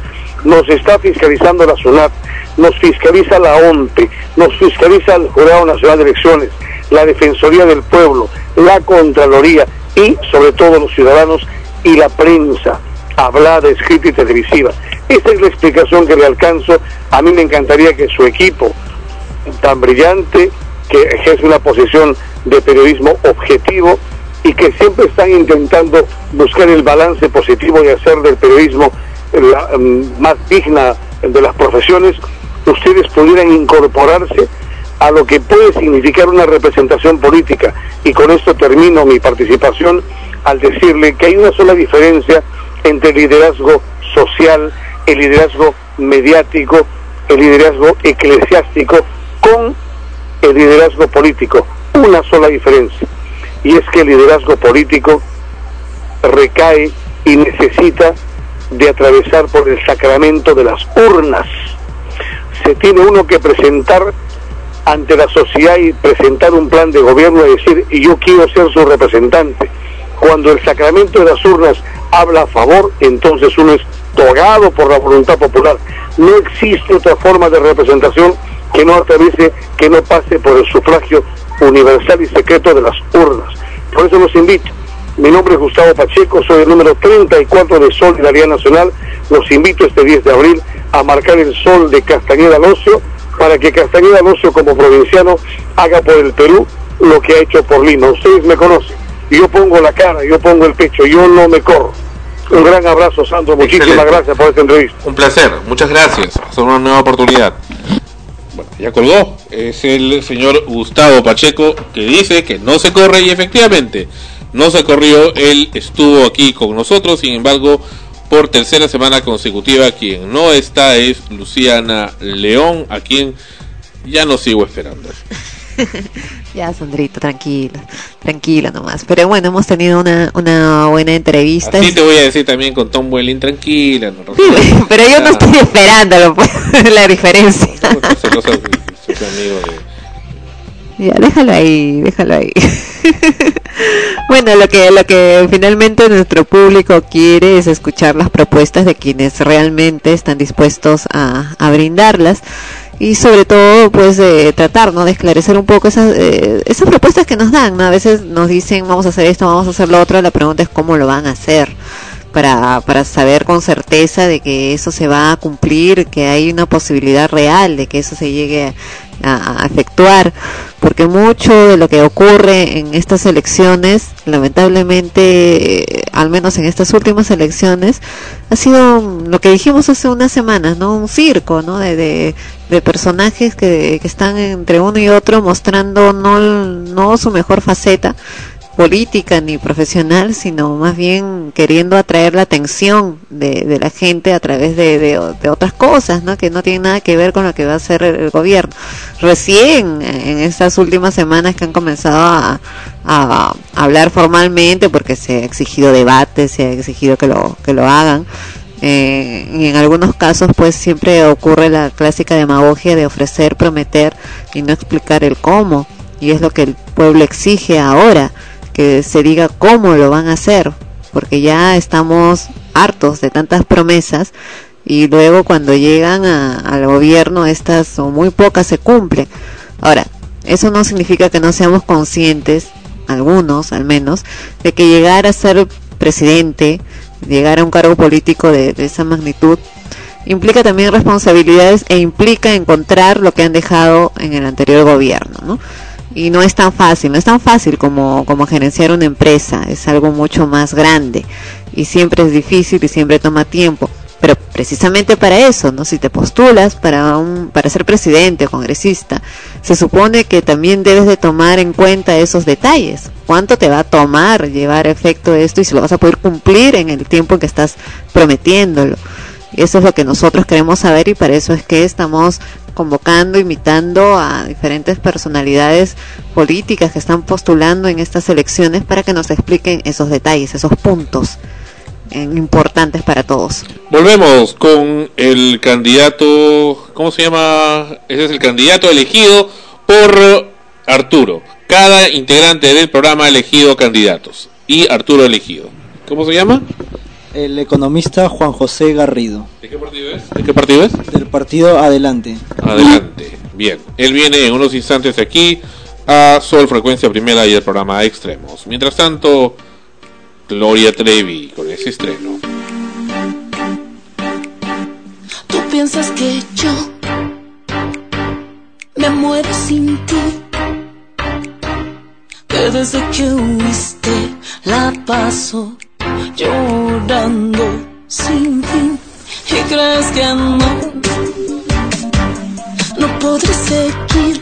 Speaker 14: nos está fiscalizando la SUNAT, nos fiscaliza la O N P E, nos fiscaliza el Jurado Nacional de Elecciones, la Defensoría del Pueblo, la Contraloría y sobre todo los ciudadanos y la prensa, hablada, escrita y televisiva. Esta es la explicación que le alcanzo. A mí me encantaría que su equipo, tan brillante, que ejerce una posición de periodismo objetivo y que siempre están intentando buscar el balance positivo y hacer del periodismo la um, más digna de las profesiones, ustedes pudieran incorporarse a lo que puede significar una representación política. Y con esto termino mi participación al decirle que hay una sola diferencia entre el liderazgo social, el liderazgo mediático, el liderazgo eclesiástico con el liderazgo político. Una sola diferencia, y es que el liderazgo político recae y necesita de atravesar por el sacramento de las urnas. Se tiene uno que presentar ante la sociedad y presentar un plan de gobierno y decir, y yo quiero ser su representante. Cuando el sacramento de las urnas habla a favor, entonces uno es togado por la voluntad popular. No existe otra forma de representación que no atraviese, que no pase por el sufragio universal y secreto de las urnas. Por eso los invito. Mi nombre es Gustavo Pacheco, soy el número treinta y cuatro de Solidaridad Nacional. Los invito este diez de abril a marcar el sol de Castañeda al Ocio, para que Castañeda al Ocio como provinciano haga por el Perú lo que ha hecho por Lima. Ustedes me conocen, yo pongo la cara, yo pongo el pecho, yo no me corro. Un gran abrazo, Sandro, muchísimas
Speaker 4: Excelente.
Speaker 14: gracias por esta entrevista.
Speaker 4: Un placer, muchas gracias, hasta una nueva oportunidad. Bueno, ya colgó, es el señor Gustavo Pacheco, que dice que no se corre, y efectivamente no se corrió. Él estuvo aquí con nosotros, sin embargo, por tercera semana consecutiva quien no está es Luciana León, a quien ya no sigo esperando.
Speaker 3: Ya, Sandrito, tranquilo, tranquilo nomás. Pero bueno, hemos tenido una, una buena entrevista.
Speaker 4: Así te voy a decir también con Tom Welling, tranquila. No,
Speaker 3: sí, pero yo no estoy esperándolo, pues, la diferencia. Ya, déjalo ahí, déjalo ahí. Bueno, lo que lo que finalmente nuestro público quiere es escuchar las propuestas de quienes realmente están dispuestos a, a brindarlas. Y sobre todo, pues, de tratar, ¿no?, de esclarecer un poco esas eh, esas propuestas que nos dan, ¿no? A veces nos dicen, vamos a hacer esto, vamos a hacer lo otro. La pregunta es cómo lo van a hacer, para para saber con certeza de que eso se va a cumplir, que hay una posibilidad real de que eso se llegue a, a efectuar. Porque mucho de lo que ocurre en estas elecciones, lamentablemente, eh, al menos en estas últimas elecciones, ha sido lo que dijimos hace unas semanas, ¿no? Un circo, ¿no? De, de, de personajes que, que están entre uno y otro mostrando no, no su mejor faceta política ni profesional, sino más bien queriendo atraer la atención de, de la gente a través de, de, de otras cosas, ¿no?, que no tienen nada que ver con lo que va a hacer el, el gobierno. Recién en estas últimas semanas que han comenzado a, a, a hablar formalmente, porque se ha exigido debate, se ha exigido que lo que lo hagan, eh, y en algunos casos pues siempre ocurre la clásica demagogia de ofrecer, prometer y no explicar el cómo, y es lo que el pueblo exige ahora, que se diga cómo lo van a hacer, porque ya estamos hartos de tantas promesas y luego cuando llegan a, al gobierno estas o muy pocas se cumplen. Ahora, eso no significa que no seamos conscientes, algunos al menos, de que llegar a ser presidente, llegar a un cargo político de, de esa magnitud, implica también responsabilidades e implica encontrar lo que han dejado en el anterior gobierno, ¿no? Y no es tan fácil, no es tan fácil como, como gerenciar una empresa, es algo mucho más grande y siempre es difícil y siempre toma tiempo, pero precisamente para eso, ¿no? Si te postulas para un, para ser presidente o congresista, se supone que también debes de tomar en cuenta esos detalles, cuánto te va a tomar llevar a efecto esto y si lo vas a poder cumplir en el tiempo en que estás prometiéndolo. Eso es lo que nosotros queremos saber y para eso es que estamos convocando, invitando a diferentes personalidades políticas que están postulando en estas elecciones para que nos expliquen esos detalles, esos puntos eh, importantes para todos.
Speaker 4: Volvemos con el candidato, ¿cómo se llama? Ese es el candidato elegido por Arturo. Cada integrante del programa ha elegido candidatos y Arturo elegido. ¿Cómo se llama?
Speaker 8: El economista Juan José Garrido.
Speaker 4: ¿De qué partido es? ¿De qué partido es?
Speaker 8: Del partido Adelante.
Speaker 4: Adelante. Bien. Él viene en unos instantes aquí a Sol Frecuencia Primera y el programa Extremos. Mientras tanto, Gloria Trevi con ese estreno.
Speaker 15: Tú piensas que yo me muero sin ti, que desde que huiste la paso llorando sin fin, y crees que no, no podré seguir,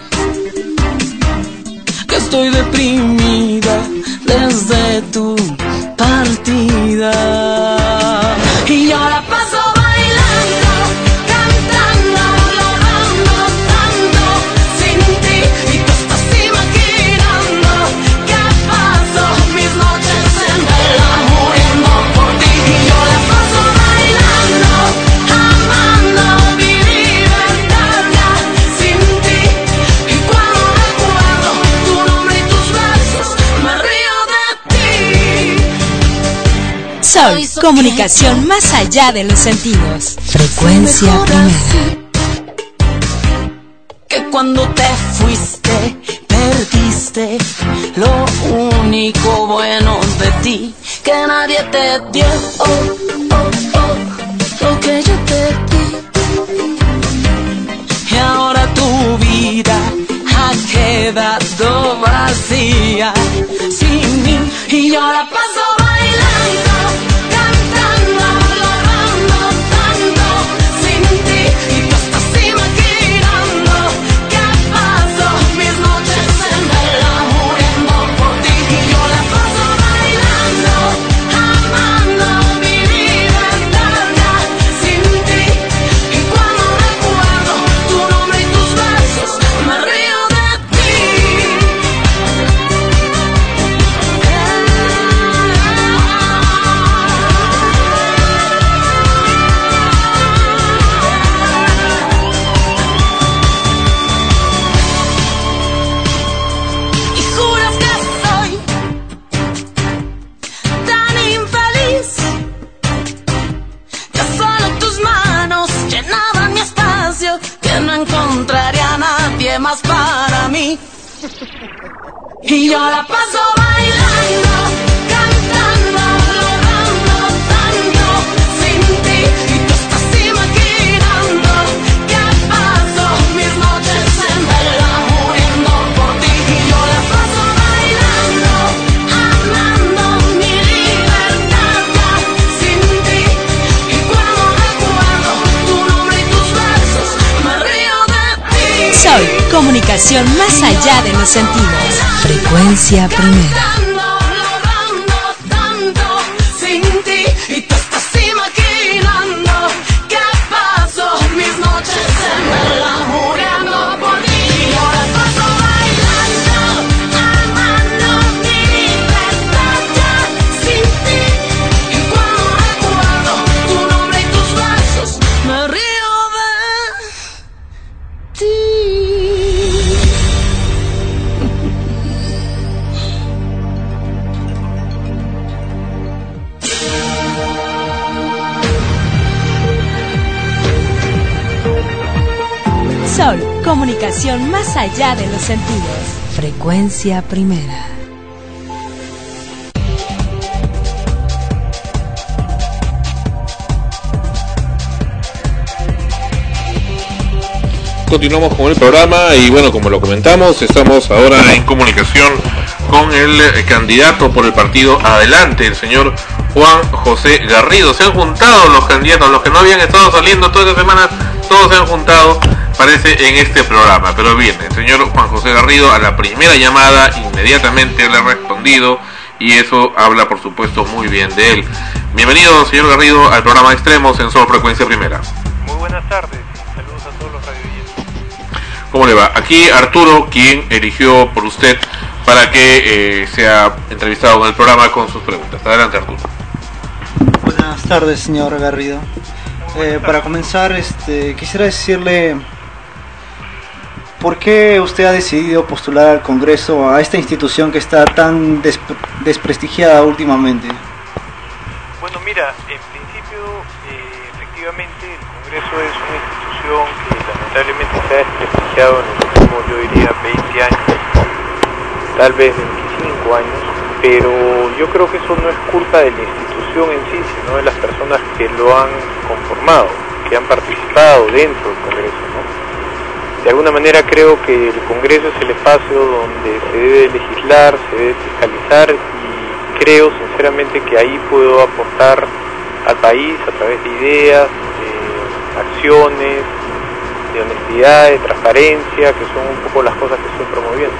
Speaker 15: que estoy deprimida desde tu partida, y yo la paso bailando, cantando, llorando tanto sin ti, y tú estás imaginando que paso mis noches en vela muriendo por ti, y yo la paso bailando, amando mi libertad ya sin ti, y cuando recuerdo tu nombre y tus besos me río de ti.
Speaker 1: Sol, comunicación más allá de los sentidos. Frecuencia Primera.
Speaker 15: Que cuando te fuiste, perdiste lo único bueno de ti, que nadie te dio, oh, oh, oh, lo que yo te di. Y ahora tu vida ha quedado vacía sin mí, y yo la paso bailando, cantando, llorando tanto sin ti, y tú estás imaginando que paso mis noches en vela muriendo por ti, y yo la paso bailando, amando mi libertad ya sin ti, y cuando recuerdo tu nombre y tus besos me río de ti. Y juras que soy tan infeliz, que solo tus manos llenaban mi espacio, que no encontraría a nadie más para mí. Y yo la paso bailando, cantando, llorando tanto sin ti, y tú estás imaginando que paso mis noches en vela muriendo por ti, y yo la paso bailando, amando mi libertad ya sin ti, y cuando recuerdo tu nombre y tus besos me río de ti.
Speaker 1: Sol, comunicación más allá de los sentidos. Frecuencia Primera.
Speaker 15: Llorando tanto sin ti, y tú estás imaginando que paso mis noches en vela muriendo por ti, y yo la paso bailando, amando mi libertad ya sin ti, y cuando recuerdo tu nombre y tus besos me río de ti.
Speaker 1: Sol, comunicación más allá de los sentidos. Frecuencia Primera.
Speaker 4: Continuamos con el programa y bueno, como lo comentamos, estamos ahora en comunicación con el eh, candidato por el partido Adelante, el señor Juan José Garrido. Se han juntado los candidatos, los que no habían estado saliendo toda esta semana, todos se han juntado, parece, en este programa. Pero bien, el señor Juan José Garrido a la primera llamada inmediatamente le ha respondido, y eso habla por supuesto muy bien de él. Bienvenido, señor Garrido, al programa Extremos en Sol Frecuencia Primera.
Speaker 16: Muy buenas tardes, saludos a todos los radioyentes.
Speaker 4: ¿Cómo le va? Aquí Arturo, quien eligió por usted para que eh, sea entrevistado en el programa con sus preguntas. Adelante, Arturo.
Speaker 8: Buenas tardes, señor Garrido. Eh, para comenzar, este, quisiera decirle por qué usted ha decidido postular al Congreso, a esta institución que está tan despre- desprestigiada últimamente.
Speaker 16: Bueno, mire, Mira, en principio, eh, efectivamente, el Congreso es una institución que lamentablemente se ha desprestigiado en los últimos, yo diría, veinte años, tal vez veinticinco años, pero yo creo que eso no es culpa de la institución en sí, sino de las personas que lo han conformado, que han participado dentro del Congreso, ¿no? De alguna manera creo que el Congreso es el espacio donde se debe legislar, se debe fiscalizar, y creo sinceramente que ahí puedo aportar al país a través de ideas, de acciones, de honestidad, de transparencia, que son un poco las cosas que estoy promoviendo.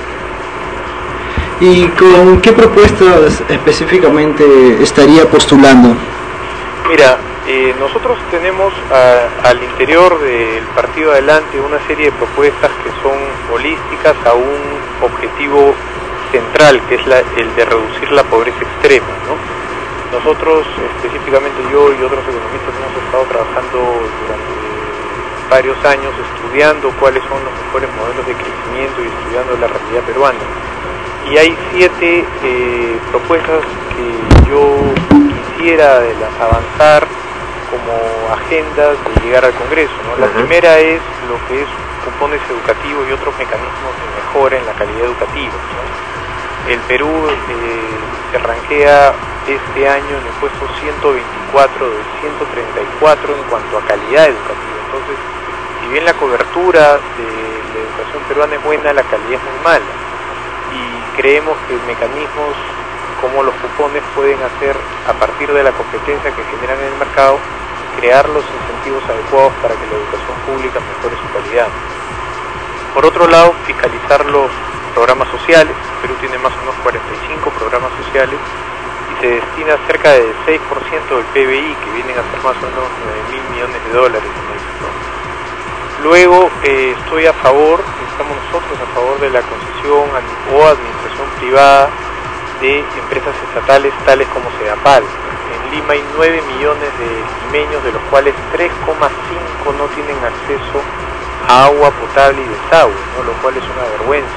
Speaker 8: ¿Y con qué propuestas específicamente estaría postulando?
Speaker 16: Mira, eh, nosotros tenemos a, al interior del Partido Adelante una serie de propuestas que son holísticas a un objetivo central, que es la, el de reducir la pobreza extrema, ¿no? Nosotros, específicamente yo y otros economistas, hemos estado trabajando durante varios años estudiando cuáles son los mejores modelos de crecimiento y estudiando la realidad peruana. Y hay siete eh, propuestas que yo quisiera de las avanzar como agendas de llegar al Congreso, ¿no? La uh-huh. primera es lo que es cupones educativos y otros mecanismos de mejora en la calidad educativa, ¿no? El Perú eh, se ranquea este año en el puesto ciento veinticuatro de ciento treinta y cuatro en cuanto a calidad educativa. Entonces, si bien la cobertura de la educación peruana es buena, la calidad es muy mala. Y creemos que mecanismos como los cupones pueden hacer, a partir de la competencia que generan en el mercado, crear los incentivos adecuados para que la educación pública mejore su calidad. Por otro lado, fiscalizar los programas sociales. Perú tiene más o menos cuarenta y cinco programas sociales y se destina cerca del seis por ciento del P B I, que vienen a ser más o menos nueve mil millones de dólares en esto. Luego eh, estoy a favor, estamos nosotros a favor de la concesión o administración privada de empresas estatales tales como Sedapal. En Lima hay nueve millones de limeños, de los cuales tres coma cinco no tienen acceso a agua potable y desagüe, ¿no? Lo cual es una vergüenza.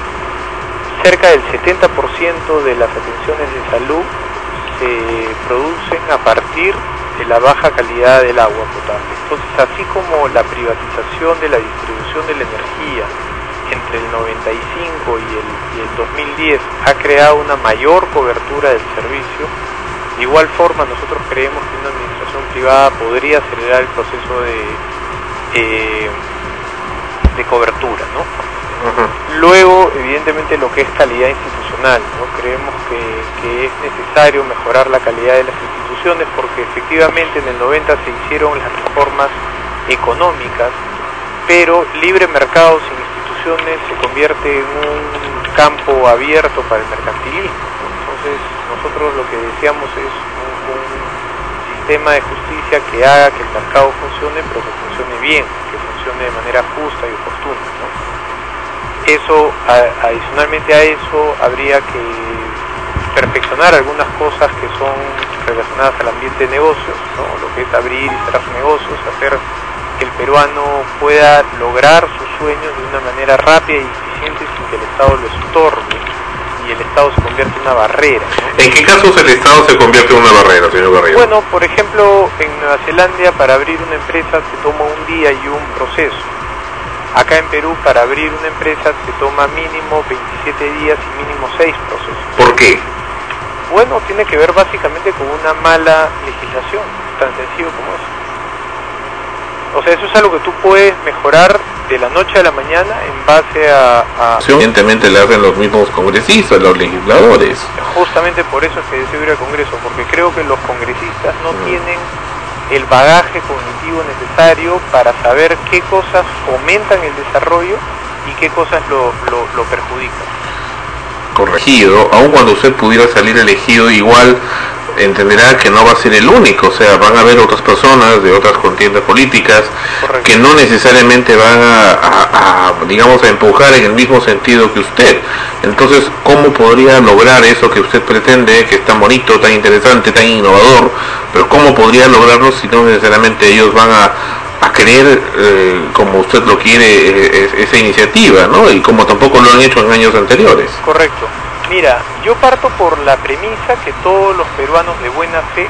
Speaker 16: Cerca del setenta por ciento de las atenciones de salud se producen a partir de la baja calidad del agua potable. Entonces, así como la privatización de la distribución de la energía entre el noventa y cinco y el, y el dos mil diez ha creado una mayor cobertura del servicio, de igual forma nosotros creemos que una administración privada podría acelerar el proceso de, eh, de cobertura, ¿no? Uh-huh. Luego, evidentemente, lo que es calidad institucional, ¿no? Creemos que, que es necesario mejorar la calidad de las instituciones, porque efectivamente en el noventa se hicieron las reformas económicas, pero libre mercado sin instituciones se convierte en un campo abierto para el mercantilismo. Entonces, nosotros lo que deseamos es un, un sistema de justicia que haga que el mercado funcione, pero que funcione bien, que funcione de manera justa y oportuna, ¿no? Eso, a, adicionalmente a eso, habría que perfeccionar algunas cosas que son relacionadas al ambiente de negocios, ¿no? Lo que es abrir y cerrar negocios, hacer que el peruano pueda lograr sus sueños de una manera rápida y eficiente sin que el Estado lo estorbe y el Estado se convierta en una barrera, ¿no?
Speaker 4: ¿En qué casos el Estado se convierte en una barrera, señor Garrido?
Speaker 16: Bueno, por ejemplo, en Nueva Zelanda para abrir una empresa se toma un día y un proceso. Acá en Perú, para abrir una empresa se toma mínimo veintisiete días y mínimo seis procesos.
Speaker 4: ¿Por qué?
Speaker 16: Bueno, tiene que ver básicamente con una mala legislación, tan sencillo como eso. O sea, eso es algo que tú puedes mejorar de la noche a la mañana en base a... a...
Speaker 4: Evidentemente le hacen los mismos congresistas, los legisladores.
Speaker 16: Justamente por eso es que deseo ir al Congreso, porque creo que los congresistas no mm. tienen el bagaje cognitivo necesario para saber qué cosas fomentan el desarrollo y qué cosas lo, lo, lo perjudican.
Speaker 4: Corregido, aun cuando usted pudiera salir elegido, igual entenderá que no va a ser el único, o sea, van a haber otras personas de otras contiendas políticas. Correcto. Que no necesariamente van a, a, a, digamos, a empujar en el mismo sentido que usted. Entonces, ¿cómo podría lograr eso que usted pretende, que es tan bonito, tan interesante, tan innovador? Pero ¿cómo podría lograrlo si no necesariamente ellos van a, a querer, eh, como usted lo quiere, eh, esa iniciativa, ¿no? Y como tampoco lo han hecho en años anteriores.
Speaker 16: Correcto. Mira, yo parto por la premisa que todos los peruanos de buena fe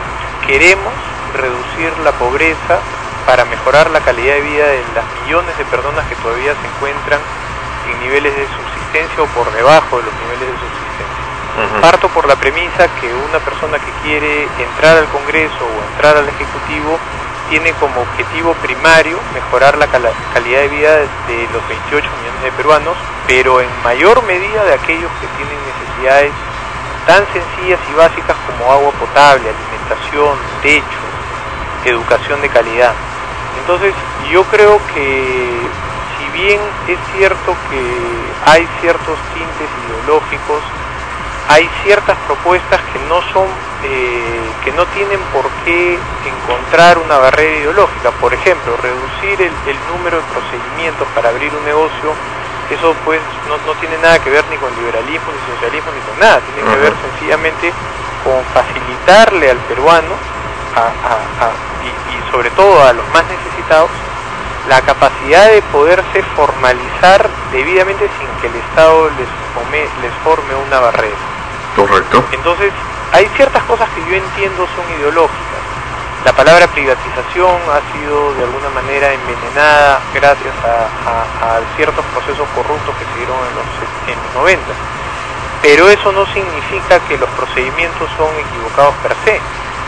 Speaker 16: queremos reducir la pobreza para mejorar la calidad de vida de las millones de personas que todavía se encuentran en niveles de subsistencia o por debajo de los niveles de subsistencia. Uh-huh. Parto por la premisa que una persona que quiere entrar al Congreso o entrar al Ejecutivo tiene como objetivo primario mejorar la cal- calidad de vida de los veintiocho millones de peruanos, pero en mayor medida de aquellos que tienen necesidades tan sencillas y básicas como agua potable, alimentación, techo, educación de calidad. Entonces, yo creo que si bien es cierto que hay ciertos tintes ideológicos, hay ciertas propuestas que no son, eh, que no tienen por qué encontrar una barrera ideológica. Por ejemplo, reducir el, el número de procedimientos para abrir un negocio, eso pues no, no tiene nada que ver ni con liberalismo, ni socialismo, ni con nada. Tiene que ver sencillamente con facilitarle al peruano, a, a, a, y, y sobre todo a los más necesitados, la capacidad de poderse formalizar debidamente sin que el Estado les, forme, les forme una barrera.
Speaker 4: Correcto.
Speaker 16: Entonces, hay ciertas cosas que yo entiendo son ideológicas. La palabra privatización ha sido de alguna manera envenenada gracias a, a, a ciertos procesos corruptos que se dieron en los, en los noventa. Pero eso no significa que los procedimientos son equivocados per se.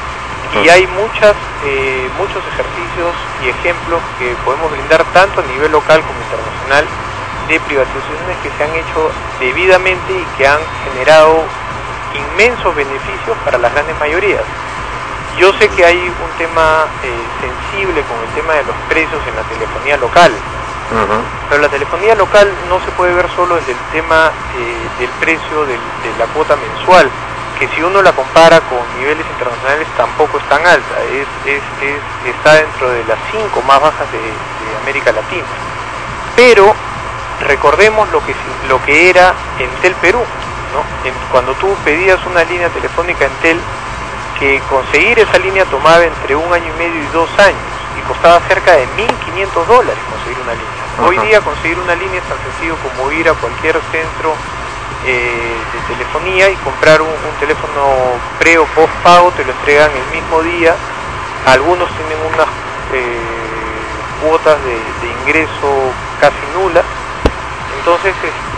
Speaker 16: Y hay muchas, eh, muchos ejercicios y ejemplos que podemos brindar tanto a nivel local como internacional de privatizaciones que se han hecho debidamente y que han generado inmensos beneficios para las grandes mayorías. Yo sé que hay un tema eh, sensible con el tema de los precios en la telefonía local, uh-huh. pero la telefonía local no se puede ver solo desde el tema eh, del precio del, de la cuota mensual, que si uno la compara con niveles internacionales tampoco es tan alta, es, es, es, está dentro de las cinco más bajas de, de América Latina. Pero recordemos lo que, lo que era Entel Perú, ¿no? En, cuando tú pedías una línea telefónica Entel, que conseguir esa línea tomaba entre un año y medio y dos años, y costaba cerca de mil quinientos dólares conseguir una línea. Uh-huh. Hoy día conseguir una línea es tan sencillo como ir a cualquier centro eh, de telefonía y comprar un, un teléfono pre o post pago, te lo entregan el mismo día. Algunos tienen unas eh, cuotas de, de ingreso casi nulas. Entonces,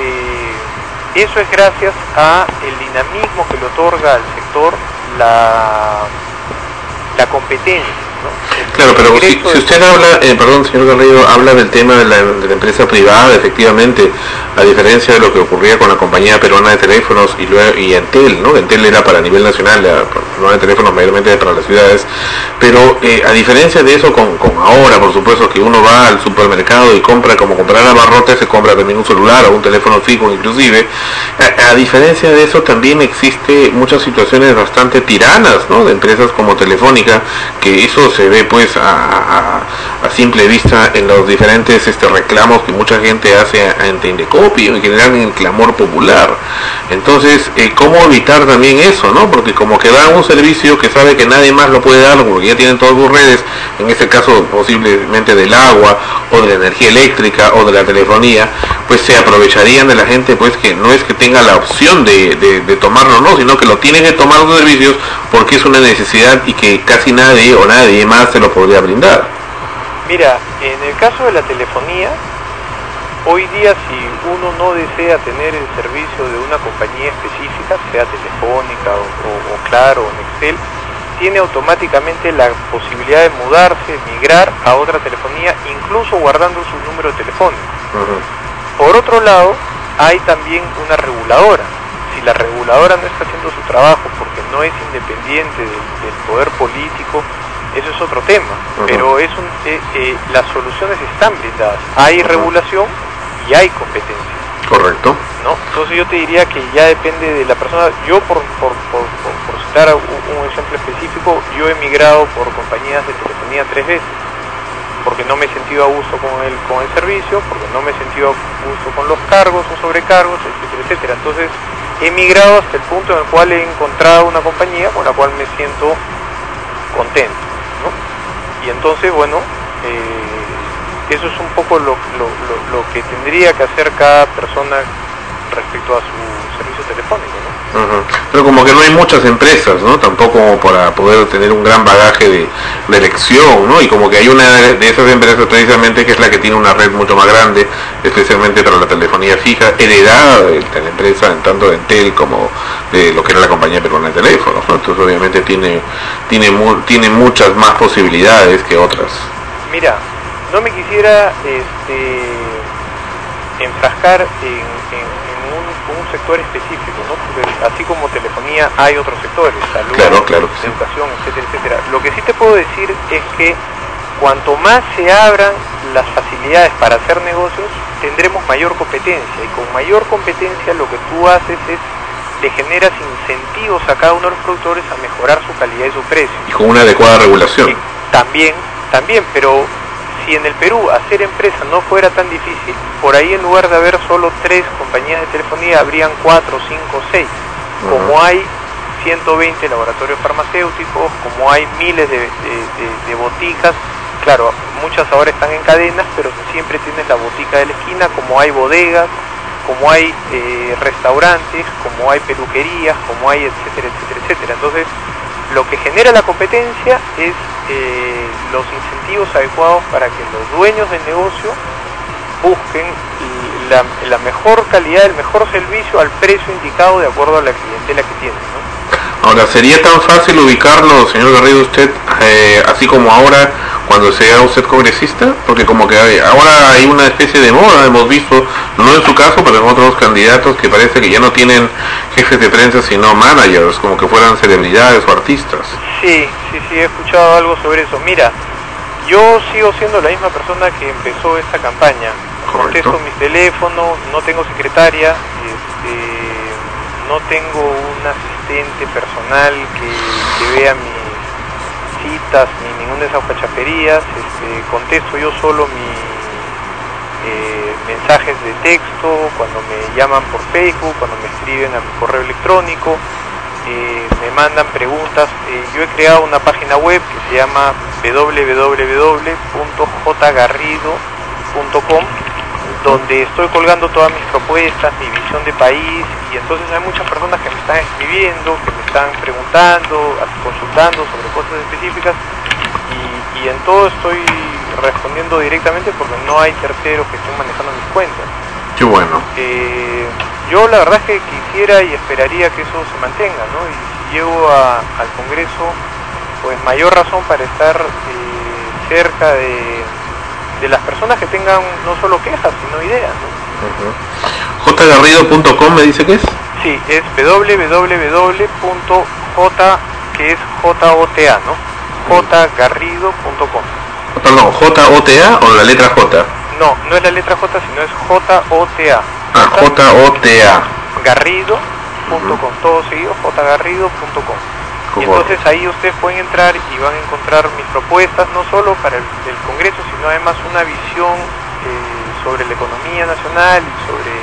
Speaker 16: este, eso es gracias a el dinamismo que le otorga al sector la, la competencia, ¿no?
Speaker 4: Claro, pero si, si usted habla, eh, perdón, señor Garrido, habla del tema de la, de la empresa privada, efectivamente, a diferencia de lo que ocurría con la compañía peruana de teléfonos y luego y Entel, ¿no? Entel era para nivel nacional, la peruana de teléfonos mayormente para las ciudades, pero eh, a diferencia de eso, con, con ahora, por supuesto, que uno va al supermercado y compra, como comprar abarrotes, se compra también un celular o un teléfono fijo inclusive, a, a diferencia de eso también existe muchas situaciones bastante tiranas, ¿no? De empresas como Telefónica, que eso se ve pues a, a, a simple vista en los diferentes este, reclamos que mucha gente hace ante Indecopi, en general en el clamor popular. Entonces, eh, ¿cómo evitar también eso, no? Porque como que da un servicio que sabe que nadie más lo puede dar, porque ya tienen todas sus redes, en este caso posiblemente del agua, o de la energía eléctrica, o de la telefonía, pues se aprovecharían de la gente, pues que no es que tenga la opción de, de, de tomarlo, no, sino que lo tienen que tomar los servicios porque es una necesidad y que casi nadie o nadie más se lo podría brindar.
Speaker 16: Mira, en el caso de la telefonía, hoy día si uno no desea tener el servicio de una compañía específica, sea Telefónica o, o, o Claro o Nextel, tiene automáticamente la posibilidad de mudarse, migrar a otra telefonía, incluso guardando su número telefónico. Uh-huh. Por otro lado, hay también una reguladora. Si la reguladora no está haciendo su trabajo porque no es independiente del, del poder político, eso es otro tema. Uh-huh. Pero es un, eh, eh, las soluciones están brindadas. Hay uh-huh. regulación y hay competencia.
Speaker 4: Correcto.
Speaker 16: ¿No? Entonces yo te diría que ya depende de la persona. Yo, por, por, por, por, por citar un, un ejemplo específico, yo he migrado por compañías de telefonía tres veces, porque no me he sentido a gusto con el, con el servicio, porque no me he sentido a gusto con los cargos o sobrecargos, etcétera, etcétera. Entonces he migrado hasta el punto en el cual he encontrado una compañía con la cual me siento contento, ¿no? Y entonces, bueno, eh, eso es un poco lo, lo, lo, lo que tendría que hacer cada persona respecto a su servicio telefónico, ¿no?
Speaker 4: Uh-huh. Pero como que no hay muchas empresas, ¿no? Tampoco como para poder tener un gran bagaje de, de elección, ¿no? Y como que hay una de esas empresas precisamente que es la que tiene una red mucho más grande, especialmente para la telefonía fija, heredada de la empresa, tanto de Entel como de lo que era la compañía peruana de teléfonos, ¿no? Entonces obviamente tiene, tiene, mu- tiene muchas más posibilidades que otras.
Speaker 16: Mira, no me quisiera este, enfrascar en, en, en un, un sector específico, ¿no? Porque así como telefonía hay otros sectores, salud,
Speaker 4: claro, claro que sí.
Speaker 16: educación, etcétera, etcétera. Lo que sí te puedo decir es que cuanto más se abran las facilidades para hacer negocios, tendremos mayor competencia, y con mayor competencia lo que tú haces es le generas incentivos a cada uno de los productores a mejorar su calidad y su precio.
Speaker 4: Y con una adecuada regulación.
Speaker 16: Y también, también, pero si en el Perú hacer empresa no fuera tan difícil, por ahí en lugar de haber solo tres compañías de telefonía, habrían cuatro, cinco, seis. Uh-huh. Como hay ciento veinte laboratorios farmacéuticos, como hay miles de, de, de, de boticas, claro, muchas ahora están en cadenas, pero siempre tienes la botica de la esquina, como hay bodegas, como hay eh, restaurantes, como hay peluquerías, como hay etcétera, etcétera, etcétera. Entonces, lo que genera la competencia es eh, los incentivos adecuados para que los dueños del negocio busquen la, la mejor calidad, el mejor servicio al precio indicado de acuerdo a la clientela que tienen, ¿no?
Speaker 4: Ahora, ¿sería tan fácil ubicarlo, señor Garrido, usted, eh, así como ahora, cuando sea usted congresista? Porque como que hay, ahora hay una especie de moda, hemos visto, no en su caso, pero en otros candidatos que parece que ya no tienen jefes de prensa, sino managers, como que fueran celebridades o artistas.
Speaker 16: Sí, sí, sí, he escuchado algo sobre eso. Mira, yo sigo siendo la misma persona que empezó esta campaña.
Speaker 4: Correcto.
Speaker 16: Contesto mis teléfonos, no tengo secretaria, este, no tengo un asistente personal que, que vea mis citas ni ninguna de esas fachaperías. Este, contesto yo solo mis eh, mensajes de texto, cuando me llaman por Facebook, cuando me escriben a mi correo electrónico, eh, me mandan preguntas. Eh, yo he creado una página web que se llama doble u doble u doble u punto j garrido punto com, donde estoy colgando todas mis propuestas, mi visión de país, y entonces hay muchas personas que me están escribiendo, que me están preguntando, consultando sobre cosas específicas, y, y en todo estoy respondiendo directamente porque no hay terceros que estén manejando mis cuentas.
Speaker 4: Qué bueno.
Speaker 16: Eh, yo la verdad es que quisiera y esperaría que eso se mantenga, ¿no? Y si llego a, al Congreso, pues mayor razón para estar eh, cerca de de las personas que tengan no solo quejas, sino ideas, ¿no?
Speaker 4: Uh-huh. j garrido punto com me dice que es.
Speaker 16: Sí, es doble u doble u doble u punto j, que es J O T A, ¿no? j garrido punto com.
Speaker 4: Perdón, J O T A o la letra J.
Speaker 16: No, no es la letra J, sino es J O T A.
Speaker 4: Ah, J O T A.
Speaker 16: Garrido punto com, uh-huh. Todo seguido, j garrido punto com. Y entonces ahí ustedes pueden entrar y van a encontrar mis propuestas, no solo para el, el Congreso, sino además una visión eh, sobre la economía nacional y sobre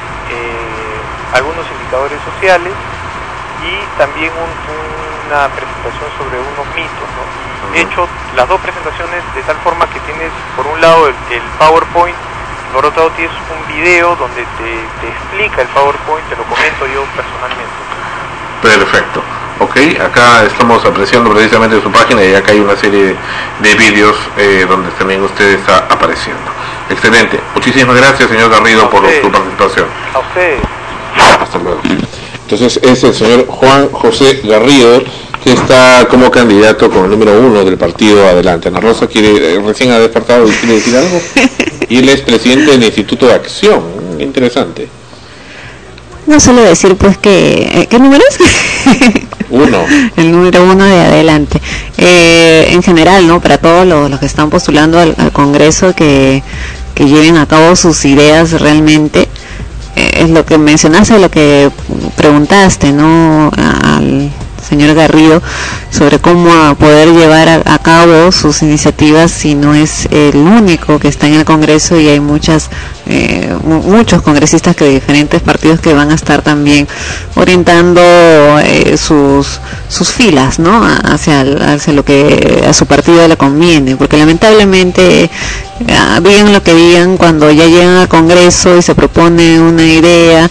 Speaker 16: eh, algunos indicadores sociales, y también un, una presentación sobre unos mitos, ¿no? Y he hecho las dos presentaciones de tal forma que tienes por un lado el, el PowerPoint, por otro lado tienes un video donde te, te explica el PowerPoint, te lo comento yo personalmente.
Speaker 4: Perfecto. Ok, acá estamos apreciando precisamente su página y acá hay una serie de vídeos eh, donde también usted está apareciendo. Excelente. Muchísimas gracias, señor Garrido, por su participación.
Speaker 16: A usted.
Speaker 4: Hasta luego. Entonces es el señor Juan José Garrido, que está como candidato con el número uno del partido Adelante. Ana Rosa quiere, eh, recién ha despertado y quiere decir algo. Y él es presidente del Instituto de Acción. Interesante.
Speaker 3: No solo decir pues que... ¿Qué número es?
Speaker 4: Uno.
Speaker 3: El número uno de Adelante. Eh, en general, ¿no? Para todos los, los que están postulando al, al Congreso, que, que lleven a cabo sus ideas realmente. Eh, es lo que mencionaste, lo que preguntaste, ¿no? Al señor Garrido, sobre cómo poder llevar a, a cabo sus iniciativas si no es el único que está en el Congreso, y hay muchas eh, muchos congresistas que de diferentes partidos que van a estar también orientando eh, sus sus filas, ¿no? hacia, hacia lo que a su partido le conviene, porque lamentablemente digan lo que digan, cuando ya llegan al Congreso y se propone una idea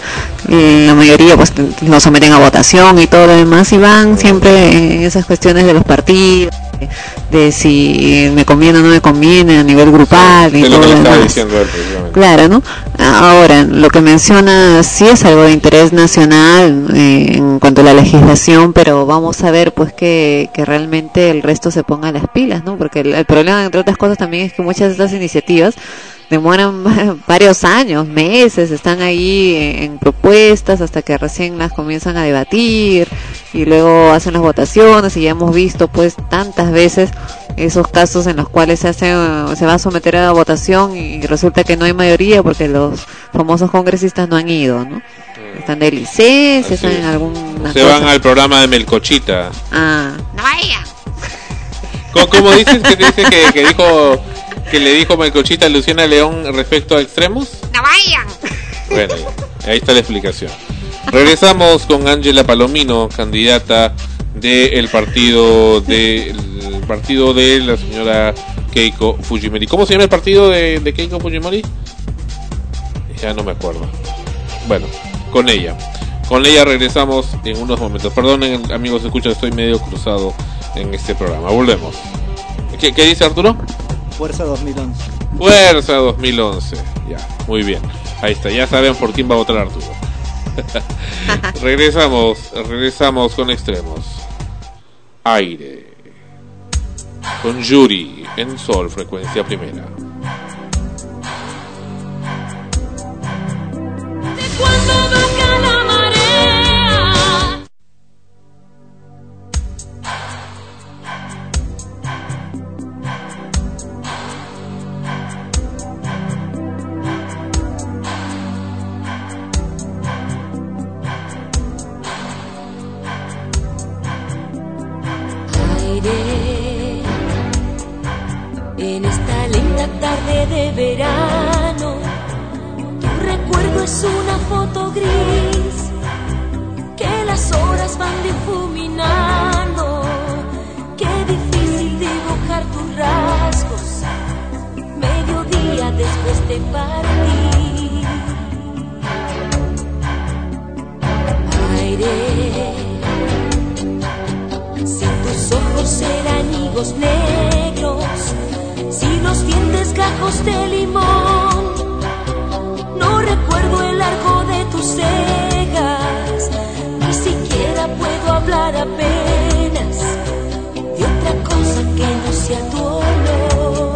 Speaker 3: y la mayoría pues lo someten a votación y todo lo demás, y van siempre en esas cuestiones de los partidos, de si me conviene o no me conviene a nivel grupal, sí, y todo lo que demás. Diciendo él, claro, ¿no? Ahora, lo que menciona sí es algo de interés nacional eh, en cuanto a la legislación, pero vamos a ver pues que, que realmente el resto se ponga las pilas, ¿no? Porque el, el problema, entre otras cosas, también es que muchas de estas iniciativas demoran varios años, meses, están ahí en, en propuestas hasta que recién las comienzan a debatir y luego hacen las votaciones, y ya hemos visto pues tantas veces esos casos en los cuales se hace, se va a someter a votación y resulta que no hay mayoría porque los famosos congresistas no han ido, ¿no? Están de licencia, están en alguna
Speaker 4: se cosa. Van al programa de Melcochita.
Speaker 3: Ah, no vayan.
Speaker 4: ¿Cómo, cómo dices que te dice que, que dijo que le dijo Melcochita a Luciana León respecto a Extremos?
Speaker 3: No vayan.
Speaker 4: Bueno, ahí está la explicación. Regresamos con Ángela Palomino, candidata del partido de el partido de la señora Keiko Fujimori. ¿Cómo se llama el partido de, de Keiko Fujimori? Ya no me acuerdo. Bueno, con ella. Con ella regresamos en unos momentos. Perdonen, amigos, escuchan, estoy medio cruzado en este programa. Volvemos. ¿Qué, qué dice Arturo?
Speaker 8: Fuerza dos mil once.
Speaker 4: Fuerza dos mil once. Ya, muy bien. Ahí está, ya saben por quién va a votar Arturo. regresamos, regresamos con Extremos. Aire. Con Yuri en Sol, frecuencia primera.
Speaker 15: Cuando baja la marea, aire, en esta linda tarde de verano, tu recuerdo es una foto gris que las horas van difuminando. Qué difícil dibujar tus rasgos mediodía después de partir. Aire, si tus ojos eran higos negros, si los dientes gajos de limón, no recuerdo el largo de tus cejas, ni siquiera puedo hablar apenas de otra cosa que no sea tu olor.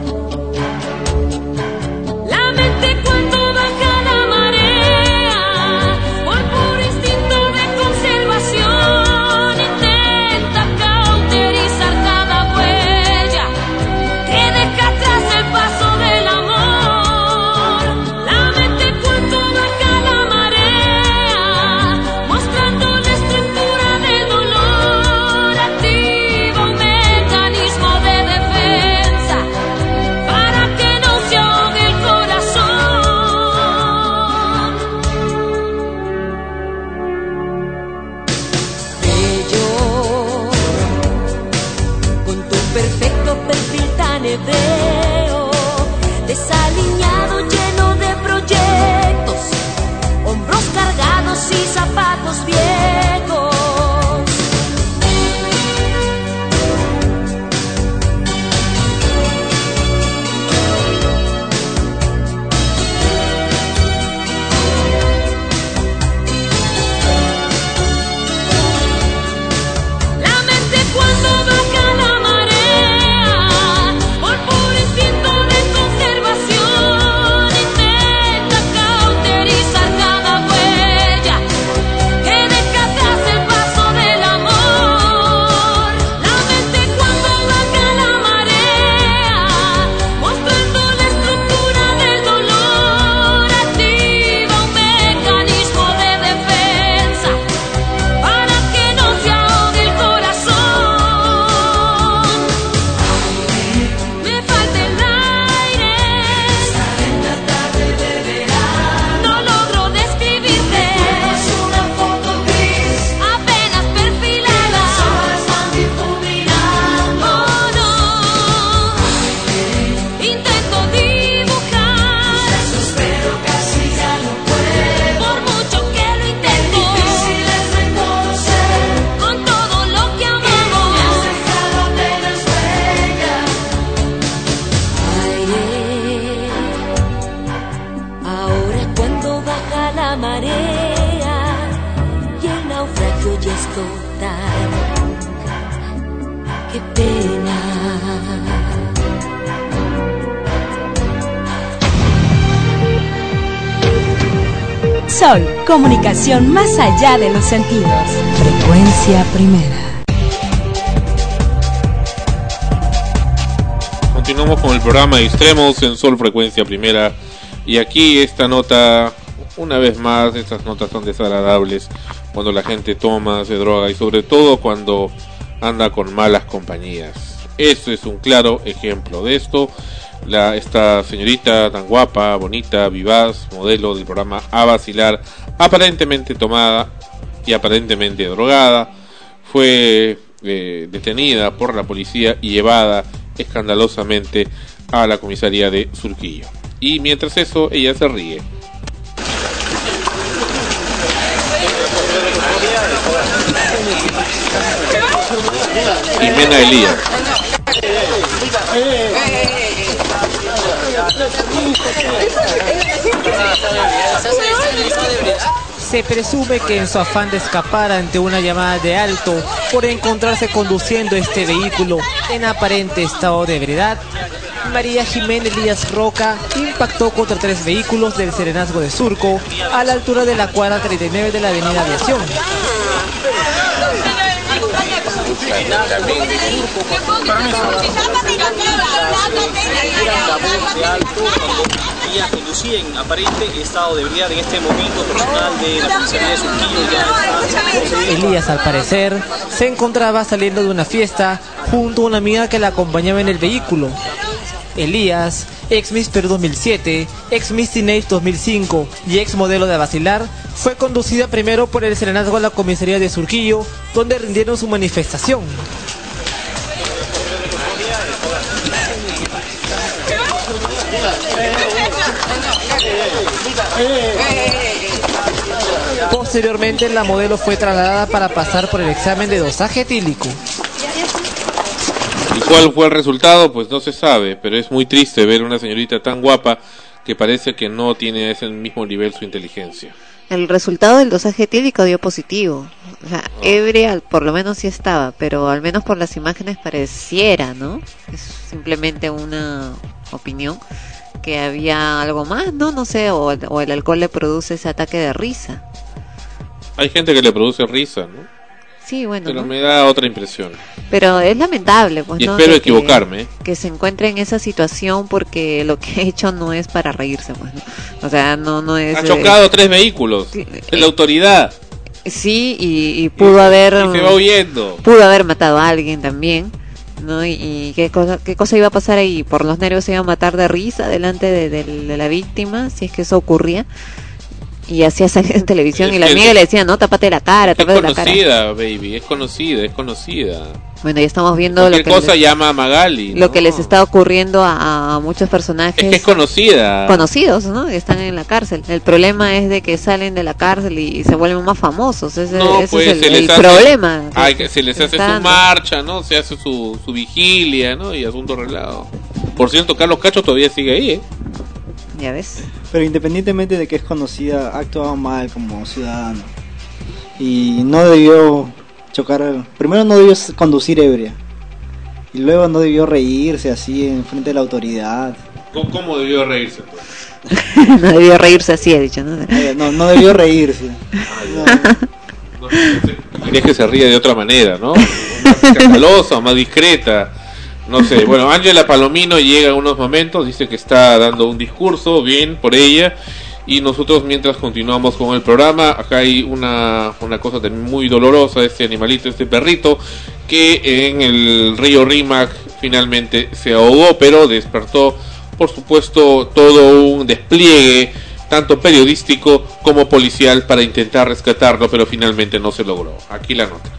Speaker 15: La mente cuando baja la marea, por puro instinto de conservación, intenta cauterizar cada huella que deja atrás el paso del amor. La mente cuando baja la marea, mostrando la estructura del dolor, activa un mecanismo de defensa para que no se ahogue el corazón. Bello, con tu perfecto perfil tan hebreo, desaliñado, lleno de proyectos, hombros cargados y zapatos viejos. La mente cuando baja la marea, por puro instinto de conservación, intenta cauterizar cada huella que deja
Speaker 1: es total. Qué pena. Sol, comunicación más allá de los sentidos. Frecuencia primera.
Speaker 4: Continuamos con el programa Extremos en Sol Frecuencia Primera. Y aquí esta nota, una vez más, estas notas son desagradables cuando la gente toma, se droga y sobre todo cuando anda con malas compañías. Eso es un claro ejemplo de esto. La, esta señorita tan guapa, bonita, vivaz, modelo del programa A Vacilar, aparentemente tomada y aparentemente drogada, fue eh, detenida por la policía y llevada escandalosamente a la comisaría de Surquillo. Y mientras eso, ella se ríe. Jimena Elías.
Speaker 17: Se presume que en su afán de escapar ante una llamada de alto por encontrarse conduciendo este vehículo en aparente estado de ebriedad, María Jimena Elías Roca impactó contra tres vehículos del Serenazgo de Surco a la altura de la cuadra treinta y nueve de la avenida Aviación.
Speaker 18: Ella conducía en aparente estado de ebriedad. En este momento personal de la comisaría de Surquillo ya está...
Speaker 17: Elías, al parecer, se encontraba saliendo de una fiesta junto a una amiga que la acompañaba en el vehículo. Elías, ex Miss Perú dos mil siete, ex Miss Teenage dos mil cinco y ex modelo de Vacilar, fue conducida primero por el Serenazgo a la comisaría de Surquillo, donde rindieron su manifestación. Posteriormente, la modelo fue trasladada para pasar por el examen de dosaje etílico.
Speaker 4: ¿Y cuál fue el resultado? Pues no se sabe, pero es muy triste ver una señorita tan guapa que parece que no tiene ese mismo nivel su inteligencia.
Speaker 3: El resultado del dosaje etílico dio positivo. O sea, oh. ebria por lo menos sí estaba, pero al menos por las imágenes pareciera, ¿no? Es simplemente una opinión que había algo más, ¿no? No sé, o, o el alcohol le produce ese ataque de risa.
Speaker 4: Hay gente que le produce risa, ¿no?
Speaker 3: Sí, bueno.
Speaker 4: Pero
Speaker 3: ¿no?
Speaker 4: me da otra impresión.
Speaker 3: Pero es lamentable, pues,
Speaker 4: y
Speaker 3: ¿no?
Speaker 4: espero
Speaker 3: que,
Speaker 4: equivocarme.
Speaker 3: Que se encuentre en esa situación porque lo que ha hecho no es para reírse, pues, ¿no? O sea, no, no es...
Speaker 4: Ha chocado eh, tres vehículos. Sí, de la autoridad.
Speaker 3: Sí, y, y pudo y, haber...
Speaker 4: Y se va huyendo.
Speaker 3: Pudo haber matado a alguien también, ¿no? Y, y qué cosa qué cosa iba a pasar ahí. Por los nervios se iba a matar de risa delante de, de, de la víctima, si es que eso ocurría. Y hacía salir en televisión es y la amiga le decía, no, tápate la cara, tápate la cara. Es
Speaker 4: conocida, baby, es conocida, es conocida.
Speaker 3: Bueno, ya estamos viendo
Speaker 4: Cualquier
Speaker 3: lo que
Speaker 4: cosa les, llama a Magali,
Speaker 3: lo
Speaker 4: ¿no?
Speaker 3: que les está ocurriendo a, a muchos personajes.
Speaker 4: Es que es conocida.
Speaker 3: Conocidos, ¿no? Que están en la cárcel. El problema es de que salen de la cárcel y, y se vuelven más famosos. Ese,
Speaker 4: no,
Speaker 3: ese
Speaker 4: pues,
Speaker 3: es el,
Speaker 4: se les
Speaker 3: el
Speaker 4: hace,
Speaker 3: problema.
Speaker 4: Ay, que se les hace su dando. marcha, ¿no? Se hace su, su vigilia, ¿no? Y asunto arreglado. Por cierto, Carlos Cacho todavía sigue ahí, ¿eh?
Speaker 3: Ya ves.
Speaker 8: Pero independientemente de que es conocida, ha actuado mal como ciudadano. Y no debió chocar. Primero no debió conducir ebria. Y luego no debió reírse así en frente de la autoridad.
Speaker 4: ¿Cómo, cómo debió reírse?
Speaker 3: No debió reírse así, he dicho. No,
Speaker 8: no, no debió reírse.
Speaker 4: No, no, no, querías que se ría de otra manera, ¿no? Más escandalosa, más discreta. No sé, bueno, Ángela Palomino llega en unos momentos, dice que está dando un discurso, bien por ella, y nosotros mientras continuamos con el programa, acá hay una, una cosa también muy dolorosa, este animalito, este perrito, que en el río Rímac finalmente se ahogó, pero despertó, por supuesto, todo un despliegue, tanto periodístico como policial, para intentar rescatarlo, pero finalmente no se logró. Aquí la nota.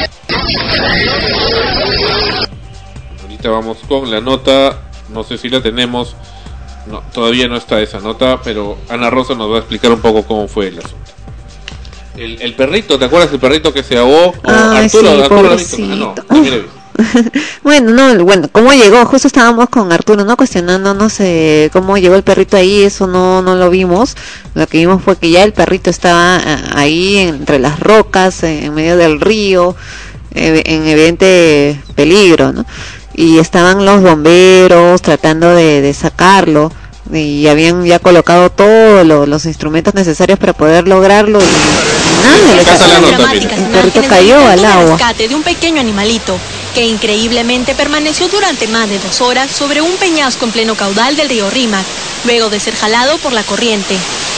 Speaker 4: Vamos con la nota, no sé si la tenemos, no, todavía no está esa nota, pero Ana Rosa nos va a explicar un poco cómo fue el asunto. El, el perrito, ¿te acuerdas del perrito que se ahogó? Oh,
Speaker 3: Ay,
Speaker 4: Arturo,
Speaker 3: sí,
Speaker 4: Arturo lo ha visto. Ah, no, no, mira,
Speaker 3: Bueno, no, bueno, ¿cómo llegó? Justo estábamos con Arturo, ¿no? Cuestionándonos eh, cómo llegó el perrito ahí, eso no no lo vimos. Lo que vimos fue que ya el perrito estaba ah, ahí entre las rocas, en medio del río, eh, en evidente peligro, ¿no? Y estaban los bomberos tratando de, de sacarlo, y habían ya colocado todos lo, los instrumentos necesarios para poder lograrlo, y nada, le sacó, el perrito cayó al agua.
Speaker 19: Rescate de un pequeño animalito que increíblemente permaneció durante más de dos horas sobre un peñasco en pleno caudal del río Rímac, luego de ser jalado por la corriente.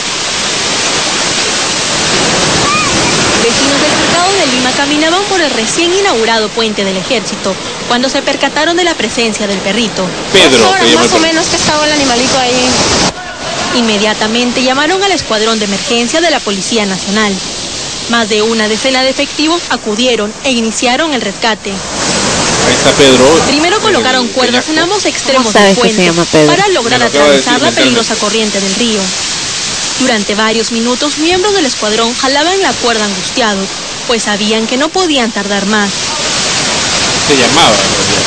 Speaker 19: Vecinos del Mercado de Lima caminaban por el recién inaugurado puente del Ejército cuando se percataron de la presencia del perrito.
Speaker 4: Pedro,
Speaker 19: Dos horas
Speaker 4: se llama
Speaker 19: más o
Speaker 4: el
Speaker 19: menos que estaba el animalito ahí. Inmediatamente llamaron al escuadrón de emergencia de la Policía Nacional. Más de una decena de efectivos acudieron e iniciaron el rescate.
Speaker 4: Ahí está Pedro.
Speaker 19: Primero colocaron cuerdas en ambos extremos del
Speaker 3: sabes que se
Speaker 19: puente
Speaker 3: llama Pedro?
Speaker 19: para lograr
Speaker 4: Me lo acaba de
Speaker 19: atravesar
Speaker 4: decir
Speaker 19: la
Speaker 4: mentalmente.
Speaker 19: peligrosa corriente del río. Durante varios minutos, miembros del escuadrón jalaban la cuerda angustiados, pues sabían que no podían tardar más.
Speaker 4: Se llamaba, en realidad.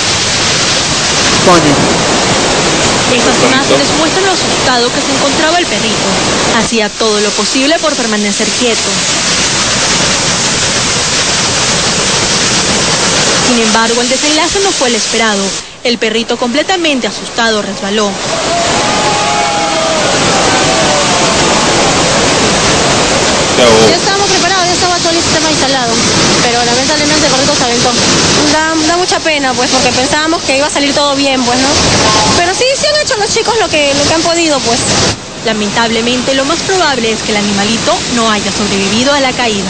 Speaker 19: Estas imágenes muestran lo asustado que se encontraba el perrito. Hacía todo lo posible por permanecer quieto. Sin embargo, el desenlace no fue el esperado. El perrito, completamente asustado, resbaló.
Speaker 20: Ya estábamos preparados, ya estaba todo el sistema instalado, pero lamentablemente el perrito se aventó. Da, da mucha pena, pues, porque pensábamos que iba a salir todo bien, pues, ¿no? Pero sí, sí han hecho los chicos lo que, lo que han podido, pues.
Speaker 19: Lamentablemente, lo más probable es que el animalito no haya sobrevivido a la caída.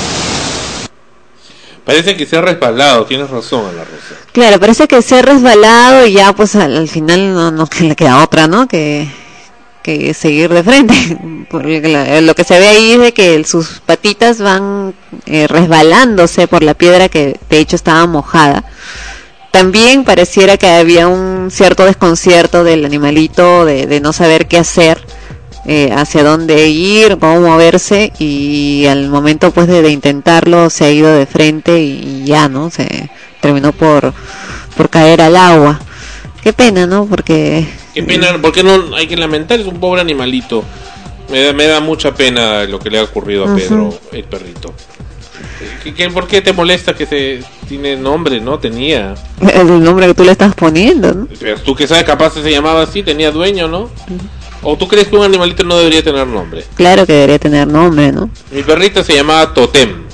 Speaker 4: Parece que se ha respaldado, tienes razón, Ana Rosa.
Speaker 3: Claro, parece que se ha resbalado y ya pues al, al final no, no que le queda otra, ¿no? Que, que seguir de frente. Porque la, lo que se ve ahí es de que sus patitas van eh, resbalándose por la piedra que de hecho estaba mojada. También pareciera que había un cierto desconcierto del animalito de, de no saber qué hacer, eh, hacia dónde ir, cómo moverse, y al momento pues de, de intentarlo se ha ido de frente y, y ya, ¿no? Se terminó por, por caer al agua. Qué pena, ¿no? Porque...
Speaker 4: Qué pena, porque no hay que lamentar, es un pobre animalito. Me da, me da mucha pena lo que le ha ocurrido a
Speaker 3: Ujú.
Speaker 4: Pedro, el perrito. ¿Qué, qué, ¿Por qué te molesta que se tiene nombre? No tenía.
Speaker 3: el nombre que tú le estás poniendo, ¿no?
Speaker 4: Pero tú que sabes, capaz se llamaba así, tenía dueño, ¿no? ¿O tú crees que un animalito no debería tener nombre?
Speaker 3: Claro que debería tener nombre, ¿no?
Speaker 4: Mi perrita se llamaba Totem.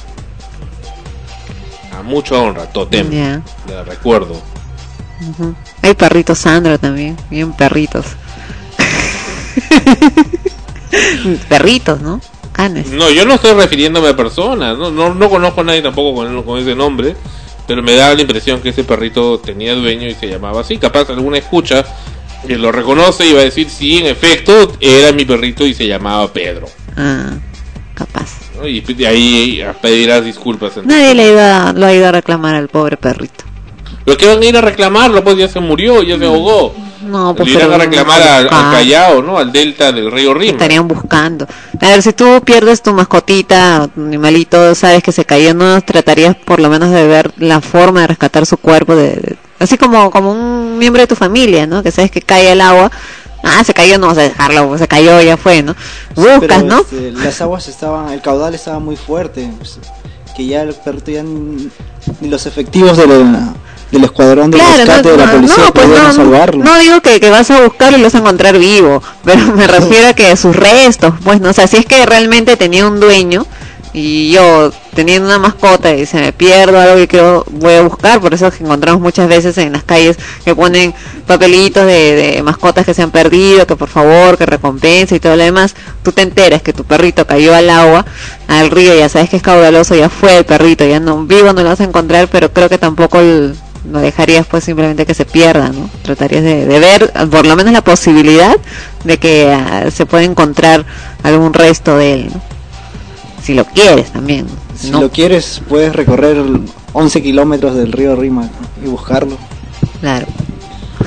Speaker 4: A mucha honra, Totem.
Speaker 3: Ya.
Speaker 4: La recuerdo.
Speaker 3: Ujú. Hay perritos Sandro también, bien perritos. Perritos, ¿no? Canes.
Speaker 4: No, yo no estoy refiriéndome a personas. No, no, no conozco a nadie tampoco con, con ese nombre. Pero me da la impresión que ese perrito tenía dueño y se llamaba así. Capaz alguna escucha que lo reconoce y va a decir, sí, en efecto, era mi perrito y se llamaba Pedro.
Speaker 3: Ah, capaz.
Speaker 4: ¿No? Y de ahí pedirás disculpas.
Speaker 3: Nadie le iba, lo ha ido a reclamar al pobre perrito.
Speaker 4: Pero que van a ir a reclamarlo, pues ya se murió, ya se ahogó.
Speaker 3: No, pues
Speaker 4: Le irán a
Speaker 3: pero
Speaker 4: reclamar
Speaker 3: no,
Speaker 4: al, al
Speaker 3: ah,
Speaker 4: Callao, ¿no? Al delta del río Rímac.
Speaker 3: estarían buscando. A ver, si tú pierdes tu mascotita, tu animalito, sabes que se cayó, ¿no? Tratarías por lo menos de ver la forma de rescatar su cuerpo, de, de- así como como un miembro de tu familia, ¿no? Que sabes que cae al agua. Ah, se cayó, no vas a dejarlo, se cayó, ya fue, ¿no? Buscas,
Speaker 8: Pero,
Speaker 3: ¿no?
Speaker 8: este, las aguas estaban, el caudal estaba muy fuerte, pues, que ya el perrito ya ni, ni los efectivos de la- del escuadrón de
Speaker 3: Claro,
Speaker 8: rescate
Speaker 3: no,
Speaker 8: de la
Speaker 3: no,
Speaker 8: policía
Speaker 3: no, pues
Speaker 8: pudieron
Speaker 3: no,
Speaker 8: salvarlo.
Speaker 3: no digo que, que vas a buscarlo y lo vas a encontrar vivo, pero me refiero a que sus restos, pues no, o sea, si es que realmente tenía un dueño y yo teniendo una mascota y se me pierdo algo que quiero, voy a buscar, por eso es que encontramos muchas veces en las calles que ponen papelitos de, de mascotas que se han perdido, que por favor, que recompensa y todo lo demás. Tú te enteras que tu perrito cayó al agua, al río, ya sabes que es caudaloso, ya fue el perrito, ya no vivo, no lo vas a encontrar, pero creo que tampoco el, lo dejarías pues simplemente que se pierda, ¿no? Tratarías de, de ver por lo menos la posibilidad de que ah, se pueda encontrar algún resto de él, ¿no? Si lo quieres también.
Speaker 8: Si
Speaker 3: ¿no?
Speaker 8: lo quieres, puedes recorrer once kilómetros del río Rímac y buscarlo.
Speaker 3: Claro.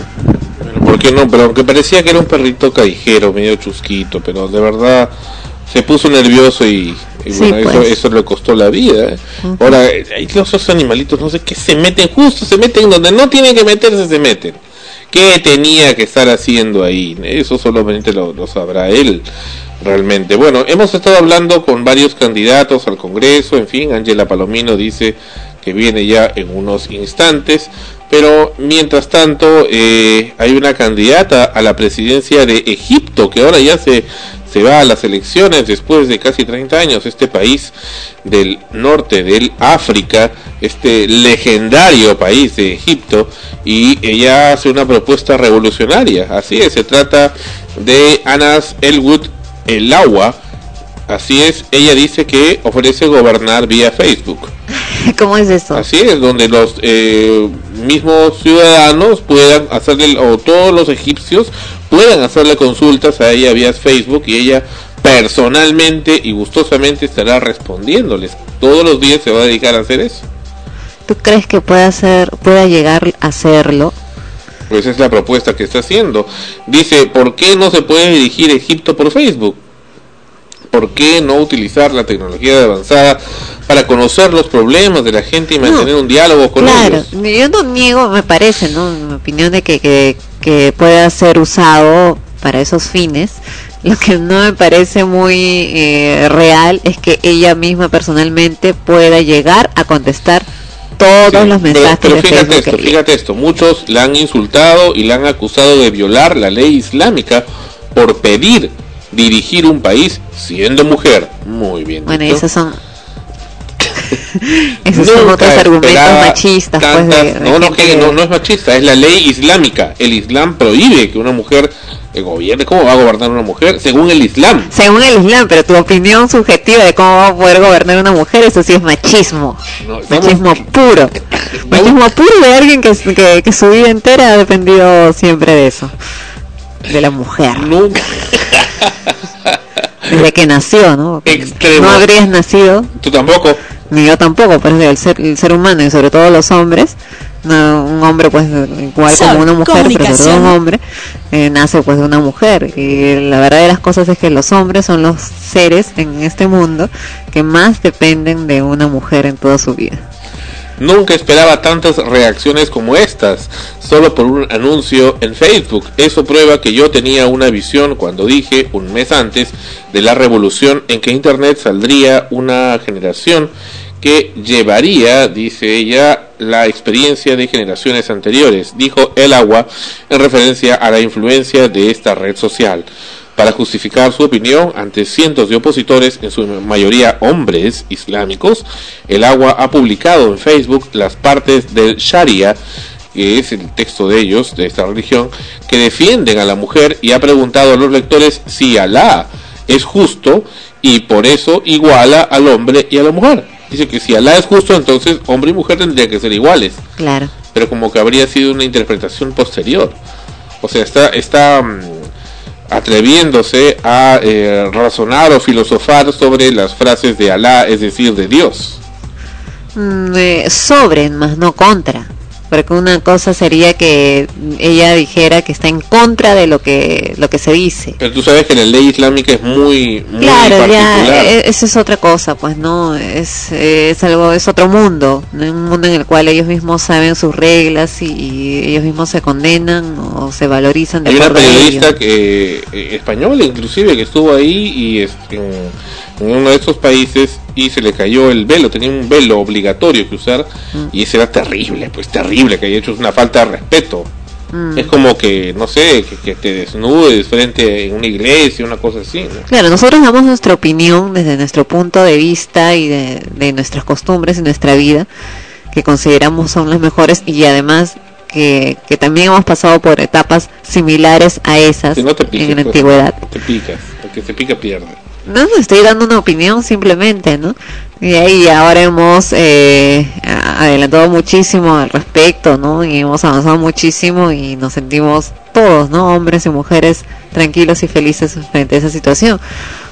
Speaker 4: Pero ¿por qué no? Pero aunque parecía que era un perrito callejero, medio chusquito, pero de verdad Se puso nervioso y, y
Speaker 3: Sí,
Speaker 4: bueno, eso,
Speaker 3: pues.
Speaker 4: eso le costó la vida. ¿eh?
Speaker 3: Ujú.
Speaker 4: Ahora, hay esos animalitos, no sé qué, se meten, justo se meten donde no tienen que meterse, se meten. ¿Qué tenía que estar haciendo ahí? Eso solamente lo, lo sabrá él, realmente. Bueno, hemos estado hablando con varios candidatos al Congreso, en fin, Ángela Palomino dice que viene ya en unos instantes, pero mientras tanto eh, hay una candidata a la presidencia de Egipto, que ahora ya se, se va a las elecciones después de casi treinta años, este país del norte del África, este legendario país de Egipto, y ella hace una propuesta revolucionaria, así es, se trata de Anas Elwood Elawa, así es, ella dice que ofrece gobernar vía Facebook.
Speaker 3: ¿Cómo es eso?
Speaker 4: Así es, donde los eh, mismos ciudadanos puedan hacerle, o todos los egipcios puedan hacerle consultas a ella vía Facebook, y ella personalmente y gustosamente estará respondiéndoles. Todos los días se va a dedicar a hacer eso.
Speaker 3: ¿Tú crees que pueda hacer, pueda llegar a hacerlo?
Speaker 4: Pues es la propuesta que está haciendo. Dice, ¿por qué no se puede dirigir Egipto por Facebook? ¿Por qué no utilizar la tecnología avanzada para conocer los problemas de la gente y mantener un diálogo con
Speaker 3: Claro,
Speaker 4: ellos?
Speaker 3: yo no niego, me parece, ¿no? En mi opinión de que, que, que pueda ser usado para esos fines. Lo que no me parece muy eh, real es que ella misma personalmente pueda llegar a contestar todos
Speaker 4: Sí,
Speaker 3: los mensajes
Speaker 4: pero, pero
Speaker 3: de
Speaker 4: fíjate
Speaker 3: Facebook.
Speaker 4: esto,
Speaker 3: que ella-
Speaker 4: fíjate esto, muchos la han insultado y la han acusado de violar la ley islámica por pedir dirigir un país siendo mujer. Muy bien
Speaker 3: Bueno,
Speaker 4: dicho.
Speaker 3: esos son esos son
Speaker 4: Nunca
Speaker 3: otros argumentos
Speaker 4: esperaba
Speaker 3: machistas, pues, de,
Speaker 4: tantas-
Speaker 3: de
Speaker 4: no, no,
Speaker 3: gente
Speaker 4: que
Speaker 3: que-
Speaker 4: no, no es machista, es la ley islámica. El Islam prohíbe que una mujer eh, gobierne. ¿Cómo va a gobernar una mujer? Según el Islam.
Speaker 3: Según el Islam, pero tu opinión subjetiva de cómo va a poder gobernar una mujer, eso sí es machismo.
Speaker 4: No, estamos-
Speaker 3: Machismo puro. Machismo puro de alguien que, que, que su vida entera ha dependido siempre de eso. De la mujer.
Speaker 4: Nunca.
Speaker 3: Desde que nació, ¿no?
Speaker 4: Extremo.
Speaker 3: No habrías nacido,
Speaker 4: Tú tampoco.
Speaker 3: ni yo tampoco, pero el ser, el ser humano y sobre todo los hombres, no, un hombre pues igual
Speaker 1: Sol,
Speaker 3: como una mujer, pero sobre todo
Speaker 1: comunicación.
Speaker 3: un hombre, eh, nace pues de una mujer. Y la verdad de las cosas es que los hombres son los seres en este mundo que más dependen de una mujer en toda su vida.
Speaker 4: Nunca esperaba tantas reacciones como estas, solo por un anuncio en Facebook. Eso prueba que yo tenía una visión cuando dije, un mes antes, de la revolución en que Internet saldría una generación que llevaría, dice ella, la experiencia de generaciones anteriores, dijo Elawa en referencia a la influencia de esta red social. Para justificar su opinión ante cientos de opositores, en su mayoría hombres islámicos, Elawa ha publicado en Facebook las partes del Sharia, que es el texto de ellos, de esta religión, que defienden a la mujer, y ha preguntado a los lectores si Alá es justo y por eso iguala al hombre y a la mujer. Dice que si Alá es justo, entonces hombre y mujer tendrían que ser iguales.
Speaker 3: Claro.
Speaker 4: Pero como que habría sido una interpretación posterior. O sea, está... está mm, atreviéndose a eh, razonar o filosofar sobre las frases de Alá, es decir, de Dios.
Speaker 3: Mm, eh, sobre, más no contra. Porque una cosa sería que ella dijera que está en contra de lo que lo que se dice.
Speaker 4: Pero tú sabes que la ley islámica es muy, muy
Speaker 3: Claro,
Speaker 4: particular.
Speaker 3: ya, eh, eso es otra cosa, pues no, es, eh, es algo, es otro mundo, ¿no? Un mundo en el cual ellos mismos saben sus reglas y, y ellos mismos se condenan o se valorizan de
Speaker 4: Hay una
Speaker 3: acuerdo a ello.
Speaker 4: periodista que, eh, española inclusive, que estuvo ahí y es, en, en uno de estos países y se le cayó el velo, tenía un velo obligatorio que usar
Speaker 3: Mm.
Speaker 4: y ese era terrible, pues terrible, que haya hecho una falta de respeto.
Speaker 3: Mm.
Speaker 4: Es como que, no sé, que, que te desnudes frente a una iglesia, una cosa así, ¿no?
Speaker 3: Claro, nosotros damos nuestra opinión desde nuestro punto de vista y de, de nuestras costumbres y nuestra vida, que consideramos son las mejores, y además que, que también hemos pasado por etapas similares a esas
Speaker 4: Si no te piques,
Speaker 3: en la
Speaker 4: pues,
Speaker 3: antigüedad.
Speaker 4: te picas, el que se pica pierde.
Speaker 3: No, no, estoy dando una opinión simplemente, ¿no? Y ahí ahora hemos eh, a- adelantado muchísimo al respecto, ¿no? Y hemos avanzado muchísimo y nos sentimos todos, ¿no? Hombres y mujeres tranquilos y felices frente a esa situación.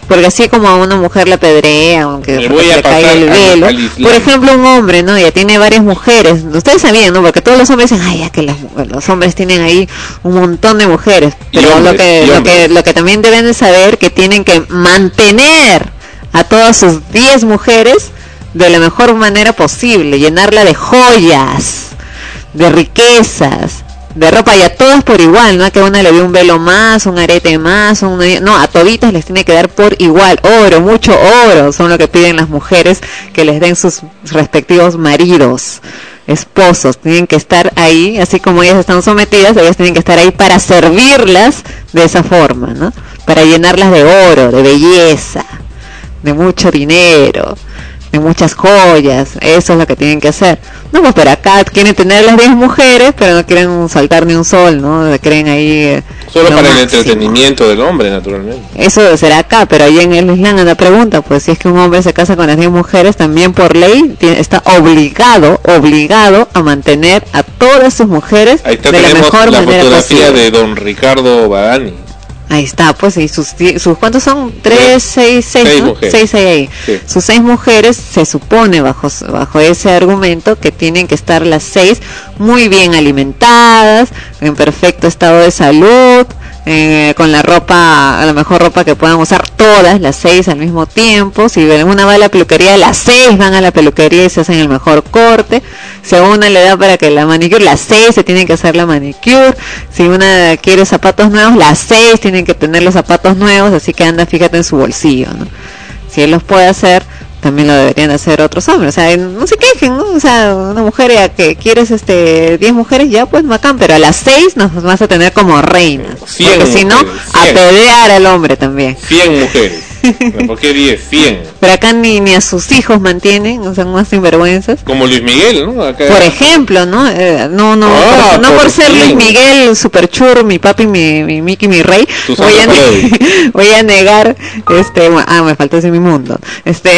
Speaker 3: Porque así como a una mujer la apedrea, aunque
Speaker 4: Me voy
Speaker 3: se
Speaker 4: a
Speaker 3: le caiga
Speaker 4: pasar
Speaker 3: el
Speaker 4: al-
Speaker 3: velo,
Speaker 4: al Islam.
Speaker 3: por ejemplo un hombre, ¿no? Ya tiene varias mujeres, ustedes sabían, ¿no? Porque todos los hombres dicen, ay, ya que las- los hombres tienen ahí un montón de mujeres, pero
Speaker 4: hombres,
Speaker 3: lo que
Speaker 4: y
Speaker 3: lo
Speaker 4: hombres.
Speaker 3: que lo que también deben de saber que tienen que mantener a todas sus diez mujeres de la mejor manera posible, llenarla de joyas, de riquezas, de ropa, y a todas por igual, no a que una le dé un velo más, un arete más, un- no, a toditas les tiene que dar por igual, oro, mucho oro, son lo que piden las mujeres, que les den sus respectivos maridos, esposos, tienen que estar ahí, así como ellas están sometidas, ellas tienen que estar ahí para servirlas de esa forma, ¿no? Para llenarlas de oro, de belleza, de mucho dinero, de muchas joyas, eso es lo que tienen que hacer. No, pues pero acá quieren tener las diez mujeres, pero no quieren saltar ni un sol, ¿no? Creen ahí... eh,
Speaker 4: Solo
Speaker 3: lo
Speaker 4: para el
Speaker 3: máximo.
Speaker 4: entretenimiento del hombre, naturalmente.
Speaker 3: Eso será acá, pero ahí en el Islam la pregunta, pues si es que un hombre se casa con las diez mujeres, también por ley tiene- está obligado, obligado a mantener a todas sus mujeres
Speaker 4: Ahí está,
Speaker 3: de la
Speaker 4: tenemos
Speaker 3: mejor
Speaker 4: la
Speaker 3: manera
Speaker 4: fotografía
Speaker 3: posible.
Speaker 4: de don Ricardo Badani.
Speaker 3: Ahí está, pues, y sus, die- sus ¿cuántos son? Tres, seis, seis,
Speaker 4: Seis
Speaker 3: ¿no?
Speaker 4: mujeres.
Speaker 3: Seis, seis ahí.
Speaker 4: Sí.
Speaker 3: Sus seis mujeres, se supone, bajo, bajo ese argumento, que tienen que estar las seis muy bien alimentadas, en perfecto estado de salud, eh, con la ropa, la mejor ropa que puedan usar todas, las seis al mismo tiempo. Si una va a la peluquería, las seis van a la peluquería y se hacen el mejor corte. Si a una le da para que la manicure, las seis se tienen que hacer la manicure. Si una quiere zapatos nuevos, las seis tienen que tener los zapatos nuevos, así que anda, fíjate en su bolsillo, ¿no? Si él los puede hacer, también lo deberían hacer otros hombres. O sea, no se quejen, ¿no? O sea, una mujer ya que quieres este diez mujeres, ya pues bacán, pero a las seis nos vas a tener como reinas.
Speaker 4: cien
Speaker 3: Porque si no,
Speaker 4: mujeres, cien.
Speaker 3: apedrear al hombre también.
Speaker 4: cien mujeres. ¿Por qué diez? cien.
Speaker 3: Pero acá ni, ni a sus hijos mantienen, o sea, más sinvergüenzas.
Speaker 4: Como Luis Miguel, ¿no? Acá.
Speaker 3: Por ejemplo, ¿no? Eh, no, no,
Speaker 4: Ah,
Speaker 3: por, no
Speaker 4: por
Speaker 3: por ser Luis
Speaker 4: fin.
Speaker 3: Miguel, super churro, mi papi, mi, mi Mickey, mi rey,
Speaker 4: Susana
Speaker 3: voy a,
Speaker 4: Parodi.
Speaker 3: voy a negar, este, bueno, ah, me faltó decir mi mundo, este,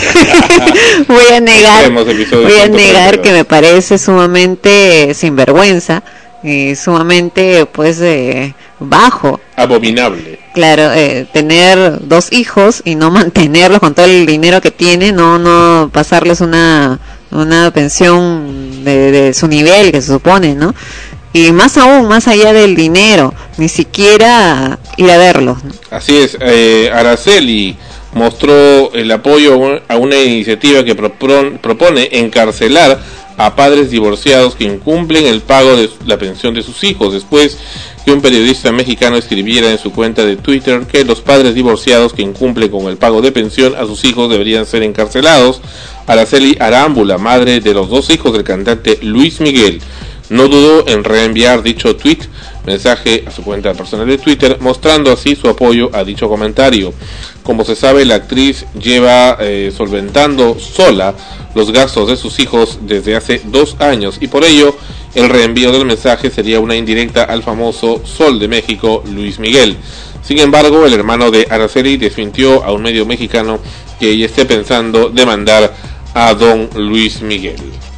Speaker 3: voy a negar,
Speaker 4: Extremos, episodio
Speaker 3: voy a
Speaker 4: ciento treinta y
Speaker 3: negar
Speaker 4: dos.
Speaker 3: que me parece sumamente sinvergüenza y sumamente, pues, eh, bajo.
Speaker 4: Abominable.
Speaker 3: Claro, eh, tener dos hijos y no mantenerlos con todo el dinero que tiene, no no pasarles una una pensión de, de su nivel que se supone, ¿no? Y más aún, más allá del dinero, ni siquiera ir a verlos, ¿no?
Speaker 4: Así es, eh, Araceli mostró el apoyo a una iniciativa que propon- propone encarcelar a padres divorciados que incumplen el pago de la pensión de sus hijos, después que un periodista mexicano escribiera en su cuenta de Twitter que los padres divorciados que incumplen con el pago de pensión a sus hijos deberían ser encarcelados. Araceli Arámbula, madre de los dos hijos del cantante Luis Miguel, no dudó en reenviar dicho tweet, mensaje a su cuenta personal de Twitter, mostrando así su apoyo a dicho comentario. Como se sabe, la actriz lleva eh, solventando sola los gastos de sus hijos desde hace dos años y por ello el reenvío del mensaje sería una indirecta al famoso Sol de México, Luis Miguel. Sin embargo, el hermano de Araceli desmintió a un medio mexicano que ella esté pensando demandar a don Luis Miguel.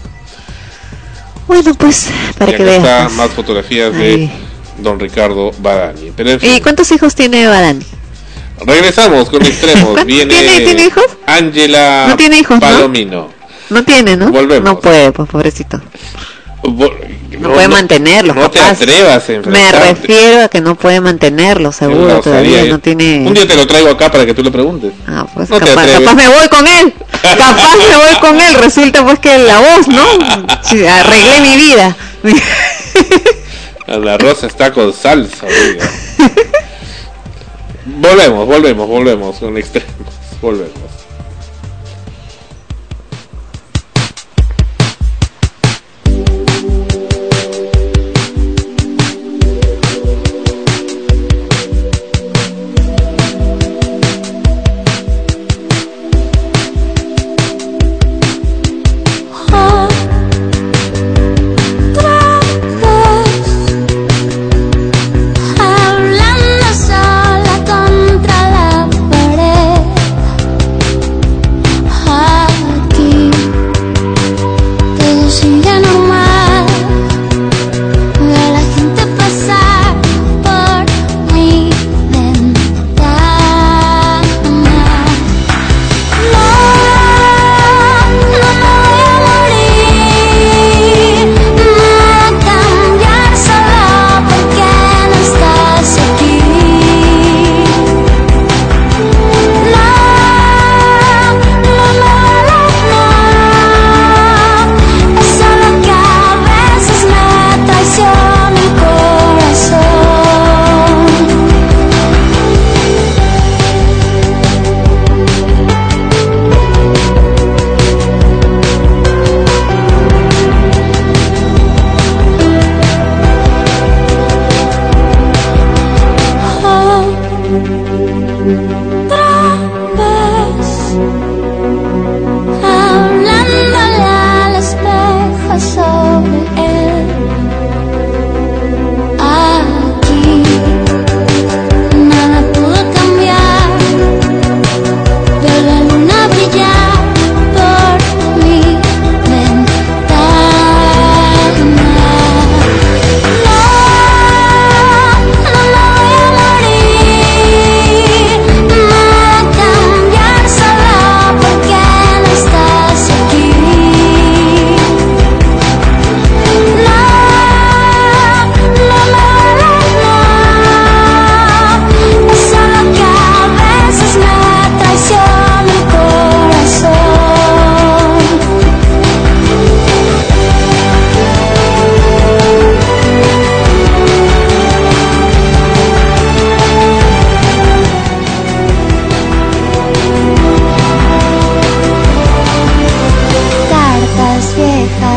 Speaker 3: Bueno, pues, para
Speaker 4: y
Speaker 3: que
Speaker 4: acá está
Speaker 3: veas.
Speaker 4: más fotografías de
Speaker 3: Ahí.
Speaker 4: don Ricardo Badani. Pero en fin,
Speaker 3: ¿Y cuántos hijos tiene Badani?
Speaker 4: regresamos con extremos. Viene
Speaker 3: ¿Tiene- tiene hijos?
Speaker 4: Ángela
Speaker 3: No tiene hijos, ¿no?
Speaker 4: Palomino.
Speaker 3: No tiene, ¿no?
Speaker 4: Volvemos.
Speaker 3: No puede, pues, pobrecito.
Speaker 4: Vol-
Speaker 3: No, puede mantenerlos,
Speaker 4: No te
Speaker 3: capaz.
Speaker 4: atrevas a
Speaker 3: Me
Speaker 4: enfrentarte.
Speaker 3: refiero a que no puede mantenerlos, seguro,
Speaker 4: No,
Speaker 3: todavía
Speaker 4: sabía,
Speaker 3: no
Speaker 4: eh.
Speaker 3: tiene...
Speaker 4: Un día te lo traigo acá para que tú le preguntes.
Speaker 3: Ah, pues
Speaker 4: No te
Speaker 3: capaz,
Speaker 4: atreves.
Speaker 3: capaz me voy con él, capaz me voy con él, resulta pues que la voz, ¿no? Sí, arreglé mi vida.
Speaker 4: La rosa está con salsa, oiga. Volvemos, volvemos, volvemos con extremos. Volvemos.
Speaker 15: Hablando sola contra la pared.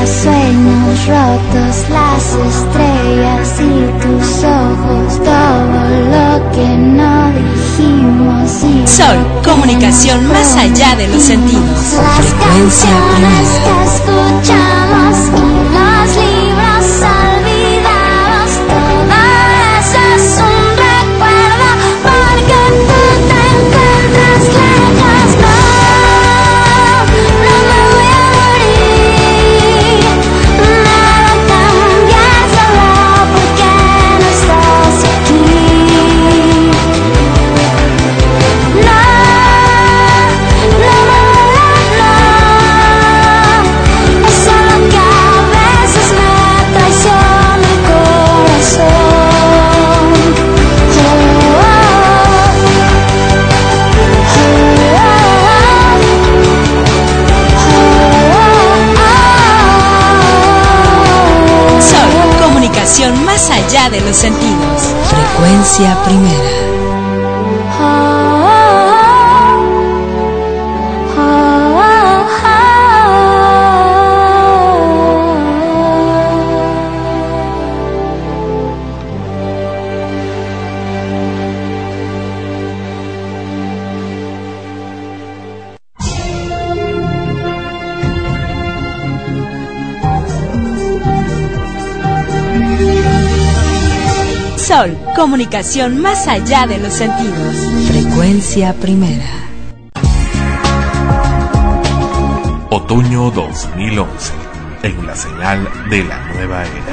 Speaker 15: sueños rotos, las estrellas y tus ojos, todo lo que no dijimos. Y
Speaker 1: Sol, comunicación más allá de los sentidos. Frecuencia primera.
Speaker 15: que escuchamos y los libros olvidados, todo eso es un recuerdo, porque tú te encuentras lejos. No, no me voy a morir, nada cambia solo porque no estás aquí. No, no, no, no, es solo que a veces me traiciona el corazón. Oh,
Speaker 1: Sol, comunicación más allá de los sentidos. Frecuencia primera. Sol, comunicación más allá de los sentidos. Frecuencia primera.
Speaker 2: Otoño dos mil once, en la señal de la nueva era.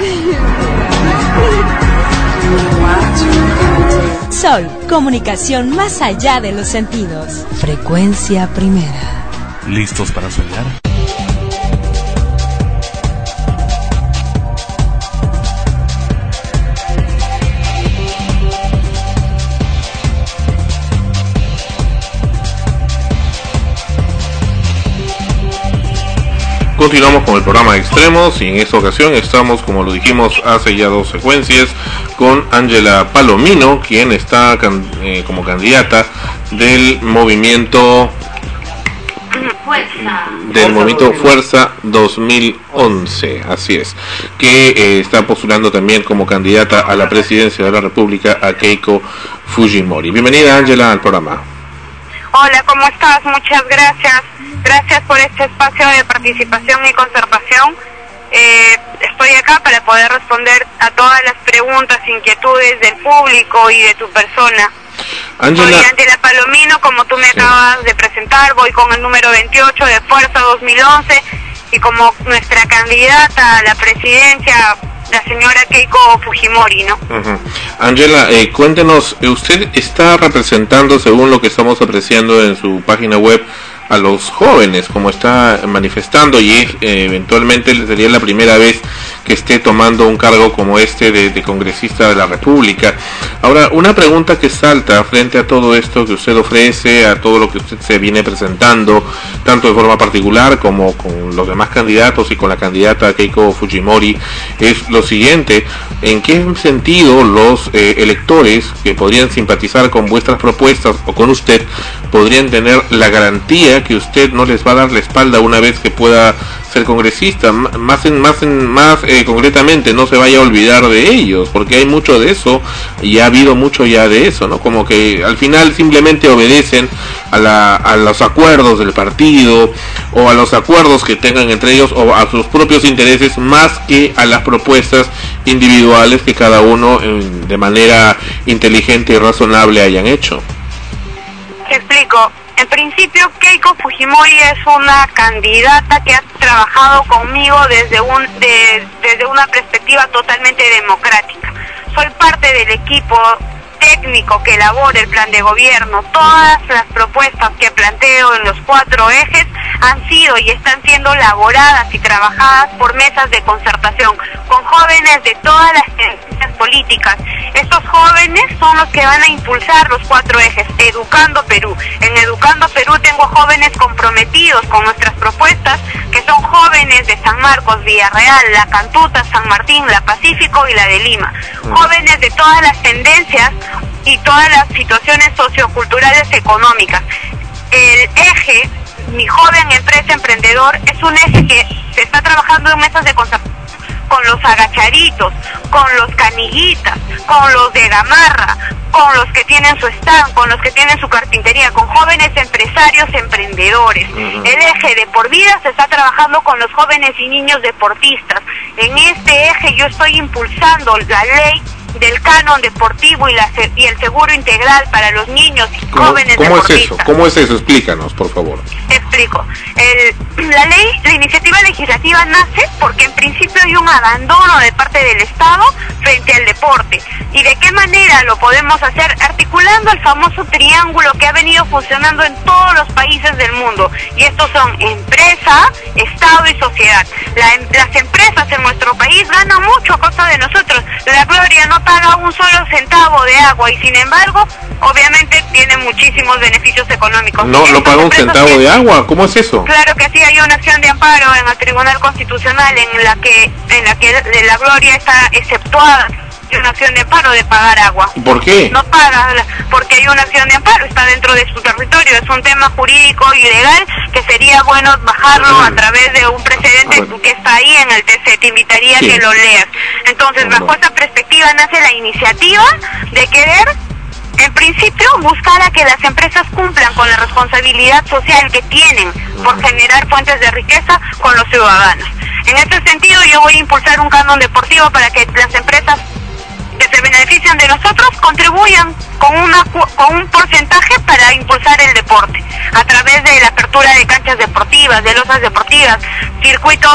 Speaker 1: Sol, comunicación más allá de los sentidos. Frecuencia primera.
Speaker 2: ¿Listos para soñar?
Speaker 4: Continuamos con el programa Extremos y en esta ocasión estamos, como lo dijimos hace ya dos secuencias, con Ángela Palomino, quien está can, eh, como candidata del movimiento
Speaker 21: Fuerza.
Speaker 4: del movimiento Fuerza dos mil once, así es, que eh, está postulando también como candidata a la presidencia de la República a Keiko Fujimori. Bienvenida, Ángela, al programa.
Speaker 21: Hola, ¿cómo estás? Muchas gracias. Gracias por este espacio de participación y conservación. Eh, estoy acá para poder responder a todas las preguntas, inquietudes del público y de tu persona.
Speaker 4: Angela...
Speaker 21: Soy Ángela Palomino, como tú me sí. acabas de presentar, voy con el número veintiocho de Fuerza dos mil once y como nuestra candidata a la presidencia, la señora Keiko Fujimori, ¿no?
Speaker 4: Ángela, uh-huh. eh, cuéntenos, usted está representando, según lo que estamos apreciando en su página web, a los jóvenes, como está manifestando, y es, eh, eventualmente sería la primera vez que esté tomando un cargo como este de, de congresista de la República. Ahora, una pregunta que salta frente a todo esto que usted ofrece, a todo lo que usted se viene presentando, tanto de forma particular como con los demás candidatos y con la candidata Keiko Fujimori, es lo siguiente: ¿en qué sentido los eh, electores que podrían simpatizar con vuestras propuestas o con usted podrían tener la garantía que usted no les va a dar la espalda una vez que pueda ser congresista? Más en, más en, más eh, concretamente, no se vaya a olvidar de ellos, porque hay mucho de eso y ha habido mucho ya de eso, ¿no? Como que al final simplemente obedecen a, la, a los acuerdos del partido o a los acuerdos que tengan entre ellos o a sus propios intereses, más que a las propuestas individuales que cada uno eh, de manera inteligente y razonable hayan hecho.
Speaker 21: Te explico. En principio, Keiko Fujimori es una candidata que ha trabajado conmigo desde un de, desde una perspectiva totalmente democrática. Soy parte del equipo técnico que elabora el plan de gobierno. Todas las propuestas que planteo en los cuatro ejes han sido y están siendo elaboradas y trabajadas por mesas de concertación con jóvenes de todas las tendencias políticas. Estos jóvenes son los que van a impulsar los cuatro ejes. Educando Perú. En Educando Perú tengo jóvenes comprometidos con nuestras propuestas, que son jóvenes de San Marcos, Villarreal, La Cantuta, San Martín, La Pacífico y la de Lima. Jóvenes de todas las tendencias y todas las situaciones socioculturales económicas. El eje Mi Joven Empresa Emprendedor es un eje que se está trabajando trabajando en mesas de concertación con los agachaditos, con los caniguitas, con los de gamarra, con los que tienen su stand, con los que tienen su carpintería, con jóvenes empresarios, emprendedores. Uh-huh. El eje de por vida se está trabajando con los jóvenes y niños deportistas. En este eje yo estoy impulsando la ley del canon deportivo y, la, y el seguro integral para los niños y jóvenes
Speaker 4: ¿Cómo
Speaker 21: deportistas.
Speaker 4: es eso? ¿Cómo es eso? Explícanos, por favor.
Speaker 21: Te explico. El, la ley, la iniciativa legislativa nace porque en principio hay un abandono de parte del Estado frente al deporte. ¿Y de qué manera lo podemos hacer? Articulando el famoso triángulo que ha venido funcionando en todos los países del mundo. Y estos son empresa, Estado y sociedad. La, las empresas en nuestro país ganan mucho a costa de nosotros. La Gloria no paga un solo centavo de agua y sin embargo, obviamente tiene muchísimos beneficios económicos.
Speaker 4: No, no paga un centavo de agua, ¿cómo es eso?
Speaker 21: Claro que sí, hay una acción de amparo en el Tribunal Constitucional en la que en la que la Gloria está exceptuada de una acción de amparo de pagar agua.
Speaker 4: ¿Por qué?
Speaker 21: No paga porque hay una acción de amparo, está dentro de su territorio, es un tema jurídico y legal que sería bueno bajarlo a través de un precedente que está ahí en el T C. Te invitaría a
Speaker 4: Sí.
Speaker 21: que lo leas. Entonces, bajo esta perspectiva nace la iniciativa de querer, en principio, buscar a que las empresas cumplan con la responsabilidad social que tienen por generar fuentes de riqueza con los ciudadanos. En este sentido, yo voy a impulsar un canon deportivo para que las empresas que se benefician de nosotros contribuyan con una cu- con un porcentaje para impulsar el deporte a través de la apertura de canchas deportivas, de losas deportivas, circuitos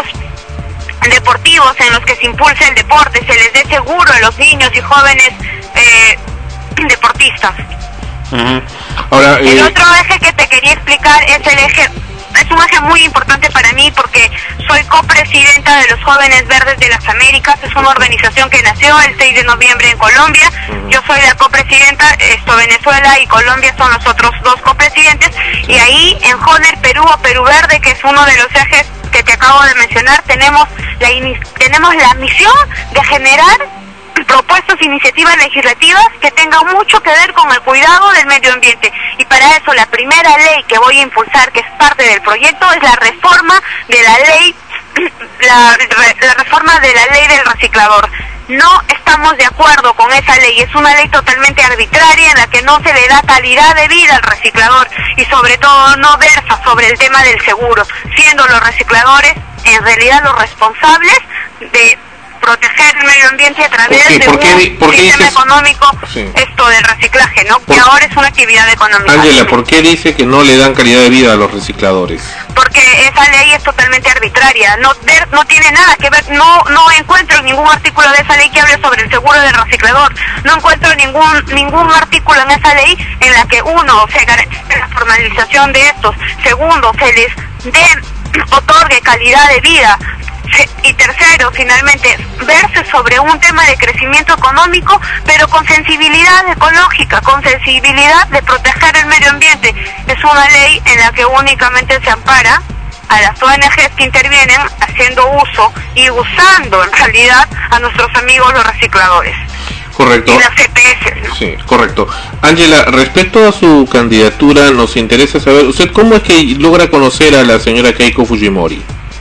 Speaker 21: deportivos en los que se impulse el deporte, se les dé seguro a los niños y jóvenes eh, deportistas.
Speaker 4: Uh-huh. Ahora,
Speaker 21: El
Speaker 4: eh,
Speaker 21: otro eje que te quería explicar es el eje, es un eje muy importante para mí porque soy copresidenta de los Jóvenes Verdes de las Américas, es una organización que nació el seis de noviembre en Colombia, yo soy la copresidenta, esto Venezuela y Colombia son los otros dos copresidentes, y ahí en Joner Perú o Perú Verde, que es uno de los ejes que te acabo de mencionar, tenemos la, ini- tenemos la misión de generar propuestas, iniciativas legislativas que tengan mucho que ver con el cuidado del medio ambiente. Y para eso la primera ley que voy a impulsar, que es parte del proyecto, es la reforma de la ley, la, la reforma de la ley del reciclador. No estamos de acuerdo con esa ley, es una ley totalmente arbitraria en la que no se le da calidad de vida al reciclador y sobre todo no versa sobre el tema del seguro, siendo los recicladores en realidad los responsables de proteger el medio ambiente a través
Speaker 4: ¿Por qué?
Speaker 21: de
Speaker 4: ¿Por qué di-
Speaker 21: un
Speaker 4: por qué
Speaker 21: sistema
Speaker 4: dices-
Speaker 21: económico,
Speaker 4: Sí.
Speaker 21: esto del reciclaje, ¿no? Que
Speaker 4: Por-
Speaker 21: ahora es una actividad económica.
Speaker 4: Ángela, ¿por qué dice que no le dan calidad de vida a los recicladores?
Speaker 21: Porque esa ley es totalmente arbitraria, no ver, no tiene nada que ver, no no encuentro ningún artículo de esa ley que hable sobre el seguro del reciclador, no encuentro ningún ningún artículo en esa ley en la que uno se garantice la formalización de estos, segundo se les dé, otorgue calidad de vida, se- y tercero, finalmente, verse sobre un tema de crecimiento económico, pero con sensibilidad ecológica, con sensibilidad de proteger el medio ambiente. Es una ley en la que únicamente se ampara a las O N Ges que intervienen haciendo uso y usando en realidad a nuestros amigos los recicladores
Speaker 4: Correcto.
Speaker 21: y las C P S, ¿no?
Speaker 4: Sí, correcto. Ángela, respecto a su candidatura, nos interesa saber, ¿usted cómo es que logra conocer a la señora Keiko Fujimori?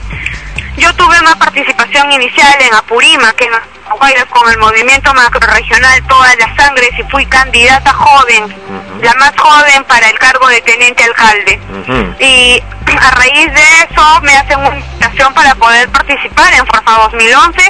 Speaker 21: Yo tuve una participación inicial en Apurímac, en Guayas, con el movimiento macrorregional Todas las Sangres, y fui candidata joven, la más joven para el cargo de teniente alcalde.
Speaker 4: Uh-huh.
Speaker 21: Y a raíz de eso me hacen una invitación para poder participar en Fuerza dos mil once.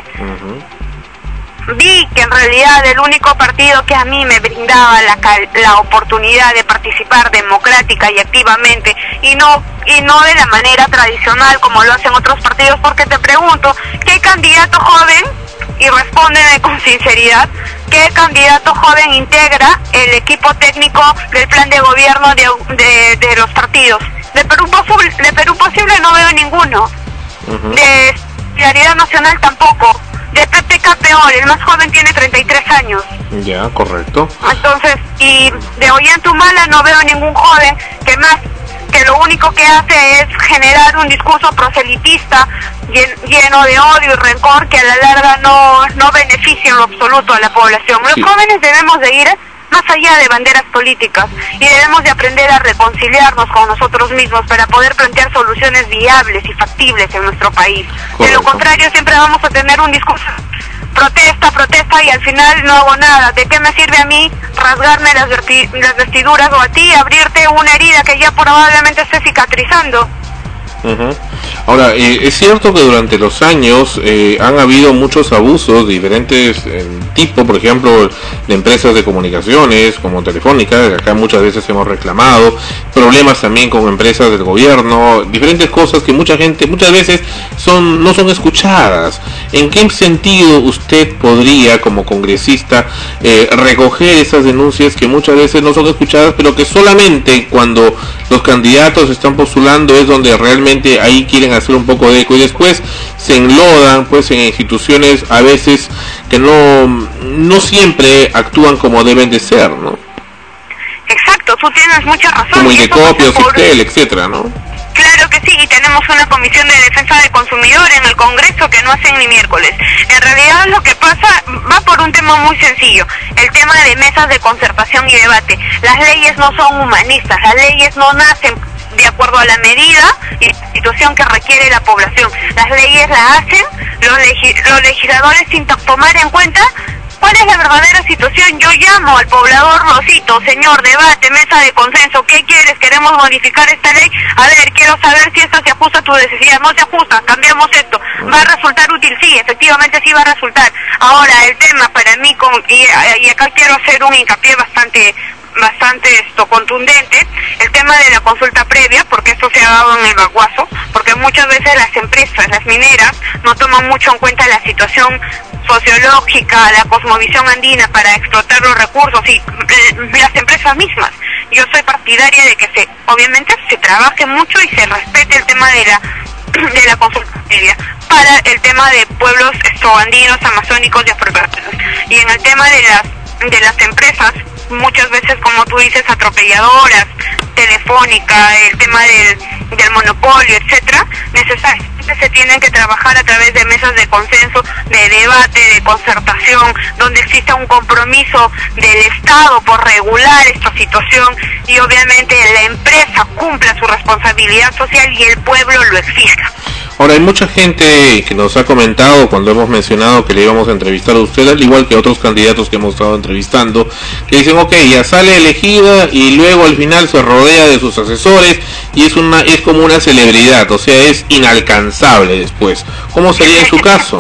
Speaker 21: Vi que en realidad el único partido que a mí me brindaba la, cal- la oportunidad de participar democrática y activamente y no y no de la manera tradicional como lo hacen otros partidos, porque te pregunto, ¿qué candidato joven, y respóndeme con sinceridad, qué candidato joven integra el equipo técnico del plan de gobierno de, de, de los partidos? De Perú, Posible, de Perú Posible no veo ninguno, de Solidaridad Nacional tampoco, de P P K peor, el más joven tiene treinta y tres años.
Speaker 4: Ya, correcto.
Speaker 21: Entonces, y de Ollantumala no veo ningún joven que más, que lo único que hace es generar un discurso proselitista llen- lleno de odio y rencor que a la larga no, no beneficia en lo absoluto a la población. Los
Speaker 4: Sí.
Speaker 21: jóvenes debemos de ir más allá de banderas políticas, y debemos de aprender a reconciliarnos con nosotros mismos para poder plantear soluciones viables y factibles en nuestro país. Correcto. De lo contrario, siempre vamos a tener un discurso protesta, protesta y al final no hago nada. ¿De qué me sirve a mí rasgarme las, verti las vestiduras o a ti abrirte una herida que ya probablemente esté cicatrizando?
Speaker 4: Uh-huh. Ahora, eh, es cierto que durante los años eh, han habido muchos abusos de diferentes eh, tipos, por ejemplo, de empresas de comunicaciones como Telefónica, que acá muchas veces hemos reclamado, problemas también con empresas del gobierno, diferentes cosas que mucha gente, muchas veces son no son escuchadas. ¿En qué sentido usted podría, como congresista, eh, recoger esas denuncias que muchas veces no son escuchadas, pero que solamente cuando los candidatos están postulando es donde realmente ahí quieren hacer un poco de eco y después se enlodan pues en instituciones a veces que no no siempre actúan como deben de ser, ¿no?
Speaker 21: Exacto, tú tienes mucha razón.
Speaker 4: Como Indecopio, Ciptel, etcétera, ¿no?
Speaker 21: Claro que sí, y tenemos una comisión de defensa del consumidor en el Congreso que no hacen ni miércoles. En realidad lo que pasa va por un tema muy sencillo, el tema de mesas de concertación y debate. Las leyes no son humanistas, las leyes no nacen de acuerdo a la medida y la situación que requiere la población. Las leyes las hacen los, legi los legisladores sin tomar en cuenta cuál es la verdadera situación. Yo llamo al poblador, lo cito, señor, debate, mesa de consenso, ¿qué quieres? Queremos modificar esta ley, a ver, quiero saber si esto se ajusta a tu necesidad, no se ajusta, cambiamos esto, ¿va a resultar útil? Sí, efectivamente sí va a resultar. Ahora, el tema para mí, con, y, y acá quiero hacer un hincapié bastante bastante esto contundente, el tema de la consulta previa, porque esto se ha dado en el Baguazo, porque muchas veces las empresas, las mineras, no toman mucho en cuenta la situación sociológica, la cosmovisión andina para explotar los recursos y eh, las empresas mismas. Yo soy partidaria de que se, obviamente se trabaje mucho y se respete el tema de la de la consulta previa para el tema de pueblos esto, andinos, amazónicos y afroperuanos. Y en el tema de las de las empresas, muchas veces, como tú dices, atropelladoras, Telefónica, el tema del, del monopolio, etcétera, necesariamente se tienen que trabajar a través de mesas de consenso, de debate, de concertación, donde exista un compromiso del Estado por regular esta situación y obviamente la empresa cumpla su responsabilidad social y el pueblo lo exija.
Speaker 4: Ahora, hay mucha gente que nos ha comentado cuando hemos mencionado que le íbamos a entrevistar a usted, al igual que otros candidatos que hemos estado entrevistando, que dicen, ok, ya sale elegida y luego al final se rodea de sus asesores y es una es como una celebridad, o sea, es inalcanzable después. ¿Cómo sería en su caso?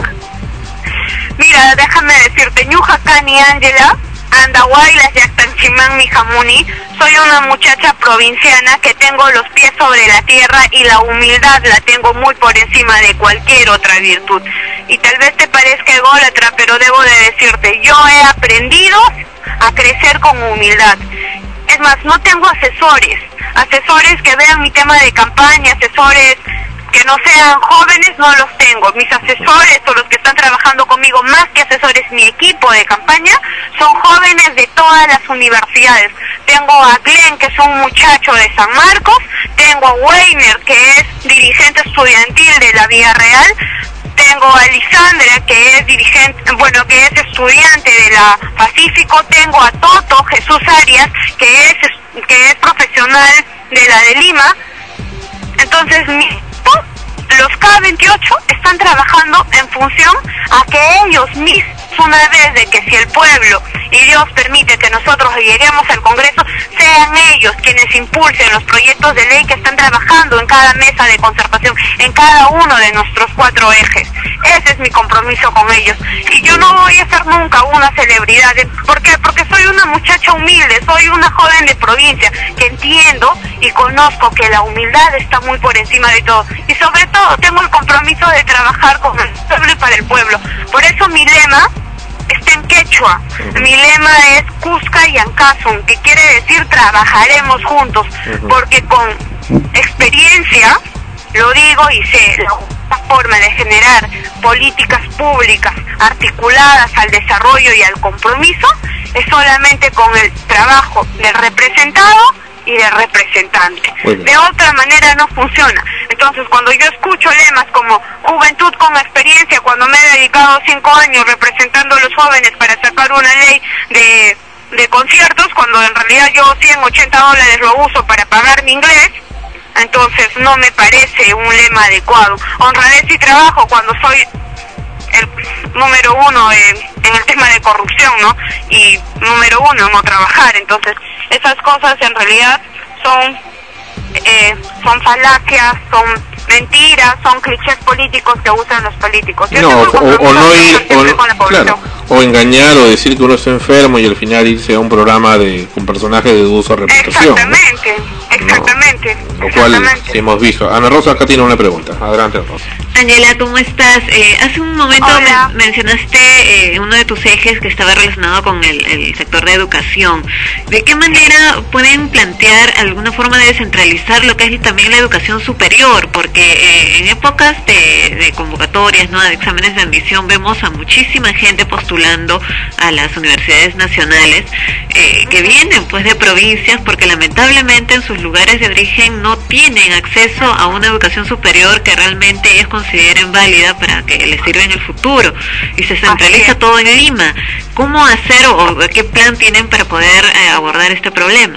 Speaker 21: Mira, déjame decirte, Ñuja Cani Ángela, Andahuaylas Yactanchimán Mijamuni, soy una muchacha provinciana que tengo los pies sobre la tierra y la humildad la tengo muy por encima de cualquier otra virtud. Y tal vez te parezca ególatra, pero debo de decirte, yo he aprendido a crecer con humildad. Es más, no tengo asesores, asesores que vean mi tema de campaña, asesores que no sean jóvenes, no los tengo. Mis asesores o los que están trabajando conmigo, más que asesores, mi equipo de campaña, son jóvenes de todas las universidades. Tengo a Glenn, que es un muchacho de San Marcos, tengo a Weiner, que es dirigente estudiantil de la Vía Real, tengo a Lisandra, que es dirigente, bueno, que es estudiante de la Pacífico, tengo a Toto Jesús Arias, que es, que es profesional de la de Lima. Entonces, mi los K veintiocho están trabajando en función a que ellos mismos, una vez de que si el pueblo y Dios permite que nosotros lleguemos al Congreso, sean ellos quienes impulsen los proyectos de ley que están trabajando en cada mesa de concertación, en cada uno de nuestros cuatro ejes. Ese es mi compromiso con ellos. Y yo no voy a ser nunca una celebridad. ¿Por qué? Porque soy una muchacha humilde, soy una joven de provincia que entiendo y conozco que la humildad está muy por encima de todo. Y sobre todo tengo el compromiso de trabajar con el pueblo y para el pueblo. Por eso mi lema está en quechua. Mi lema es Cusca y Ancasun, que quiere decir trabajaremos juntos, porque con experiencia, lo digo y sé, la única forma de generar políticas públicas articuladas al desarrollo y al compromiso es solamente con el trabajo del representado y del representante. De otra manera no funciona. Entonces, cuando yo escucho lemas como juventud con experiencia, cuando me he dedicado cinco años representando a los jóvenes para sacar una ley de de conciertos cuando en realidad yo cien ochenta dólares lo uso para pagar mi inglés. Entonces no me parece un lema adecuado. Honradez y trabajo cuando soy el número uno en, en el tema de corrupción, ¿no? Y número uno en no trabajar. Entonces esas cosas en realidad son eh, son falacias, son mentiras, son clichés políticos que usan los políticos. Yo
Speaker 4: no,
Speaker 21: tengo
Speaker 4: o, o, o no ir, o,
Speaker 21: con la población.
Speaker 4: claro, o engañar o decir que uno está enfermo y al final irse a un programa de con personajes de dudosa reputación.
Speaker 21: Exactamente, ¿no? exactamente.
Speaker 4: No, lo cual sí hemos visto. Ana Rosa acá tiene una pregunta. Adelante, Ana Rosa.
Speaker 3: Angela, ¿cómo estás? Eh, hace un momento men- mencionaste eh, uno de tus ejes que estaba relacionado con el, el sector de educación. ¿De qué manera pueden plantear alguna forma de descentralizar lo que es también la educación superior? Porque eh, en épocas de, de convocatorias, ¿no?, de exámenes de admisión, vemos a muchísima gente postulando a las universidades nacionales eh, que vienen pues de provincias, porque lamentablemente en sus lugares de origen no tienen acceso a una educación superior que realmente ellos consideren válida para que les sirva en el futuro, y se centraliza todo en Lima. ¿Cómo hacer o, o qué plan tienen para poder eh, abordar este problema?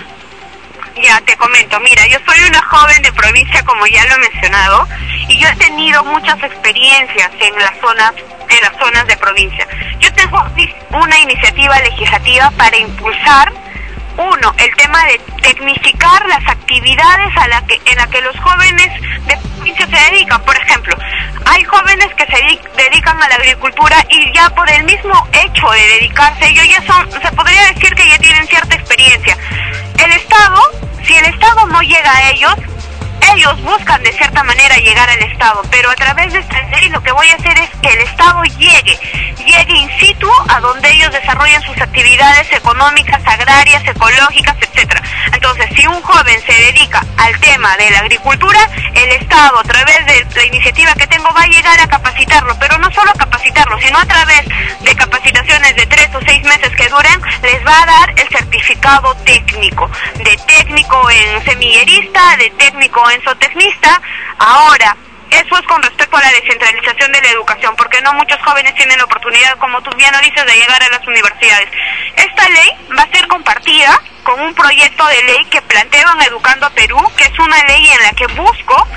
Speaker 21: Ya te comento, mira, yo soy una joven de provincia, como ya lo he mencionado, y yo he tenido muchas experiencias en las zonas, en las zonas de provincia. Yo tengo una iniciativa legislativa para impulsar, uno, el tema de tecnificar las actividades a la que, en las que los jóvenes de provincia se dedican. Por ejemplo, hay jóvenes que se dedican a la agricultura y ya por el mismo hecho de dedicarse, ellos ya son, se podría decir que ya tienen cierta experiencia. El Estado, si el Estado no llega a ellos, ellos buscan de cierta manera llegar al Estado, pero a través de esta ley lo que voy a hacer es que el Estado llegue, llegue in situ a donde ellos desarrollan sus actividades económicas, agrarias, ecológicas, etcétera. Entonces, si un joven se dedica al tema de la agricultura, el Estado, a través de la iniciativa que tengo, va a llegar a capacitarlo, pero no solo a capacitarlo, sino a través de capacitaciones de tres o seis meses que duren, les va a dar el certificado técnico, de técnico en semillerista, de técnico en zootecnista. Ahora, eso es con respecto a la descentralización de la educación, porque no muchos jóvenes tienen la oportunidad, como tú bien lo dices, de llegar a las universidades. Esta ley va a ser compartida con un proyecto de ley que planteo en Educando a Perú, que es una ley en la que busco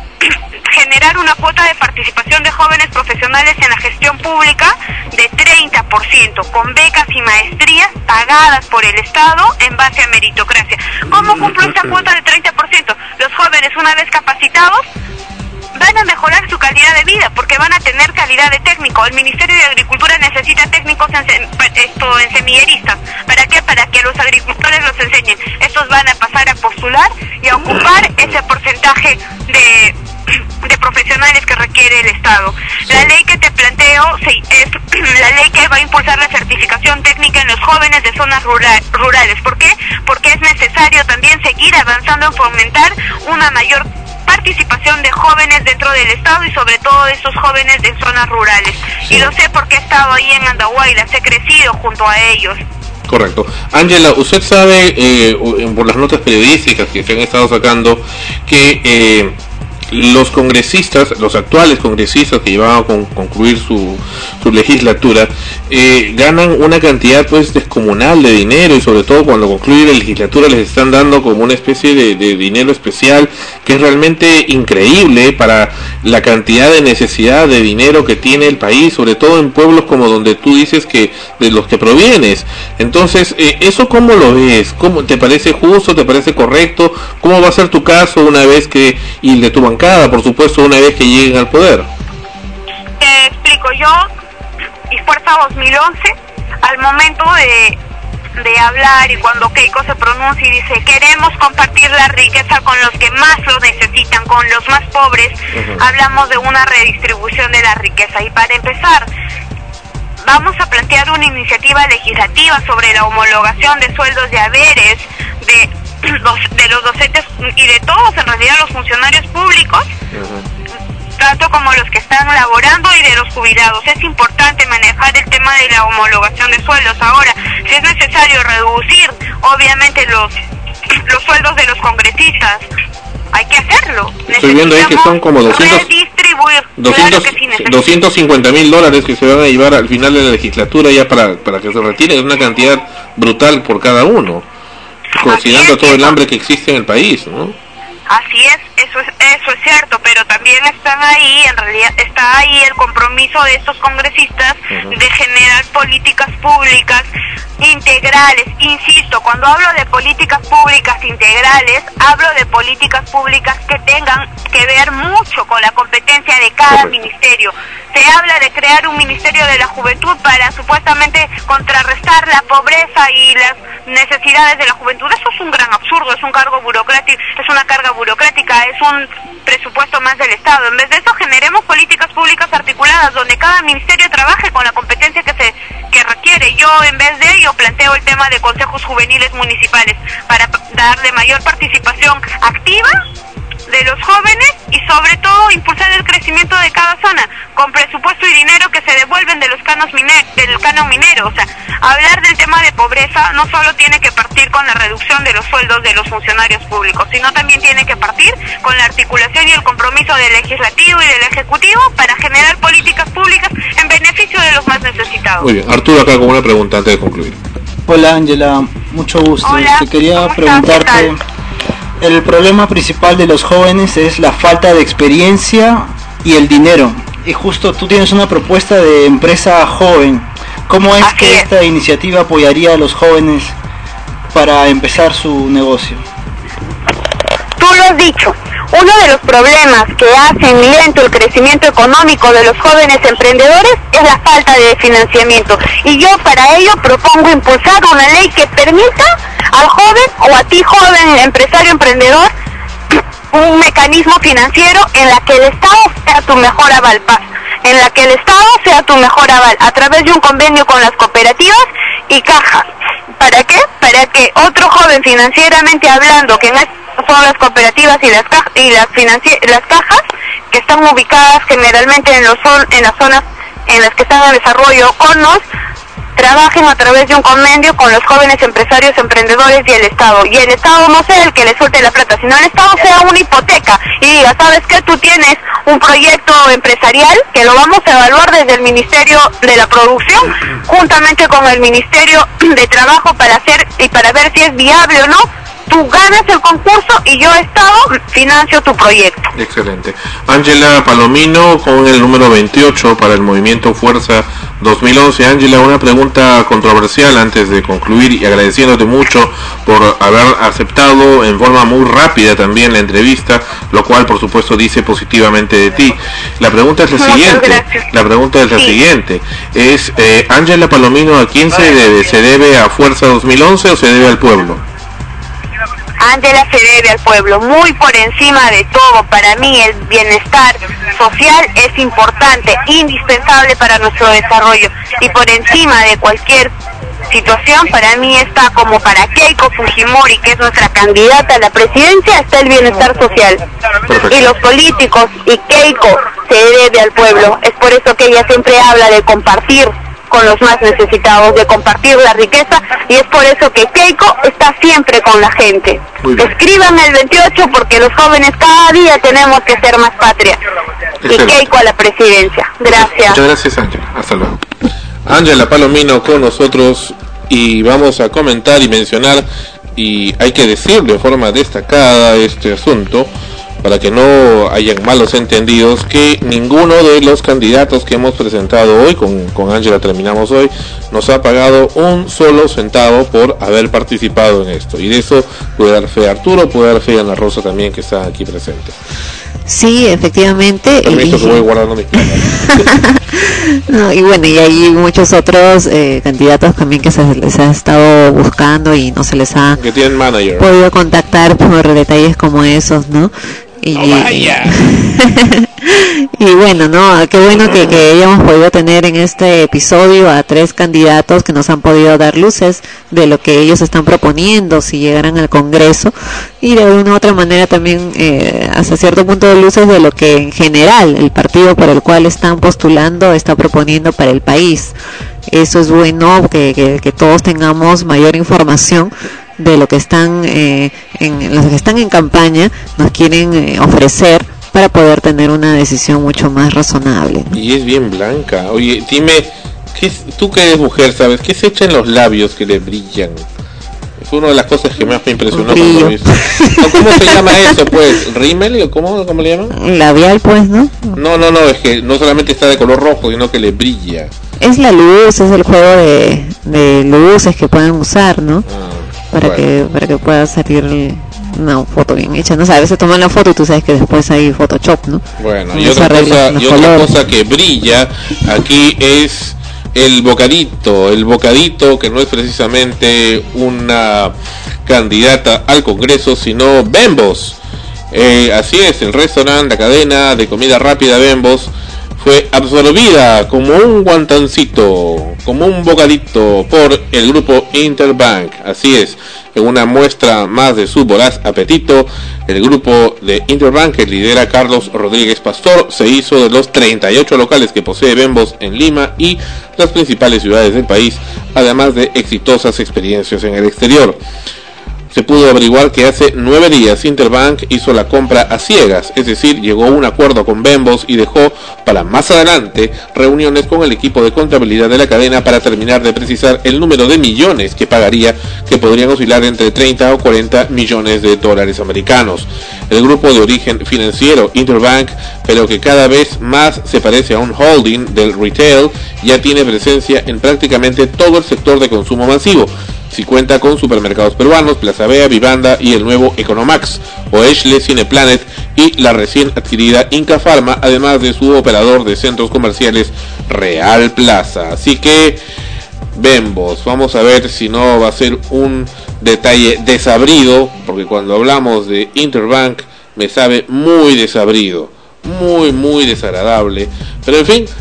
Speaker 21: generar una cuota de participación de jóvenes profesionales en la gestión pública de treinta por ciento, con becas y maestrías pagadas por el Estado en base a meritocracia. ¿Cómo cumplo esta cuota de treinta por ciento? Los jóvenes, una vez capacitados, van a mejorar su calidad de vida, porque van a tener calidad de técnico. El Ministerio de Agricultura necesita técnicos en, sem esto, en semilleristas. ¿Para qué? Para que los agricultores los enseñen. Estos van a pasar a postular y a ocupar ese porcentaje de, de profesionales que requiere el Estado. La ley que te planteo sí, es la ley que va a impulsar la certificación técnica en los jóvenes de zonas rural, rurales. ¿Por qué? Porque es necesario también seguir avanzando en fomentar una mayor participación de jóvenes dentro del Estado y sobre todo de esos jóvenes de zonas rurales. Sí. Y lo sé porque he estado ahí en Andahuaylas, he crecido junto a ellos.
Speaker 4: Correcto. Ángela, usted sabe, eh, por las notas periodísticas que se han estado sacando, que eh, los congresistas, los actuales congresistas que llevaban a con, concluir su, su legislatura, eh, ganan una cantidad pues descomunal de dinero, y sobre todo cuando concluye la legislatura les están dando como una especie de, de dinero especial que es realmente increíble para la cantidad de necesidad de dinero que tiene el país, sobre todo en pueblos como donde tú dices que de los que provienes. Entonces, eh, ¿eso cómo lo ves? ¿Cómo te parece justo? ¿Te parece correcto? ¿Cómo va a ser tu caso una vez que, y el de tu bancada, por supuesto, una vez que lleguen al poder?
Speaker 21: Te explico, yo y Fuerza dos mil once, al momento de, de hablar y cuando Keiko se pronuncia y dice queremos compartir la riqueza con los que más lo necesitan, con los más pobres, uh-huh. hablamos de una redistribución de la riqueza. Y para empezar, vamos a plantear una iniciativa legislativa sobre la homologación de sueldos y haberes de los, de los docentes y de todos, en realidad, los funcionarios públicos, uh-huh. tanto como los que están laborando, y de los jubilados. Es importante manejar el tema de la homologación de sueldos. Ahora, si es necesario reducir, obviamente, los, los sueldos de los congresistas, hay que hacerlo.
Speaker 4: Estoy viendo ahí que son como doscientos...
Speaker 21: contribuir.
Speaker 4: doscientos,
Speaker 21: Claro que sí, necesito.
Speaker 4: doscientos cincuenta mil dólares que se van a llevar al final de la legislatura ya para, para que se retire, es una cantidad brutal por cada uno, considerando todo el hambre que existe en el país, ¿no?
Speaker 21: Así es, eso es, eso es cierto, pero también están ahí, en realidad está ahí el compromiso de estos congresistas uh-huh. de generar políticas públicas integrales. Insisto, cuando hablo de políticas públicas integrales, hablo de políticas públicas que tengan que ver mucho con la competencia de cada Correcto. ministerio. Se habla de crear un ministerio de la juventud para supuestamente contrarrestar la pobreza y las necesidades de la juventud. Eso es un gran absurdo, es un cargo burocrático, es una carga burocrática, es un presupuesto más del Estado. En vez de eso, generemos políticas públicas articuladas donde cada ministerio trabaje con la competencia que se que requiere. Yo, en vez de ello, planteo el tema de consejos juveniles municipales para darle mayor participación activa de los jóvenes y sobre todo impulsar el crecimiento de cada zona con presupuesto y dinero que se devuelven de los canos mine- del canon minero. O sea, hablar del tema de pobreza no solo tiene que partir con la reducción de los sueldos de los funcionarios públicos, sino también tiene que partir con la articulación y el compromiso del legislativo y del ejecutivo para generar políticas públicas en beneficio de los más necesitados.
Speaker 4: Muy bien, Arturo acá con una pregunta antes de concluir.
Speaker 8: Hola Ángela, mucho gusto.
Speaker 21: Hola,
Speaker 8: Te quería
Speaker 21: ¿cómo
Speaker 8: preguntarte,
Speaker 21: estás?
Speaker 8: el problema principal de los jóvenes es la falta de experiencia y el dinero. Y justo tú tienes una propuesta de empresa joven. ¿Cómo es
Speaker 21: Así
Speaker 8: que
Speaker 21: es.
Speaker 8: esta iniciativa apoyaría a los jóvenes para empezar su negocio?
Speaker 21: Tú lo has dicho, uno de los problemas que hacen lento el crecimiento económico de los jóvenes emprendedores es la falta de financiamiento. Y yo para ello propongo impulsar una ley que permita al joven o a ti joven empresario emprendedor un mecanismo financiero en la que el Estado sea tu mejor aval, Paz, en la que el Estado sea tu mejor aval a través de un convenio con las cooperativas y cajas. ¿Para qué? Para que otro joven financieramente hablando, que en este son las cooperativas y las cajas, y las, financi- las cajas que están ubicadas generalmente en los zon- en las zonas en las que están en desarrollo conos, trabajen a través de un convenio con los jóvenes empresarios, emprendedores y el Estado. Y el Estado no sea el que le suelte la plata, sino el Estado sea una hipoteca y diga, ¿sabes qué? Tú tienes un proyecto empresarial que lo vamos a evaluar desde el Ministerio de la Producción, juntamente con el Ministerio de Trabajo para hacer y para ver si es viable o no. Tú ganas el concurso y yo, Estado, financio tu proyecto.
Speaker 4: Excelente. Ángela Palomino con el número veintiocho para el movimiento Fuerza dos mil once. Ángela, una pregunta controversial antes de concluir y agradeciéndote mucho por haber aceptado en forma muy rápida también la entrevista, lo cual por supuesto dice positivamente de ti. La pregunta es la
Speaker 21: Muchas
Speaker 4: siguiente.
Speaker 21: gracias.
Speaker 4: La pregunta es la
Speaker 21: Sí.
Speaker 4: siguiente. Es eh, Ángela Palomino, ¿a quién se debe? ¿Se debe a Fuerza dos mil once o se debe al pueblo?
Speaker 21: Ángela se debe al pueblo, muy por encima de todo. Para mí el bienestar social es importante, indispensable para nuestro desarrollo, y por encima de cualquier situación, para mí está, como para Keiko Fujimori, que es nuestra candidata a la presidencia, está el bienestar social.
Speaker 4: Perfecto.
Speaker 21: Y los políticos y Keiko se debe al pueblo. Es por eso que ella siempre habla de compartir con los más necesitados, de compartir la riqueza, y es por eso que Keiko está siempre con la gente. Escriban el veintiocho porque los jóvenes cada día tenemos que ser más patria.
Speaker 4: Excelente.
Speaker 21: Y Keiko a la presidencia. Gracias.
Speaker 4: Muchas gracias, Ángela. Hasta luego. Ángela Palomino con nosotros, y vamos a comentar y mencionar, y hay que decir de forma destacada este asunto para que no hayan malos entendidos, que ninguno de los candidatos que hemos presentado hoy, con con Ángela terminamos hoy, nos ha pagado un solo centavo por haber participado en esto, y de eso puede dar fe Arturo, puede dar fe Ana Rosa también, que está aquí presente.
Speaker 3: Sí, efectivamente.
Speaker 4: Permiso
Speaker 3: y,
Speaker 4: que voy guardando mis palabras.
Speaker 3: no, y bueno, y hay muchos otros eh, candidatos también que se les ha estado buscando y no se les ha
Speaker 4: Que tienen manager.
Speaker 3: podido contactar por detalles como esos, ¿no? Y, y bueno, no, qué bueno que, que hayamos podido tener en este episodio a tres candidatos que nos han podido dar luces de lo que ellos están proponiendo si llegaran al Congreso, y de una u otra manera también eh, hasta cierto punto de luces de lo que en general el partido por el cual están postulando está proponiendo para el país. Eso es bueno, que, que, que todos tengamos mayor información de lo que están eh, en los que están en campaña, nos quieren eh, ofrecer para poder tener una decisión mucho más razonable.
Speaker 4: Y es bien blanca. Oye, dime, ¿qué es, tú que eres mujer, sabes, qué se echa en los labios que le brillan? Es una de las cosas que más me impresionó cuando lo vi. ¿Cómo se llama eso, pues? ¿Rímel? ¿Cómo, ¿Cómo le llaman?
Speaker 3: Labial, pues, ¿no?
Speaker 4: No, no, no, es que no solamente está de color rojo, sino que le brilla.
Speaker 3: Es la luz, es el juego de, de luces que pueden usar, ¿no?
Speaker 4: Ah,
Speaker 3: para
Speaker 4: bueno.
Speaker 3: que para que pueda salir una foto bien hecha. No sé, a veces toman la foto y tú sabes que después hay Photoshop, ¿no?
Speaker 4: Bueno,
Speaker 3: No
Speaker 4: y
Speaker 3: se
Speaker 4: otra
Speaker 3: arreglan
Speaker 4: cosa,
Speaker 3: los
Speaker 4: y otra
Speaker 3: colores.
Speaker 4: cosa que brilla aquí es el bocadito, el bocadito que no es precisamente una candidata al Congreso, sino Bembos. Eh, así es, el restaurante, la cadena de comida rápida Bembos fue absorbida como un guantancito, como un bocadito por el grupo Interbank. Así es, en una muestra más de su voraz apetito, el grupo de Interbank, que lidera Carlos Rodríguez Pastor, se hizo de los treinta y ocho locales que posee Bembos en Lima y las principales ciudades del país, además de exitosas experiencias en el exterior. Se pudo averiguar que hace nueve días Interbank hizo la compra a ciegas, es decir, llegó a un acuerdo con Bembos y dejó para más adelante reuniones con el equipo de contabilidad de la cadena para terminar de precisar el número de millones que pagaría, que podrían oscilar entre treinta o cuarenta millones de dólares americanos. El grupo de origen financiero Interbank, pero que cada vez más se parece a un holding del retail, ya tiene presencia en prácticamente todo el sector de consumo masivo. Si cuenta con supermercados peruanos, Plaza Vea, Vivanda y el nuevo Economax, Oeshle, Cineplanet y la recién adquirida Inca Pharma, además de su operador de centros comerciales Real Plaza. Así que, Bembos, vamos a ver si no va a ser un detalle desabrido, porque cuando hablamos de Interbank me sabe muy desabrido, muy muy desagradable, pero en fin,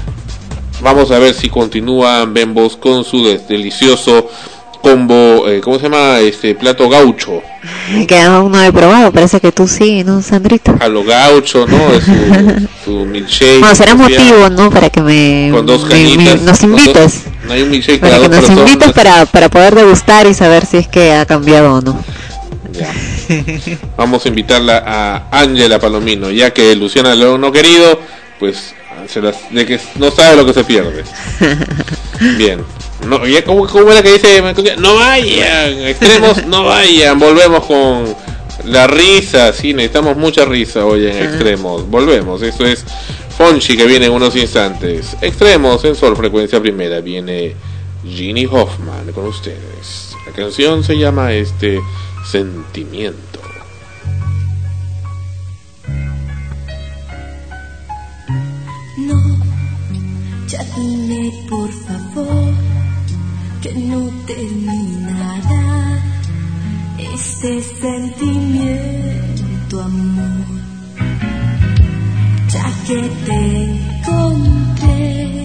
Speaker 4: vamos a ver si continúan Bembos con su des- delicioso combo, eh, ¿cómo se llama? Este plato gaucho.
Speaker 3: Que aún no he probado, parece que tú sí, ¿no, Sandrito?
Speaker 4: A lo gaucho, ¿no? Es su, su milkshake.
Speaker 3: Bueno, será
Speaker 4: especial,
Speaker 3: motivo, ¿no? Para que me,
Speaker 4: con dos
Speaker 3: me-
Speaker 4: cañitas,
Speaker 3: me- nos
Speaker 4: con
Speaker 3: invites.
Speaker 4: dos- no hay un milkshake
Speaker 3: Para
Speaker 4: para
Speaker 3: que
Speaker 4: dos
Speaker 3: nos
Speaker 4: personas.
Speaker 3: invites para, para poder degustar y saber si es que ha cambiado o no.
Speaker 4: Ya. Vamos a invitarla a Ángela Palomino, ya que Luciana León no querido, pues se las, de que no sabe lo que se pierde. Bien. No, ya como, como era que dice, no vayan, extremos, no vayan, volvemos con la risa, sí, necesitamos mucha risa hoy en extremos, volvemos, eso es Fonchi que viene en unos instantes, extremos en Sol Frecuencia Primera, viene Ginny Hoffman con ustedes, la canción se llama este Sentimiento.
Speaker 15: No, ya dime por favor que no terminará este sentimiento, amor, ya que te encontré,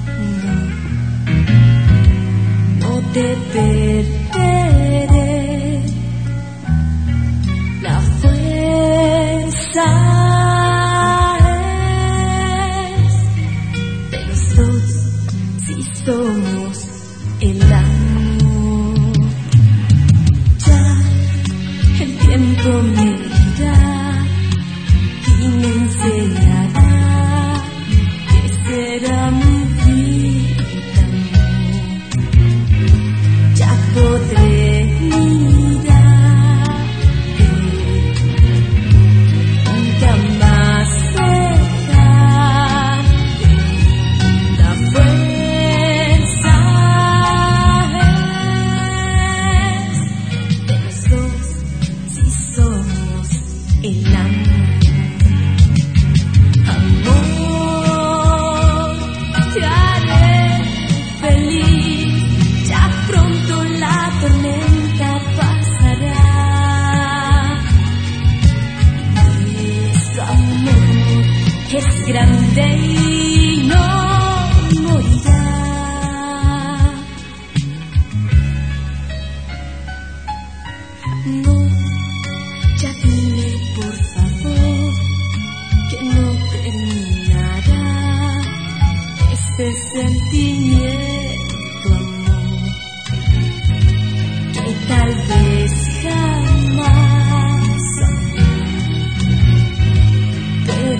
Speaker 15: no, no te perderé la fuerza. Somos el amor. Ya el tiempo me dirá y me enseñará que será mi vida, amor. Ya podré mirar nunca más dejar la fuerza. Es grande y no morirá. No, ya dime por favor que no terminará este sentimiento, amor, que tal vez jamás, amor, pero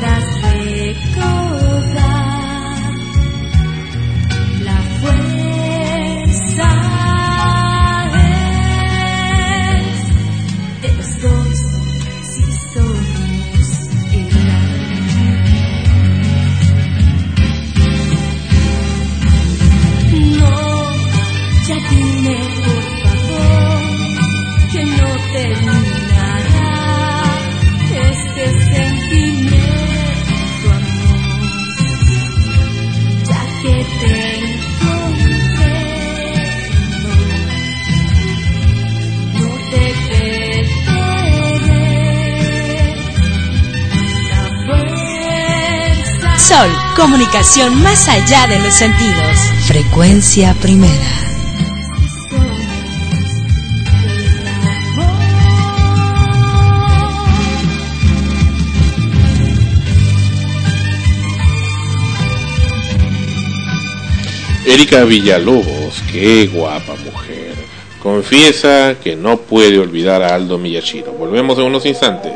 Speaker 1: Sol, comunicación más allá de los sentidos. Frecuencia primera.
Speaker 4: Erika Villalobos, qué guapa mujer, confiesa que no puede olvidar a Aldo Miyashiro. Volvemos en unos instantes.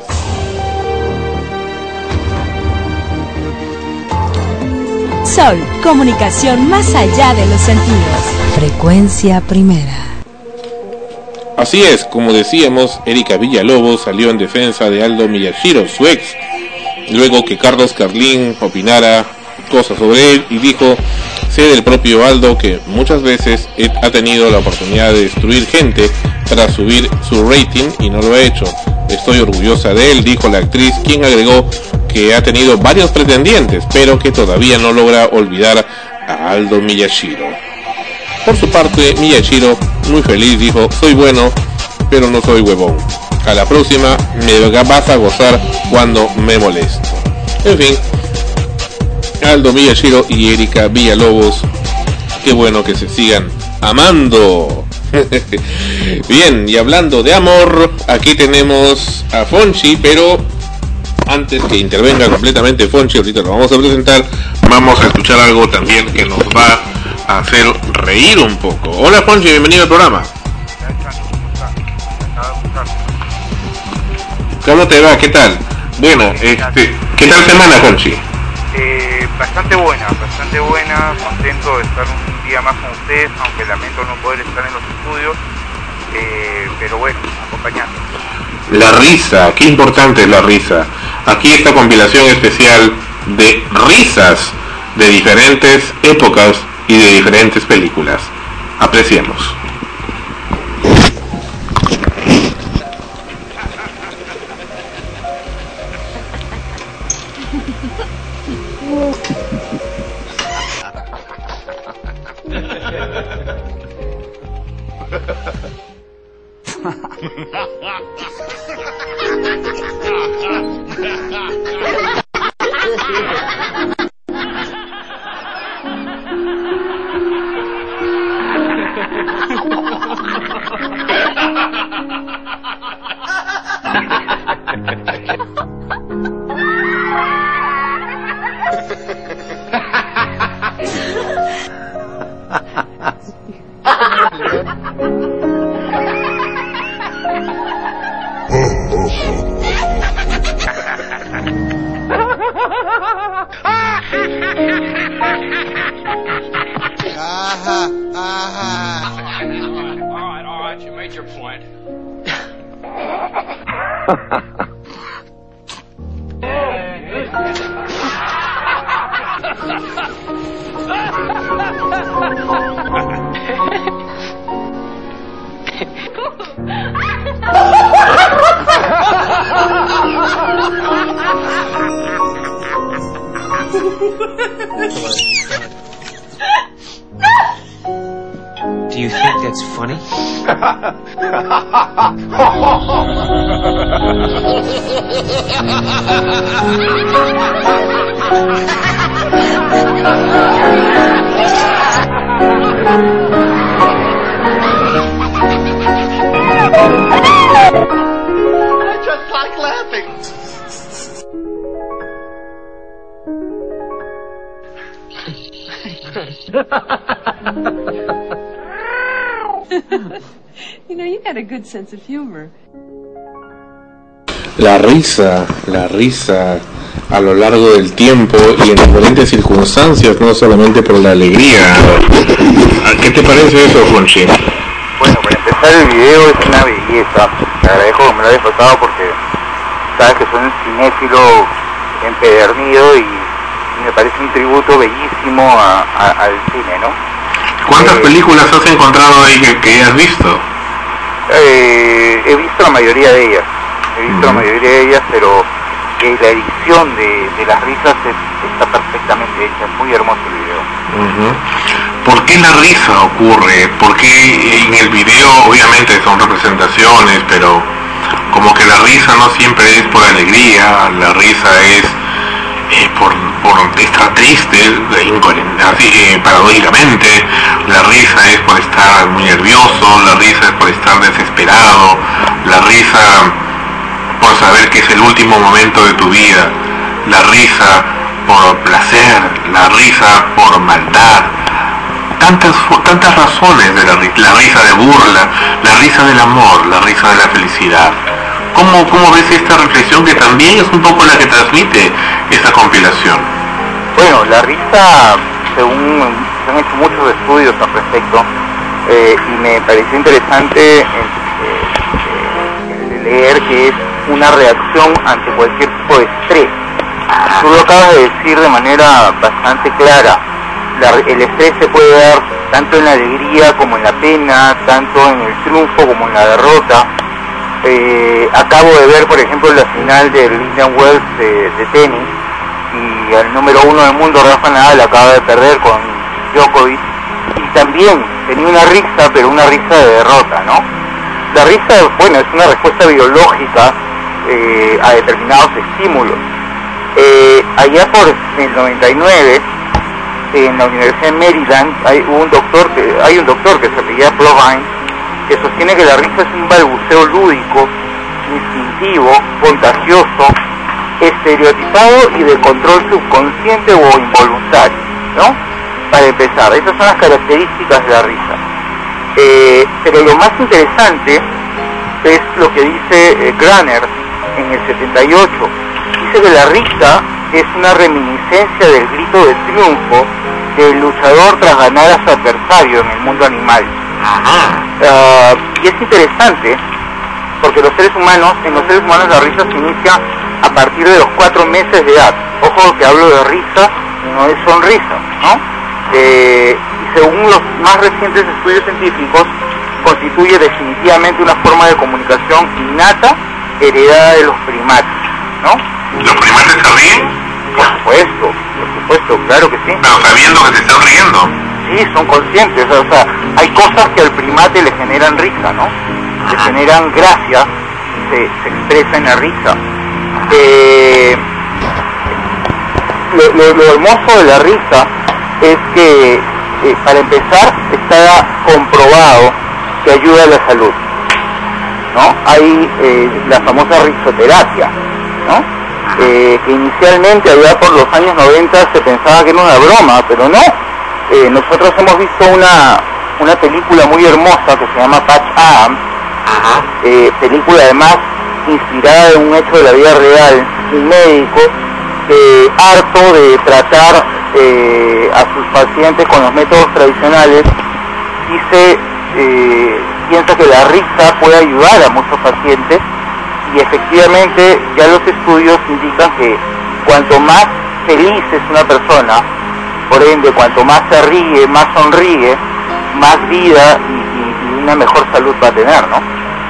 Speaker 1: Sol, comunicación más allá de los sentidos. Frecuencia primera.
Speaker 4: Así es, como decíamos, Erika Villalobos salió en defensa de Aldo Miyashiro, su ex, luego que Carlos Carlín opinara cosas sobre él y dijo: sé del propio Aldo que muchas veces ha tenido la oportunidad de destruir gente para subir su rating y no lo ha hecho. Estoy orgullosa de él, dijo la actriz, quien agregó que ha tenido varios pretendientes, pero que todavía no logra olvidar a Aldo Miyashiro. Por su parte, Miyashiro, muy feliz, dijo: soy bueno, pero no soy huevón. A la próxima me vas a gozar cuando me molesto. En fin, Aldo Miyashiro y Erika Villalobos, qué bueno que se sigan amando. Bien, y hablando de amor, aquí tenemos a Fonchi, pero antes que intervenga completamente Fonchi, ahorita lo vamos a presentar, vamos a escuchar algo también que nos va a hacer reír un poco. Hola Fonchi, bienvenido al programa. ¿Cómo te va? ¿Qué tal? Bueno, este, ¿qué tal semana, Fonchi?
Speaker 6: Eh, bastante buena, bastante buena, contento de estar un día más con ustedes, aunque lamento no poder estar en los estudios, eh, pero bueno, acompañando.
Speaker 4: La risa, qué importante es la risa. Aquí esta compilación especial de risas de diferentes épocas y de diferentes películas. Apreciemos.
Speaker 22: Do you think that's funny?
Speaker 15: I just like laughing.
Speaker 23: You know, you got a good sense of humor.
Speaker 4: La risa, la risa a lo largo del tiempo y en diferentes circunstancias, no solamente por la alegría. ¿Qué te parece eso, Fonchi?
Speaker 6: Bueno, para empezar, el video es una belleza. Te agradezco que me lo hayas pasado porque sabes que soy un cinéfilo empedernido y, y me parece un tributo bellísimo a, a, al cine, ¿no?
Speaker 4: ¿Cuántas eh, películas has encontrado ahí que, que has visto?
Speaker 6: Eh, he visto la mayoría de ellas, he visto uh-huh. la mayoría de ellas, pero eh, la edición de, de las risas es, está perfectamente hecha, es muy hermoso el video.
Speaker 4: Uh-huh. ¿Por qué la risa ocurre? Porque en el video obviamente son representaciones, pero como que la risa no siempre es por alegría, la risa es eh, por
Speaker 5: por estar triste, así, eh, paradójicamente, la risa es por estar muy nervioso, la risa es por estar desesperado, la risa por saber que es el último momento de tu vida, la risa por placer, la risa por maldad, tantas tantas razones de la risa, la risa de burla, la risa del amor, la risa de la felicidad. ¿Cómo, cómo ves esta reflexión que también es un poco la que transmite esta compilación?
Speaker 6: Bueno, la risa, según se han hecho muchos estudios al respecto, eh, y me pareció interesante eh, eh, leer que es una reacción ante cualquier tipo de estrés. Tú lo acabas de decir de manera bastante clara. La, el estrés se puede dar tanto en la alegría como en la pena, tanto en el triunfo como en la derrota. Eh, acabo de ver, por ejemplo, la final del Indian Wells de, de tenis, y el número uno del mundo, Rafa Nadal, acaba de perder con Djokovic, y también tenía una risa, pero una risa de derrota, ¿no? La risa, bueno, es una respuesta biológica eh, a determinados estímulos. Eh, allá por el noventa y nueve, en la Universidad de Maryland, hay un doctor que, hay un doctor que se apellida Plovine, que sostiene que la risa es un balbuceo lúdico, instintivo, contagioso, estereotipado y de control subconsciente o involuntario, ¿no? Para empezar, esas son las características de la risa. Eh, pero lo más interesante es lo que dice eh, Graner en el setenta y ocho. Dice que la risa es una reminiscencia del grito de triunfo del luchador tras ganar a su adversario en el mundo animal. Uh, y es interesante porque los seres humanos, en los seres humanos la risa se inicia a partir de los cuatro meses de edad. Ojo que hablo de risa, no es sonrisa, ¿no? Eh, y según los más recientes estudios científicos, constituye definitivamente una forma de comunicación innata heredada de los primates, ¿no?
Speaker 5: ¿Los primates se ríen?
Speaker 6: Por supuesto, por supuesto, claro que sí.
Speaker 5: Pero sabiendo que se están riendo.
Speaker 6: Sí, son conscientes, o sea, hay cosas que al primate le generan risa, ¿no? Le generan gracia, se, se expresa en la risa. Eh, lo, lo, lo hermoso de la risa es que, eh, para empezar, está comprobado que ayuda a la salud, ¿no? Hay eh, la famosa risoterapia, ¿no? Eh, que inicialmente allá por los años noventa se pensaba que era una broma, pero no. Eh, nosotros hemos visto una una película muy hermosa que se llama Patch Adams, eh, película además inspirada en un hecho de la vida real. Un médico que, harto de tratar eh, a sus pacientes con los métodos tradicionales, dice, eh, piensa que la risa puede ayudar a muchos pacientes, y efectivamente ya los estudios indican que cuanto más feliz es una persona, por ende, cuanto más se ríe, más sonríe, más vida y, y, y una mejor salud va a tener, ¿no?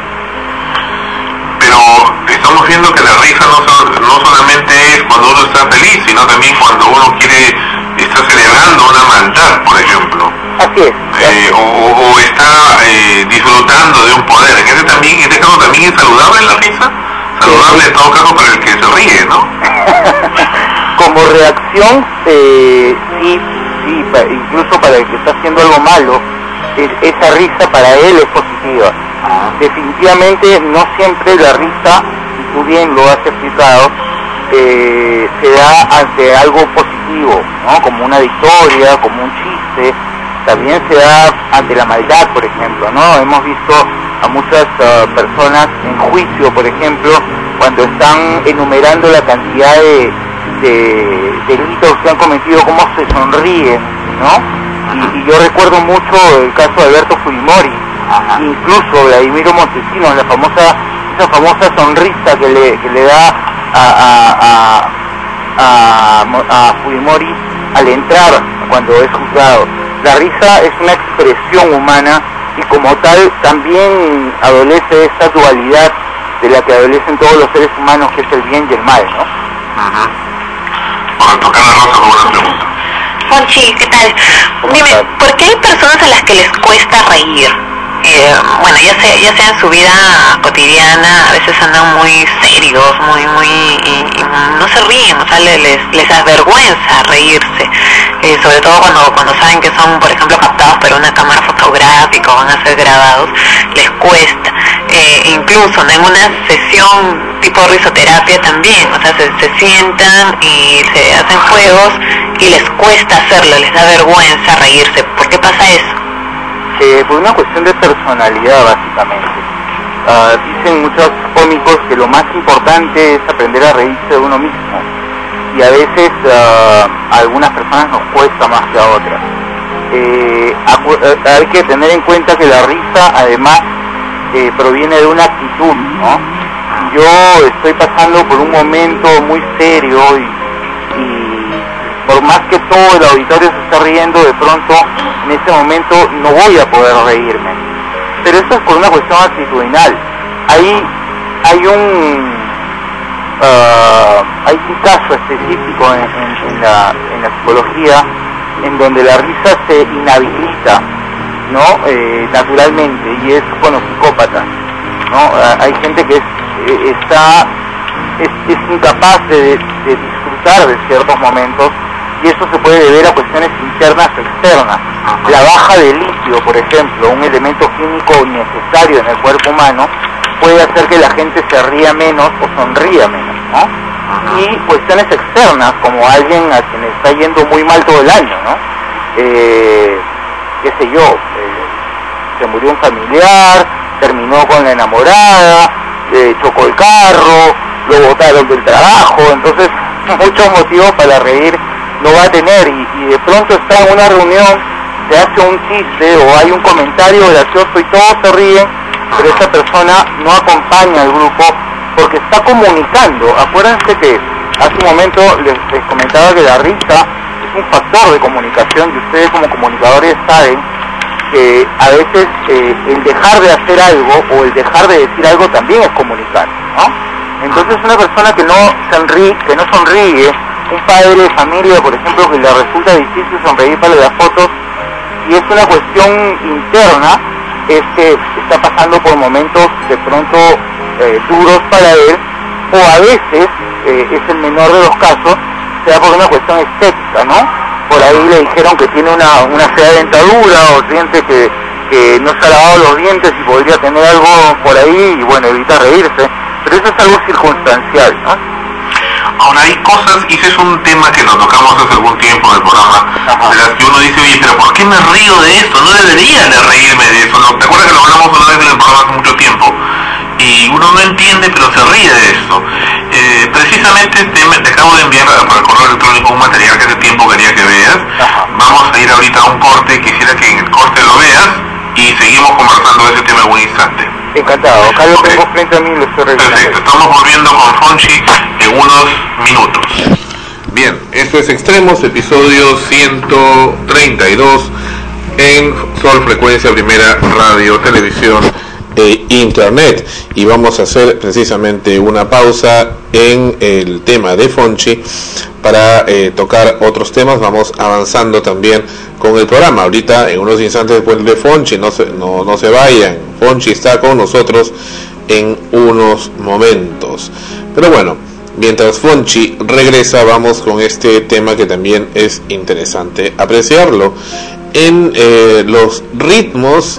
Speaker 5: Pero estamos viendo que la risa no, so, no solamente es cuando uno está feliz, sino también cuando uno quiere, está celebrando una maldad, por ejemplo.
Speaker 6: Así es.
Speaker 5: Eh, o, o está eh, disfrutando de un poder. En ese, también, en este caso también es saludable la risa. Saludable en todo caso para el que se ríe, ¿no?
Speaker 6: Como reacción, eh, sí, sí, pa, incluso para el que está haciendo algo malo, es, esa risa para él es positiva. Definitivamente no siempre la risa, y tú bien lo has explicado, eh, se da ante algo positivo, ¿no? Como una victoria, como un chiste. También se da ante la maldad, por ejemplo, ¿no? Hemos visto a muchas uh, personas en juicio, por ejemplo, cuando están enumerando la cantidad de, de delitos que han cometido, cómo se sonríen, ¿no? Y, y yo recuerdo mucho el caso de Alberto Fujimori, incluso Vladimiro Montesinos, la famosa, esa famosa sonrisa que le, que le da a, a, a, a, a Fujimori al entrar cuando es juzgado. La risa es una expresión humana y como tal también adolece esta dualidad de la que adolecen todos los seres humanos, que es el bien y el mal, ¿no?
Speaker 5: Ajá. Por tocar la rosa con una pregunta.
Speaker 7: Monchi, ¿qué tal? Dime, ¿por qué hay personas a las que les cuesta reír?
Speaker 3: eh, bueno, ya sea, ya sea en su vida cotidiana, a veces andan muy serios, muy, muy, y, y no se ríen, o sea, les, les avergüenza reírse, eh, sobre todo cuando, cuando saben que son, por ejemplo, captados por una cámara fotográfica o van a ser grabados, les cuesta, eh, incluso en una sesión tipo risoterapia también, o sea, se, se sientan y se hacen juegos y les cuesta hacerlo, les da vergüenza reírse. ¿Por qué pasa eso?
Speaker 6: Eh, por una cuestión de personalidad, básicamente. Uh, dicen muchos cómicos que lo más importante es aprender a reírse de uno mismo, y a veces uh, a algunas personas nos cuesta más que a otras. Eh, hay que tener en cuenta que la risa además eh, proviene de una actitud, ¿no? Yo estoy pasando por un momento muy serio y, y por más que todo el auditorio se está riendo, de pronto en ese momento no voy a poder reírme. Pero eso es por una cuestión actitudinal. Hay, hay un uh, hay un caso específico en, en, en, la, en la psicología en donde la risa se inhabilita, ¿no? Eh, naturalmente, y es con los psicópatas, ¿no? Uh, hay gente que es, eh, está es, es incapaz de, de disfrutar de ciertos momentos, y eso se puede deber a cuestiones internas o externas. La baja de litio, por ejemplo, un elemento químico necesario en el cuerpo humano, puede hacer que la gente se ría menos o sonría menos, ¿no? Y cuestiones externas, como alguien a quien está yendo muy mal todo el año, ¿no? Eh, qué sé yo, eh, se murió un familiar, terminó con la enamorada, eh, chocó el carro, lo botaron del trabajo, entonces muchos motivos para reír no va a tener, y, y de pronto está en una reunión, se hace un chiste o hay un comentario gracioso y todos se ríen, pero esa persona no acompaña al grupo porque está comunicando. Acuérdense que hace un momento les, les comentaba que la risa es un factor de comunicación, y ustedes como comunicadores saben que a veces eh, el dejar de hacer algo o el dejar de decir algo también es comunicar, ¿no? Entonces una persona que no sonríe, que no sonríe, un padre de familia, por ejemplo, que le resulta difícil sonreír para las fotos, y es una cuestión interna, es que está pasando por momentos de pronto eh, duros para él, o a veces, eh, es el menor de los casos, sea por una cuestión estética, ¿no? Por ahí le dijeron que tiene una, una fea dentadura, o siente que, que no se ha lavado los dientes y podría tener algo por ahí, y bueno, evita reírse, pero eso es algo circunstancial, ¿no?
Speaker 5: Ahora hay cosas, y ese es un tema que nos tocamos hace algún tiempo en el programa, de las que uno dice, oye, pero ¿por qué me río de esto? No debería de reírme de eso, ¿no? ¿Te acuerdas que lo hablamos una vez en el programa hace mucho tiempo? Y uno no entiende, pero se ríe de eso. Eh, precisamente te, te acabo de enviar por el correo electrónico un material que hace tiempo quería que veas. Vamos a ir ahorita a un corte, quisiera que en el corte lo veas, y seguimos conversando de ese tema en un instante.
Speaker 6: Encantado, acá lo tengo frente a mí, lo estoy revisando.
Speaker 5: Perfecto, estamos volviendo con Fonchi en unos minutos. Bien, esto es Extremos, episodio ciento treinta y dos en Sol Frecuencia Primera, Radio, Televisión e Internet. Y vamos a hacer precisamente una pausa en el tema de Fonchi para eh, tocar otros temas. Vamos avanzando también con el programa. Ahorita, en unos instantes después de Fonchi, no se, no, no se vayan. Fonchi está con nosotros en unos momentos. Pero bueno, mientras Fonchi regresa, vamos con este tema que también es interesante apreciarlo. En eh, los ritmos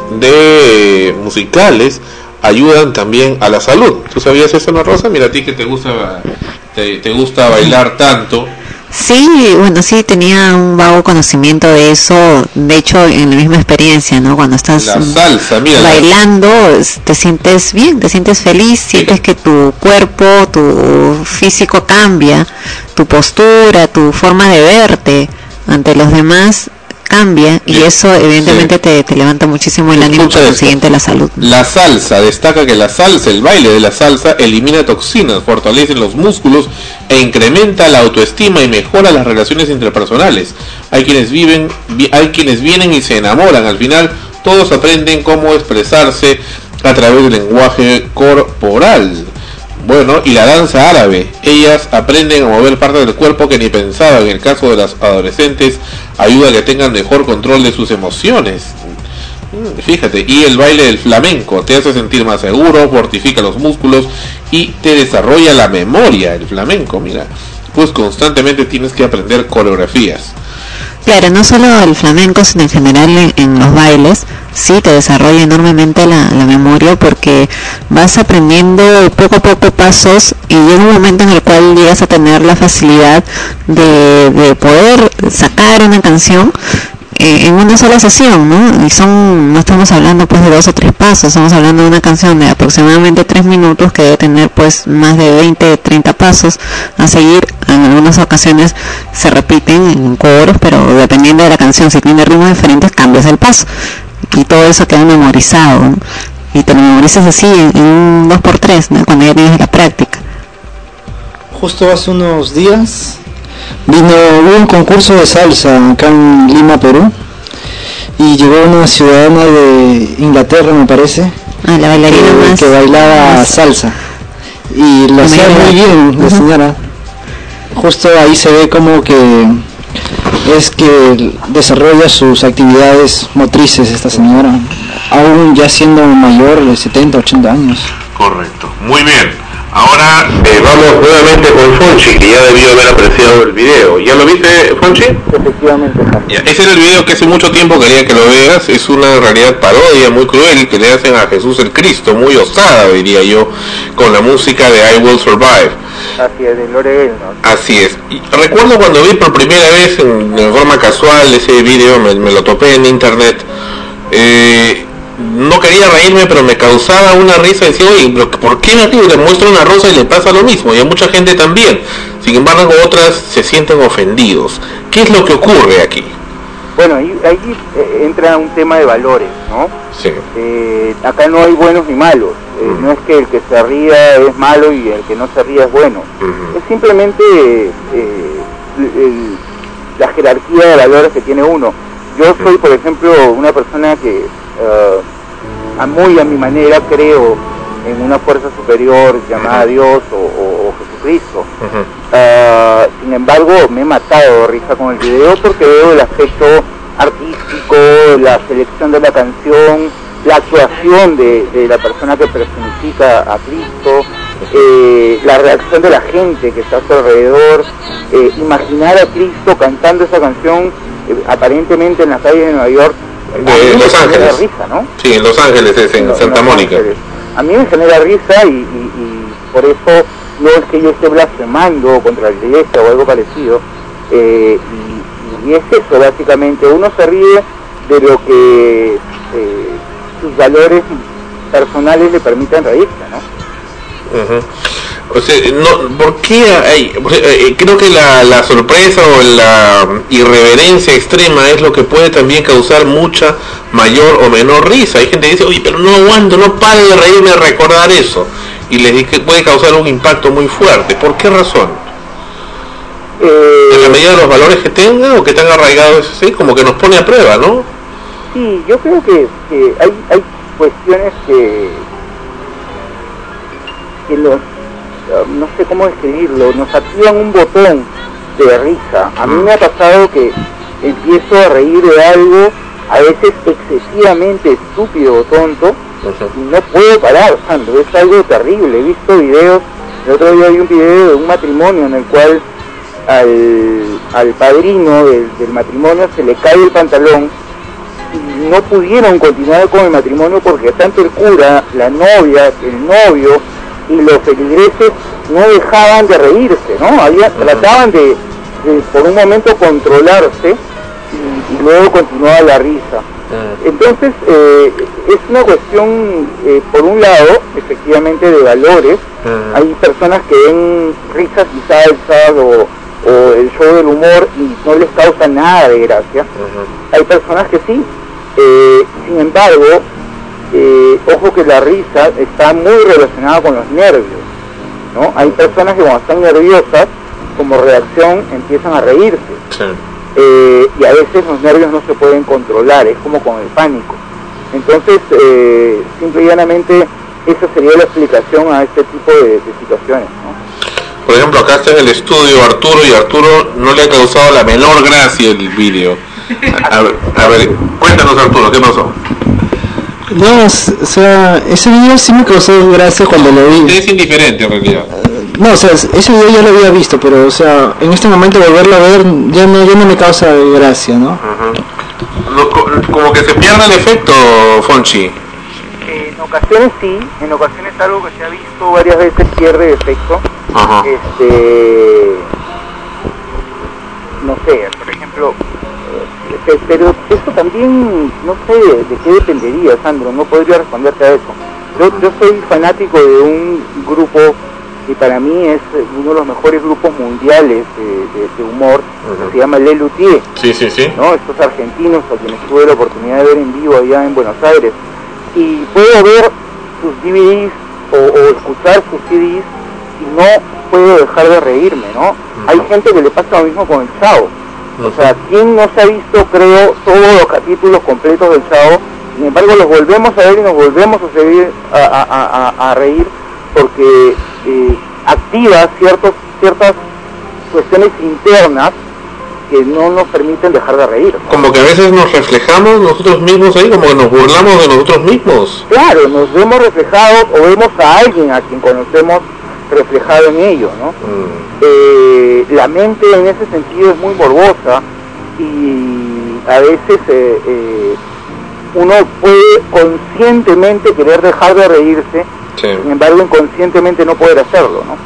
Speaker 5: de musicales ayudan también a la salud. ¿Tú sabías eso, Ana Rosa? Mira, a ti que te gusta te, te gusta bailar tanto.
Speaker 3: Sí, bueno, sí, tenía un vago conocimiento de eso. De hecho, en la misma experiencia, ¿no? Cuando estás
Speaker 5: la salsa, mira,
Speaker 3: bailando, te sientes bien, te sientes feliz, sientes que tu cuerpo, tu físico cambia, tu postura, tu forma de verte ante los demás cambia, y sí, eso evidentemente sí. te, te levanta muchísimo el ánimo, por consiguiente la salud.
Speaker 4: La salsa, destaca que la salsa, el baile de la salsa elimina toxinas, fortalece los músculos e incrementa la autoestima y mejora las relaciones interpersonales. Hay quienes viven, hay quienes vienen y se enamoran, al final todos aprenden cómo expresarse a través del lenguaje corporal. Bueno, y la danza árabe, ellas aprenden a mover partes del cuerpo que ni pensaban. En el caso de las adolescentes, ayuda a que tengan mejor control de sus emociones. Fíjate, y el baile del flamenco te hace sentir más seguro, fortifica los músculos y te desarrolla la memoria, el flamenco, mira, pues constantemente tienes que aprender coreografías.
Speaker 3: Claro, no solo el flamenco, sino en general en, en los bailes, sí te desarrolla enormemente la, la memoria, porque vas aprendiendo poco a poco pasos y llega un momento en el cual llegas a tener la facilidad de, de poder sacar una canción eh, en una sola sesión, ¿no? Y son, no estamos hablando pues de dos o tres pasos, estamos hablando de una canción de aproximadamente tres minutos que debe tener pues más de veinte, treinta pasos a seguir. En algunas ocasiones se repiten en coros, pero dependiendo de la canción, si tiene ritmos diferentes, cambias el paso y todo eso queda memorizado, ¿no? Y te lo memorizas así en, en un dos por tres, ¿no? Cuando ya tienes la práctica.
Speaker 8: Justo hace unos días vino hubo un concurso de salsa acá en Lima, Perú, y llegó una ciudadana de Inglaterra, me parece,
Speaker 3: ah, la bailarina
Speaker 8: que,
Speaker 3: más,
Speaker 8: que bailaba
Speaker 3: más
Speaker 8: salsa y lo hacía muy bien la señora. Justo ahí se ve como que es que desarrolla sus actividades motrices esta señora, aún ya siendo mayor de setenta, ochenta años.
Speaker 5: Correcto, muy bien. Ahora eh, vamos nuevamente con Fonchi, que ya debió haber apreciado el video. ¿Ya lo viste, Fonchi?
Speaker 6: Efectivamente.
Speaker 4: Ya, ese era el video que hace mucho tiempo quería que lo veas. Es una en realidad parodia muy cruel que le hacen a Jesús el Cristo, muy osada diría yo, con la música de I Will Survive.
Speaker 6: Así es, de Lorel, ¿no?
Speaker 4: Así es. Y recuerdo cuando vi por primera vez en, de forma casual ese video, me, me lo topé en internet. Eh, no quería reírme, pero me causaba una risa. Decía, oye, pero ¿por qué me río? Le muestro una rosa y le pasa lo mismo, y a mucha gente también. Sin embargo, otras se sienten ofendidos. ¿Qué es lo que ocurre aquí?
Speaker 6: Bueno, ahí, ahí eh, entra un tema de valores, ¿no?
Speaker 4: Sí.
Speaker 6: Eh, acá no hay buenos ni malos. Eh, uh-huh. No es que el que se ría es malo y el que no se ría es bueno. Uh-huh. Es simplemente eh, el, la jerarquía de valores que tiene uno. Yo soy, por ejemplo, una persona que uh, a muy a mi manera creo en una fuerza superior llamada Dios o, o, o Jesucristo. Uh-huh. Uh, sin embargo, me he matado de risa con el video porque veo el aspecto artístico, la selección de la canción, la actuación de, de la persona que personifica a Cristo, eh, la reacción de la gente que está a su alrededor, eh, imaginar a Cristo cantando esa canción eh, aparentemente en las calles de Nueva York,
Speaker 4: de Los Ángeles,
Speaker 6: risa, ¿no?
Speaker 4: Sí, en Los Ángeles, es en, en Santa en Mónica. Ángeles.
Speaker 6: A mí me genera risa y, y, y por eso no es que yo esté blasfemando contra la iglesia o algo parecido, eh, y, y es eso básicamente, uno se ríe de lo que eh, sus valores personales le permiten reírse, ¿no?
Speaker 4: Uh-huh. O sea, no, ¿por qué hay? Eh, creo que la, la sorpresa o la irreverencia extrema es lo que puede también causar mucha mayor o menor risa. Hay gente que dice, oye, pero no aguanto, no paro de reírme de recordar eso. Y les dice que puede causar un impacto muy fuerte. ¿Por qué razón?
Speaker 6: Eh,
Speaker 4: ¿En la medida de los valores que tenga o que están arraigados, sí, como que nos pone a prueba, ¿no?
Speaker 6: Sí, yo creo que, que hay, hay cuestiones que, que los, no sé cómo describirlo, nos activan un botón de risa. A mí me ha pasado que empiezo a reír de algo, a veces excesivamente estúpido o tonto, y no puedo parar, Sandro, es algo terrible. He visto videos, el otro día vi un video de un matrimonio en el cual al, al padrino del, del matrimonio se le cae el pantalón y no pudieron continuar con el matrimonio porque tanto el cura, la novia, el novio y los feligreses no dejaban de reírse, ¿no? Había, trataban de, de por un momento controlarse y, y luego continuaba la risa. Entonces eh, es una cuestión eh, por un lado efectivamente de valores. Uh-huh. Hay personas que ven risas y salsas o, o el show del humor y no les causa nada de gracia. Uh-huh. Hay personas que sí. Eh, sin embargo, eh, ojo que la risa está muy relacionada con los nervios, ¿no? Hay personas que cuando están nerviosas, como reacción, empiezan a reírse. Sí. Eh, y a veces los nervios no se pueden controlar, es como con el pánico. Entonces, eh, simple y llanamente, esa sería la explicación a este tipo de, de situaciones, ¿no?
Speaker 4: Por ejemplo, acá está en el estudio Arturo, y Arturo no le ha causado la menor gracia el vídeo. A, a ver, a ver, cuéntanos, Arturo, ¿qué pasó?
Speaker 8: No, o sea, ese video sí me causó gracia cuando lo vi.
Speaker 4: Es indiferente en realidad.
Speaker 8: No, o sea, ese video ya lo había visto, pero o sea, en este momento volverlo a ver ya no, ya no me causa gracia, ¿no?
Speaker 4: Uh-huh. Como que se pierde el efecto, Fonchi.
Speaker 6: En ocasiones sí, en ocasiones algo que se ha visto varias veces pierde efecto.
Speaker 4: Ajá.
Speaker 6: Este, no sé, por ejemplo, eh, pero esto también, no sé de qué dependería, Sandro, no podría responderte a eso. Yo, yo soy fanático de un grupo que para mí es uno de los mejores grupos mundiales de, de, de humor, uh-huh. que se llama Les Luthiers.
Speaker 4: Sí, sí, sí.
Speaker 6: ¿No? Estos argentinos a quienes tuve la oportunidad de ver en vivo allá en Buenos Aires. Y puedo ver sus D V Ds o, o escuchar sus C Ds y no puedo dejar de reírme, ¿no? Uh-huh. Hay gente que le pasa lo mismo con el Chavo. Uh-huh. O sea, ¿quién no se ha visto, creo, todos los capítulos completos del Chavo? Sin embargo, los volvemos a ver y nos volvemos a seguir a, a, a, a reír porque eh, activa ciertos, ciertas cuestiones internas que no nos permiten dejar de reír, ¿no?
Speaker 4: Como que a veces nos reflejamos nosotros mismos ahí, como que nos burlamos de nosotros mismos.
Speaker 6: Claro, nos vemos reflejados o vemos a alguien a quien conocemos reflejado en ello, ¿no? Mm. Eh, la mente en ese sentido es muy morbosa y a veces eh, eh, uno puede conscientemente querer dejar de reírse, sí. Sin embargo inconscientemente no poder hacerlo, ¿no?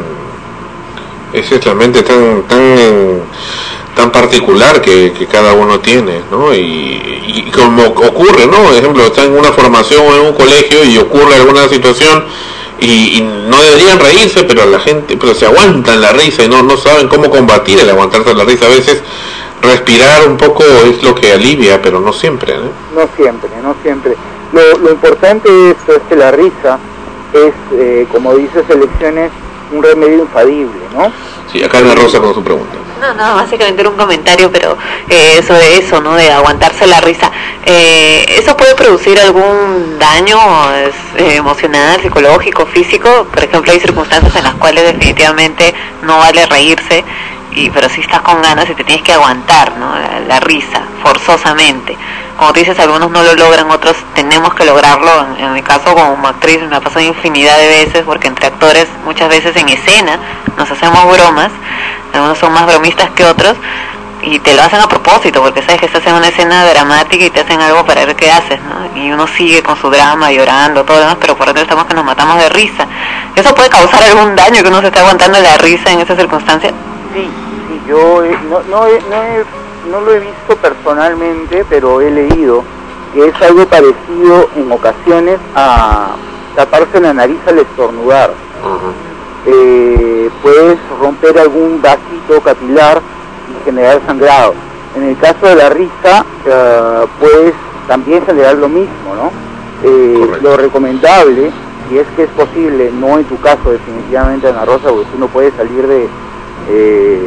Speaker 4: Mm. Esa es la mente tan tan tan particular que, que cada uno tiene, ¿no? Y, y como ocurre, ¿no? Por ejemplo, está en una formación o en un colegio y ocurre alguna situación y, y no deberían reírse, pero la gente, pero se aguantan la risa y no, no saben cómo combatir el aguantarse la risa. A veces respirar un poco es lo que alivia, pero no siempre, ¿no?
Speaker 6: No siempre, no siempre. Lo, lo importante de esto es que la risa es, eh, como dice Selecciones, un remedio infalible, ¿no?
Speaker 4: Sí, acá Ana Rosa con su pregunta.
Speaker 3: No, no, básicamente era un comentario, pero eh, sobre eso, ¿no? De aguantarse la risa. Eh, ¿Eso puede producir algún daño eh, emocional, psicológico, físico? Por ejemplo, hay circunstancias en las cuales definitivamente no vale reírse, y pero si estás con ganas y te tienes que aguantar, ¿no? La, la risa, forzosamente. Como tú dices, algunos no lo logran, otros tenemos que lograrlo. En, en mi caso, como actriz, me ha pasado infinidad de veces, porque entre actores, muchas veces en escena, nos hacemos bromas. Algunos son más bromistas que otros, y te lo hacen a propósito, porque sabes que estás en una escena dramática y te hacen algo para ver qué haces, ¿no? Y uno sigue con su drama, llorando, todo lo demás, pero por dentro estamos que nos matamos de risa. ¿Eso puede causar algún daño, que uno se esté aguantando la risa en esas circunstancias?
Speaker 6: Sí, sí, yo eh, no, no, he, no, he, no lo he visto personalmente, pero he leído que es algo parecido en ocasiones a taparse la nariz al estornudar. Uh-huh. eh, puedes romper algún vasito capilar y generar sangrado. En el caso de la risa, uh, puedes también generar lo mismo, ¿no? Eh, lo recomendable, si es que es posible, no en tu caso definitivamente, Ana Rosa, porque tú no puedes salir de Eh,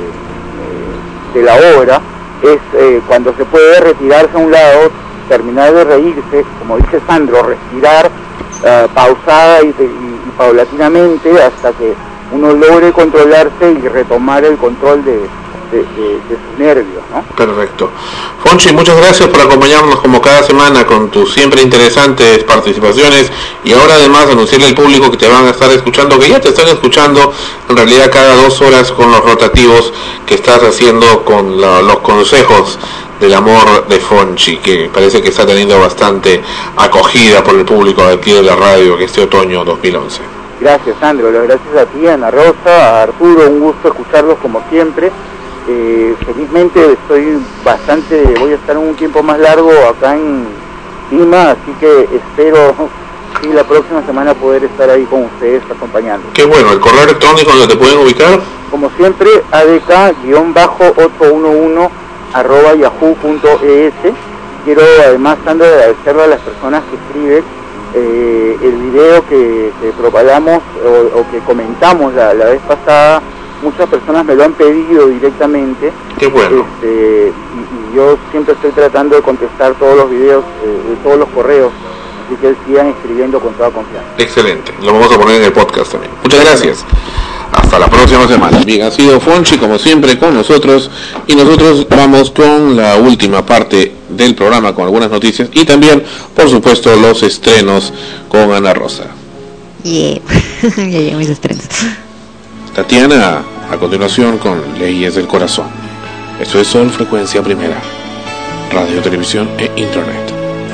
Speaker 6: de la obra, es eh, cuando se puede retirarse a un lado, terminar de reírse, como dice Sandro, respirar uh, pausada y, y, y paulatinamente hasta que uno logre controlarse y retomar el control de, de, de, de sus nervios, ¿no?
Speaker 4: Perfecto. Fonchi, muchas gracias por acompañarnos como cada semana con tus siempre interesantes participaciones, y ahora además anunciarle al público que te van a estar escuchando, que ya te están escuchando en realidad cada dos horas con los rotativos que estás haciendo con la, los consejos del amor de Fonchi, que parece que está teniendo bastante acogida por el público de aquí de la radio que este otoño dos mil once.
Speaker 6: Gracias, Sandro, gracias a ti, Ana Rosa, a Arturo, un gusto escucharlos como siempre. Eh, felizmente estoy bastante, voy a estar un tiempo más largo acá en Lima, así que espero sí, la próxima semana poder estar ahí con ustedes acompañando.
Speaker 4: Qué bueno. ¿El correo electrónico donde te pueden ubicar?
Speaker 6: Como siempre, a d k guión ochocientos once arroba yahoo punto e s. Quiero además, Sandro, agradecerle a las personas que escriben eh, el video que, que propagamos o, o que comentamos la, la vez pasada. Muchas personas me lo han pedido directamente.
Speaker 4: Qué bueno.
Speaker 6: Este, y, y yo siempre estoy tratando de contestar todos los videos, eh, todos los correos, así que sigan escribiendo con toda confianza.
Speaker 4: Excelente, lo vamos a poner en el podcast también. Muchas gracias.
Speaker 5: Hasta la próxima semana.
Speaker 4: Bien, ha sido Fonchi como siempre con nosotros y nosotros vamos con la última parte del programa con algunas noticias y también, por supuesto, los estrenos con Ana Rosa.
Speaker 3: Yeah. Ya llegan mis estrenos.
Speaker 4: Tatiana, a continuación con Leyes del Corazón. Esto es Sol Frecuencia Primera, radio, televisión e internet.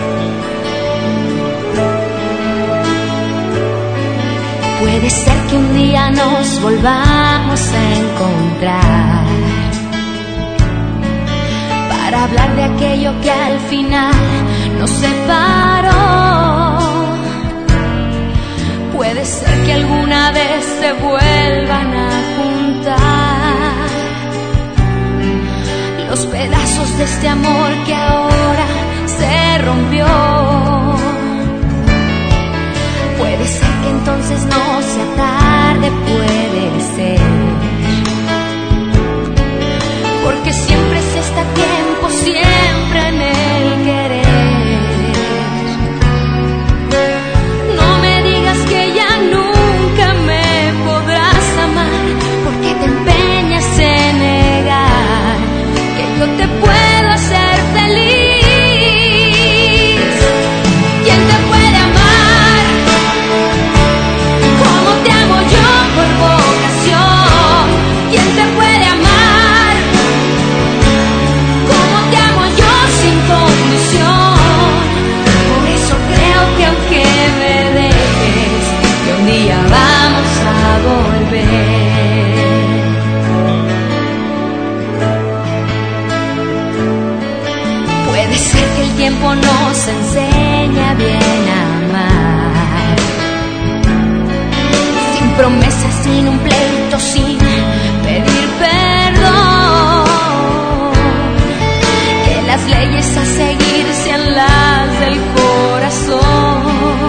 Speaker 15: Puede ser que un día nos volvamos a encontrar para hablar de aquello que al final nos separó. Puede ser que alguna vez se vuelvan a juntar los pedazos de este amor que ahora se rompió. Puede ser que entonces no sea tarde, puede ser, porque siempre se está a tiempo, siempre en el querer. No me digas que ya nunca me podrás amar, porque te empeñas en negar que yo te puedo hacer feliz. ¿Quién te puede amar como te amo yo por vocación? ¿Quién te puede amar como te amo yo sin condición? Por eso creo que aunque me dejes, que un día vamos a volver. Puede ser que el tiempo nos enseñe a bien amar, sin promesas, sin un pleito, sin pedir perdón. Que las leyes a seguir sean las del corazón.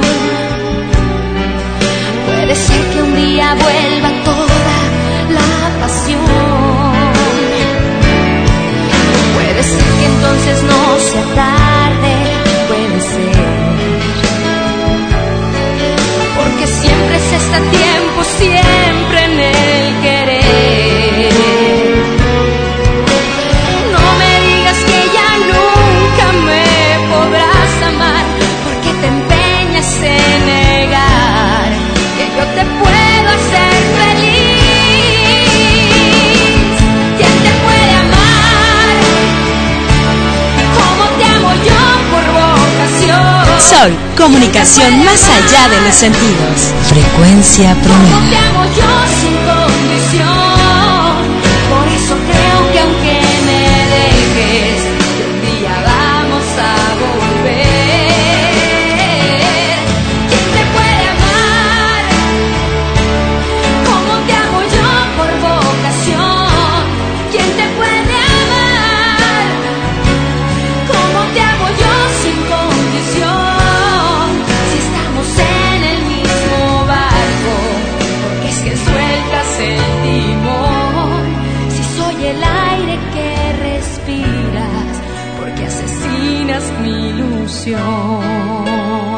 Speaker 15: Puede ser que un día vuelva toda la pasión. Puede ser que entonces no sea tarde, puede ser, porque siempre se está a tiempo, siempre en el querer. No me digas que ya nunca me podrás amar, porque te empeñas en negar que yo te puedo hacer feliz. ¿Quién te puede amar como te amo yo por vocación?
Speaker 1: Sol, comunicación más allá de los sentidos. Frecuencia
Speaker 15: Como te
Speaker 1: Primera.
Speaker 15: amo yo sin condición. Por eso creo que aunque me dejes, que un día vamos a volver. ¿Quién te puede amar como te amo yo por vocación? ¿Quién te puede amar como te amo yo sin condición? Si estamos en el mismo barco, porque es que sueltas el timón. Si soy el aire que respiras, porque asesinas mi ilusión.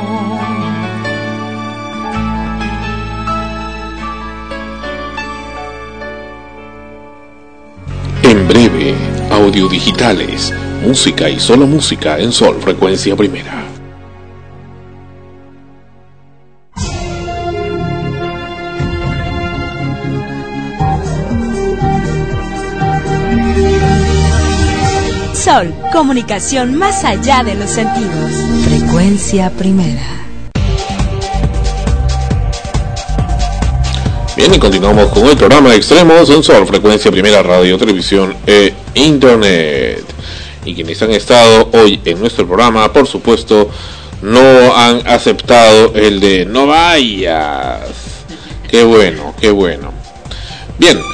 Speaker 4: En breve, audio digitales, música y solo música en Sol Frecuencia Primera.
Speaker 1: Sol, comunicación más allá de los sentidos. Frecuencia Primera.
Speaker 4: Bien, y continuamos con el programa Extremos en Sol Frecuencia Primera, radio, televisión e internet. Y quienes han estado hoy en nuestro programa, por supuesto, no han aceptado el de no vayas. Qué bueno, qué bueno. Bien,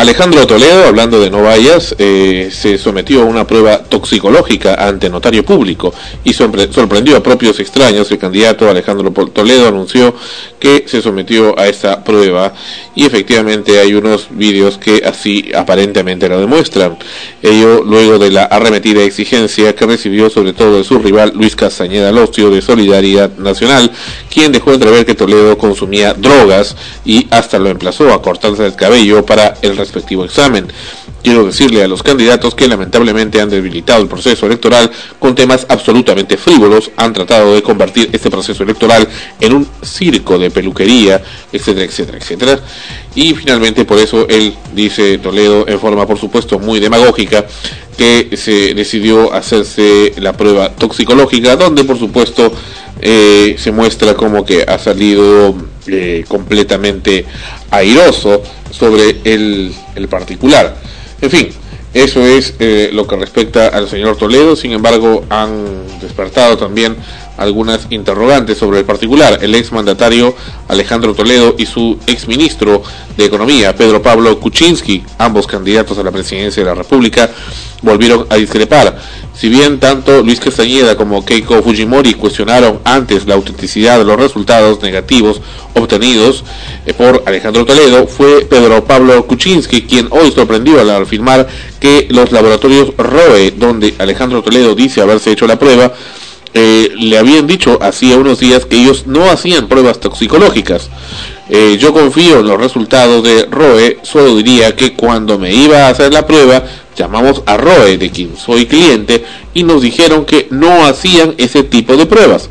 Speaker 4: Alejandro Toledo, hablando de no vayas, eh, se sometió a una prueba toxicológica ante notario público y sorpre- sorprendió a propios extraños. El candidato Alejandro Toledo anunció que se sometió a esta prueba y efectivamente hay unos vídeos que así aparentemente lo demuestran. Ello luego de la arremetida exigencia que recibió sobre todo de su rival Luis Castañeda Locio de Solidaridad Nacional, quien dejó entrever que Toledo consumía drogas y hasta lo emplazó a cortarse el cabello para el respectivo examen. Quiero decirle a los candidatos que lamentablemente han debilitado el proceso electoral con temas absolutamente frívolos, han tratado de convertir este proceso electoral en un circo de peluquería, etcétera, etcétera, etcétera. Y finalmente por eso él, dice Toledo, en forma por supuesto muy demagógica, que se decidió hacerse la prueba toxicológica, donde por supuesto eh, se muestra como que ha salido eh, completamente airoso sobre el, el particular. En fin, eso es eh, lo que respecta al señor Toledo. Sin embargo, han despertado también algunas interrogantes sobre el particular. El exmandatario Alejandro Toledo y su exministro de Economía, Pedro Pablo Kuczynski, ambos candidatos a la presidencia de la República, volvieron a discrepar. Si bien tanto Luis Castañeda como Keiko Fujimori cuestionaron antes la autenticidad de los resultados negativos obtenidos eh, por Alejandro Toledo, fue Pedro Pablo Kuczynski quien hoy sorprendió al afirmar que los laboratorios R O E, donde Alejandro Toledo dice haberse hecho la prueba, eh, le habían dicho hacía unos días que ellos no hacían pruebas toxicológicas. Eh, yo confío en los resultados de R O E, solo diría que cuando me iba a hacer la prueba, llamamos a R O E, de quien soy cliente, y nos dijeron que no hacían ese tipo de pruebas.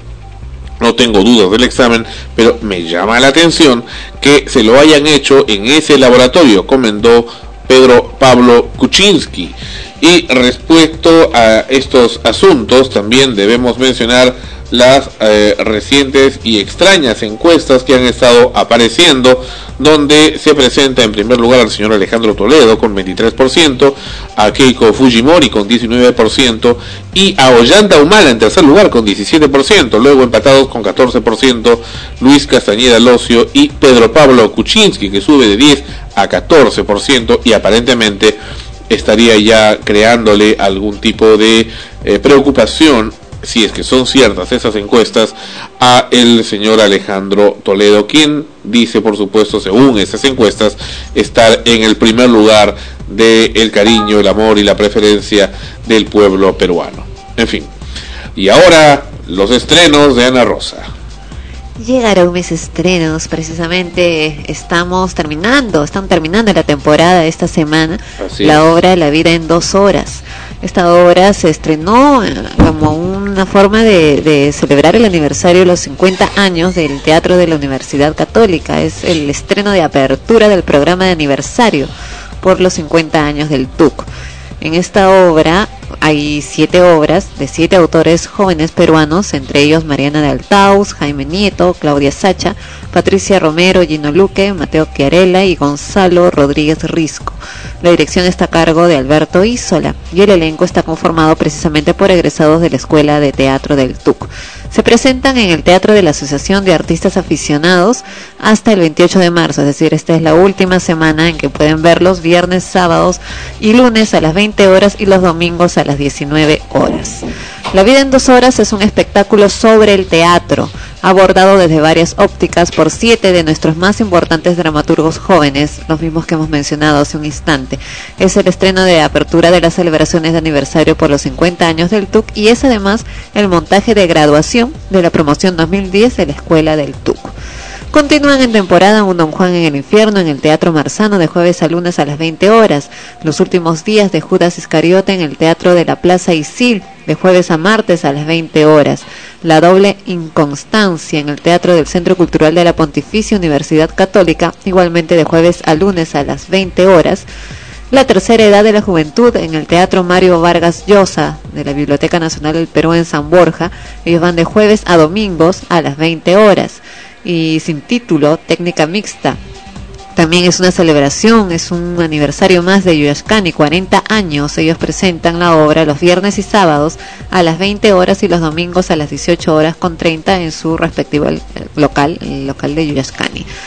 Speaker 4: No tengo dudas del examen, pero me llama la atención que se lo hayan hecho en ese laboratorio, comentó Pedro Pablo Kuczynski. Y respecto a estos asuntos, también debemos mencionar las eh, recientes y extrañas encuestas que han estado apareciendo, donde se presenta en primer lugar al señor Alejandro Toledo con veintitrés por ciento, a Keiko Fujimori con diecinueve por ciento y a Ollanta Humala en tercer lugar con diecisiete por ciento, luego empatados con catorce por ciento Luis Castañeda Locio y Pedro Pablo Kuczynski, que sube de diez a catorce por ciento y aparentemente estaría ya creándole algún tipo de eh, preocupación, si es que son ciertas esas encuestas, a el señor Alejandro Toledo, quien dice, por supuesto, según esas encuestas, estar en el primer lugar del cariño, el amor y la preferencia del pueblo peruano. En fin, y ahora los estrenos de Ana Rosa.
Speaker 3: Llegaron mis estrenos, precisamente estamos terminando, están terminando la temporada esta semana, Así la es. obra La vida en dos horas. Esta obra se estrenó como una forma de, de celebrar el aniversario de los cincuenta años del Teatro de la Universidad Católica. Es el estreno de apertura del programa de aniversario por los cincuenta años del T U C. En esta obra hay siete obras de siete autores jóvenes peruanos, entre ellos Mariana de Altaus, Jaime Nieto, Claudia Sacha, Patricia Romero, Gino Luque, Mateo Chiarella y Gonzalo Rodríguez Risco. La dirección está a cargo de Alberto Isola y el elenco está conformado precisamente por egresados de la Escuela de Teatro del T U C. Se presentan en el Teatro de la Asociación de Artistas Aficionados hasta el veintiocho de marzo, es decir, esta es la última semana en que pueden verlos viernes, sábados y lunes a las veinte horas y los domingos a las diecinueve horas. La vida en dos horas es un espectáculo sobre el teatro, abordado desde varias ópticas por siete de nuestros más importantes dramaturgos jóvenes, los mismos que hemos mencionado hace un instante. Es el estreno de apertura de las celebraciones de aniversario por los cincuenta años del T U C y es además el montaje de graduación de la promoción dos mil diez de la Escuela del T U C. Continúan en temporada un Don Juan en el Infierno en el Teatro Marzano de jueves a lunes a las veinte horas, Los últimos días de Judas Iscariote en el Teatro de la Plaza Isil de jueves a martes a las veinte horas, La doble inconstancia en el Teatro del Centro Cultural de la Pontificia Universidad Católica, igualmente de jueves a lunes a las veinte horas, La tercera edad de la juventud en el Teatro Mario Vargas Llosa de la Biblioteca Nacional del Perú en San Borja, ellos van de jueves a domingos a las veinte horas. Y Sin título, técnica mixta, también es una celebración, es un aniversario más de Yuyascani, cuarenta años. Ellos presentan la obra los viernes y sábados a las veinte horas y los domingos a las dieciocho horas con treinta en su respectivo local, el local de Yuyascani.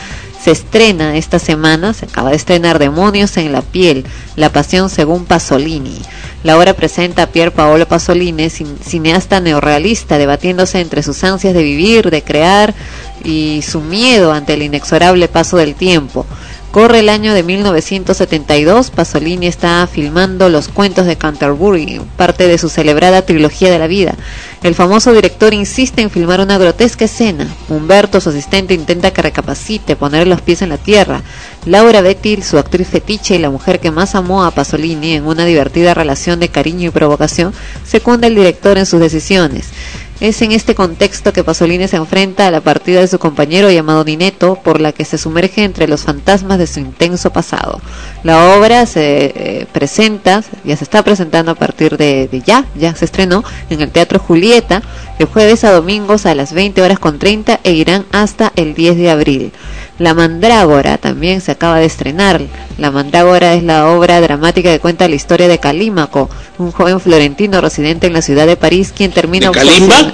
Speaker 3: Se estrena esta semana, se acaba de estrenar Demonios en la piel, la pasión según Pasolini. La obra presenta a Pier Paolo Pasolini, cineasta neorrealista, debatiéndose entre sus ansias de vivir, de crear y su miedo ante el inexorable paso del tiempo. Corre el año de mil novecientos setenta y dos, Pasolini está filmando Los cuentos de Canterbury, parte de su celebrada trilogía de la vida. El famoso director insiste en filmar una grotesca escena. Humberto, su asistente, intenta que recapacite, poner los pies en la tierra. Laura Betty, su actriz fetiche y la mujer que más amó a Pasolini en una divertida relación de cariño y provocación, secunda al director en sus decisiones. Es en este contexto que Pasolini se enfrenta a la partida de su compañero llamado Ninetto, por la que se sumerge entre los fantasmas de su intenso pasado. La obra se eh, presenta, ya se está presentando a partir de, de ya, ya se estrenó en el Teatro Julieta, de jueves a domingos a las veinte horas con treinta e irán hasta el diez de abril. La Mandrágora también se acaba de estrenar. La Mandrágora es la obra dramática que cuenta la historia de Calímaco, un joven florentino residente en la ciudad de París, quien termina obsesionado...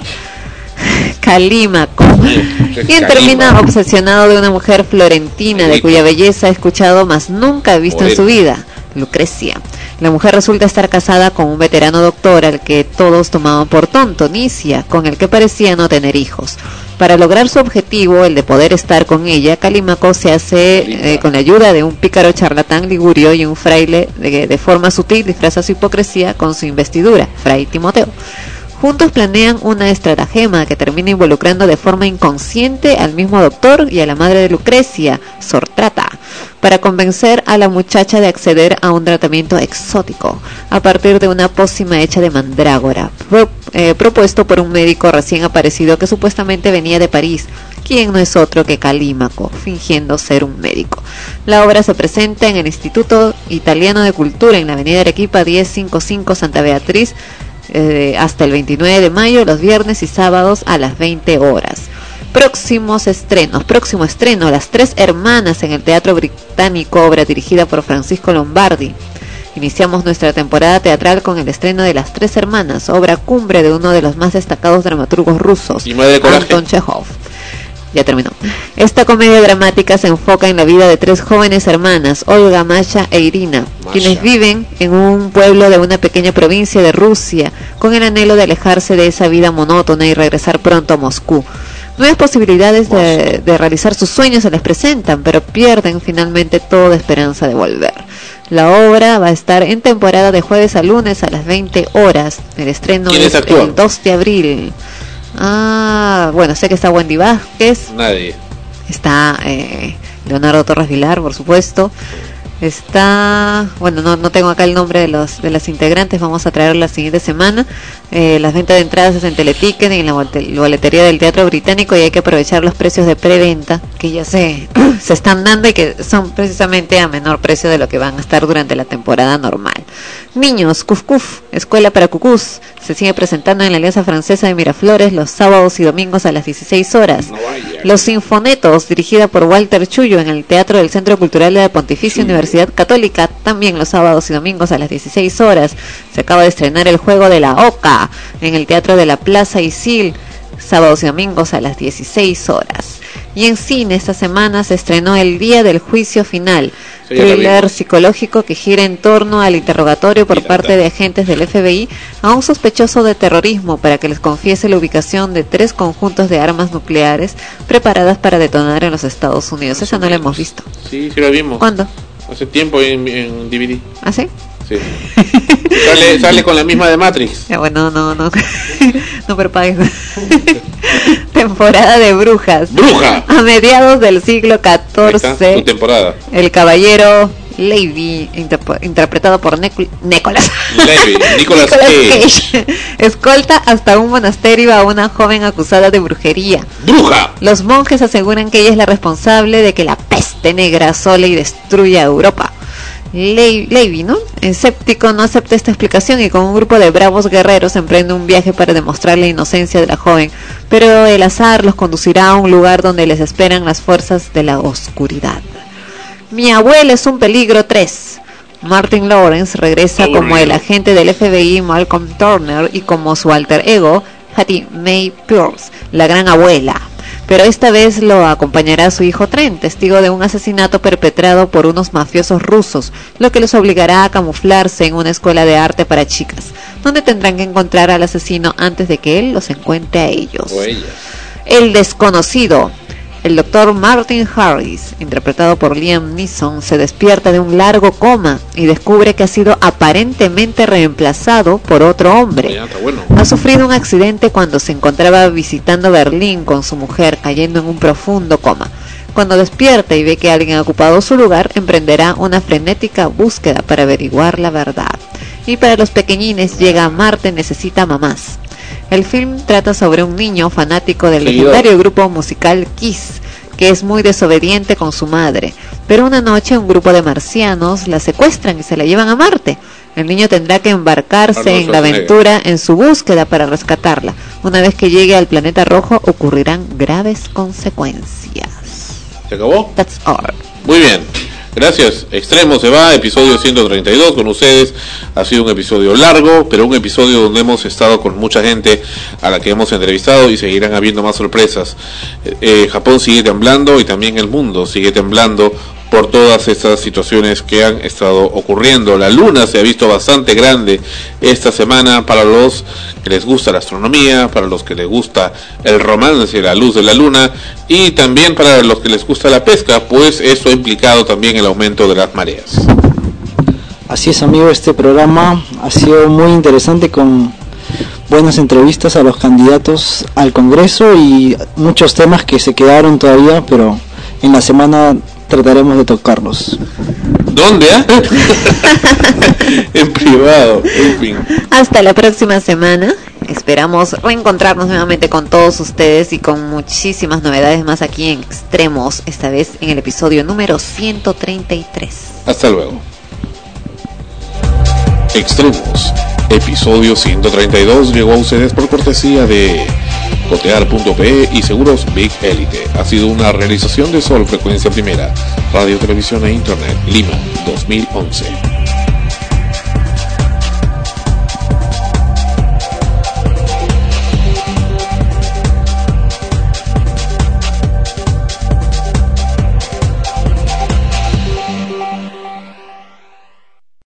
Speaker 3: Calímaco, quien termina obsesionado de una mujer florentina de cuya belleza ha escuchado mas nunca ha visto en su vida, Lucrecia. La mujer resulta estar casada con un veterano doctor al que todos tomaban por tonto, Nicia, con el que parecía no tener hijos. Para lograr su objetivo, el de poder estar con ella, Calímaco se hace eh, con la ayuda de un pícaro charlatán ligurio y un fraile de, de forma sutil disfraza su hipocresía con su investidura, Fray Timoteo. Juntos planean una estratagema que termina involucrando de forma inconsciente al mismo doctor y a la madre de Lucrecia, Sortrata, para convencer a la muchacha de acceder a un tratamiento exótico a partir de una pócima hecha de mandrágora, pro, eh, propuesto por un médico recién aparecido que supuestamente venía de París, quien no es otro que Calímaco, fingiendo ser un médico. La obra se presenta en el Instituto Italiano de Cultura en la avenida Arequipa diez cincuenta y cinco Santa Beatriz, Eh, hasta el veintinueve de mayo, los viernes y sábados a las veinte horas. Próximos estrenos. Próximo estreno, Las Tres Hermanas en el Teatro Británico, obra dirigida por Francisco Lombardi. Iniciamos nuestra temporada teatral con el estreno de Las Tres Hermanas, obra cumbre de uno de los más destacados dramaturgos rusos, Anton Chekhov. Ya terminó. Esta comedia dramática se enfoca en la vida de tres jóvenes hermanas, Olga, Masha e Irina, Masha, quienes viven en un pueblo de una pequeña provincia de Rusia, con el anhelo de alejarse de esa vida monótona y regresar pronto a Moscú. Nuevas posibilidades de, de realizar sus sueños se les presentan, pero pierden finalmente toda esperanza de volver. La obra va a estar en temporada de jueves a lunes a las veinte horas. El estreno es el dos de abril. Ah, bueno, sé que está Wendy Vázquez.
Speaker 4: Nadie.
Speaker 3: Está eh, Leonardo Torres Vilar, por supuesto. Está, bueno, no, no tengo acá el nombre de los de las integrantes. Vamos a traerlo la siguiente semana. Eh, las ventas de entradas es en Teleticket y en la boletería del Teatro Británico, y hay que aprovechar los precios de preventa que ya se, se están dando y que son precisamente a menor precio de lo que van a estar durante la temporada normal. Niños, Cuf Cuf, Escuela para Cucús, se sigue presentando en la Alianza Francesa de Miraflores los sábados y domingos a las dieciséis horas. No Los Sinfonetos, dirigida por Walter Chullo en el Teatro del Centro Cultural de la Pontificia Universidad Católica, también los sábados y domingos a las dieciséis horas. Se acaba de estrenar El Juego de la Oca en el Teatro de la Plaza Isil, sábados y domingos a las dieciséis horas. Y en cine esta semana se estrenó El Día del Juicio Final, sí, thriller psicológico que gira en torno al interrogatorio por parte de agentes del F B I a un sospechoso de terrorismo para que les confiese la ubicación de tres conjuntos de armas nucleares preparadas para detonar en los Estados Unidos. Esa no la hemos visto.
Speaker 4: Sí, sí la vimos.
Speaker 3: ¿Cuándo?
Speaker 4: Hace tiempo en, en D V D.
Speaker 3: ¿Ah, sí?
Speaker 4: Sí. Sale, sale con la misma de Matrix.
Speaker 3: Ya, bueno, no, no, no prepagues. Temporada de brujas.
Speaker 4: ¡Bruja!
Speaker 3: A mediados del siglo catorce.
Speaker 4: Tu temporada.
Speaker 3: El caballero Levy, interp- interpretado por Nic- Nicolas.
Speaker 4: Levy, Nicolas, Nicolas Cage.
Speaker 3: Cage, escolta hasta un monasterio a una joven acusada de brujería.
Speaker 4: ¡Bruja!
Speaker 3: Los monjes aseguran que ella es la responsable de que la peste negra asole y destruya Europa. Le- Levy, ¿no? Escéptico, no acepta esta explicación y con un grupo de bravos guerreros emprende un viaje para demostrar la inocencia de la joven, pero el azar los conducirá a un lugar donde les esperan las fuerzas de la oscuridad. Mi abuela es un peligro tres. Martin Lawrence regresa oh, como el agente del F B I Malcolm Turner y como su alter ego Hattie Mae Pierce, la gran abuela. pero esta vez lo acompañará su hijo Trent, testigo de un asesinato perpetrado por unos mafiosos rusos, lo que los obligará a camuflarse en una escuela de arte para chicas, donde tendrán que encontrar al asesino antes de que él los encuentre a ellos.
Speaker 4: O ella.
Speaker 3: El desconocido. El doctor Martin Harris, interpretado por Liam Neeson, se despierta de un largo coma y descubre que ha sido aparentemente reemplazado por otro hombre.
Speaker 4: Ya, está bueno.
Speaker 3: Ha sufrido un accidente cuando se encontraba visitando Berlín con su mujer, cayendo en un profundo coma. Cuando despierta y ve que alguien ha ocupado su lugar, emprenderá una frenética búsqueda para averiguar la verdad. Y para los pequeñines llega Marte necesita mamás. El film trata sobre un niño fanático del legendario grupo musical Kiss, que es muy desobediente con su madre, pero una noche un grupo de marcianos la secuestran y se la llevan a Marte. El niño tendrá que embarcarse en la aventura en su búsqueda para rescatarla. Una vez que llegue al planeta rojo ocurrirán graves consecuencias.
Speaker 4: ¿Se acabó?
Speaker 3: That's all.
Speaker 4: Muy bien. Gracias. Extremo se va, episodio ciento treinta y dos con ustedes. Ha sido un episodio largo, pero un episodio donde hemos estado con mucha gente a la que hemos entrevistado y seguirán habiendo más sorpresas. Eh, Japón sigue temblando y también el mundo sigue temblando por todas estas situaciones que han estado ocurriendo. La luna se ha visto bastante grande esta semana para los que les gusta la astronomía, para los que les gusta el romance, la luz de la luna, y también para los que les gusta la pesca, pues eso ha implicado también el aumento de las mareas.
Speaker 8: Así es, amigo, este programa ha sido muy interesante con buenas entrevistas a los candidatos al Congreso y muchos temas que se quedaron todavía, pero en la semana trataremos de tocarlos.
Speaker 4: ¿Dónde? Eh? En privado, en fin.
Speaker 3: Hasta la próxima semana. Esperamos reencontrarnos nuevamente con todos ustedes y con muchísimas novedades más aquí en Extremos, esta vez en el episodio número ciento treinta y tres.
Speaker 4: Hasta luego. Extremos, episodio ciento treinta y dos, llegó a ustedes por cortesía de cotear punto pe y Seguros Big Elite. Ha sido una realización de Sol Frecuencia Primera, Radio, Televisión e Internet, Lima, dos mil once.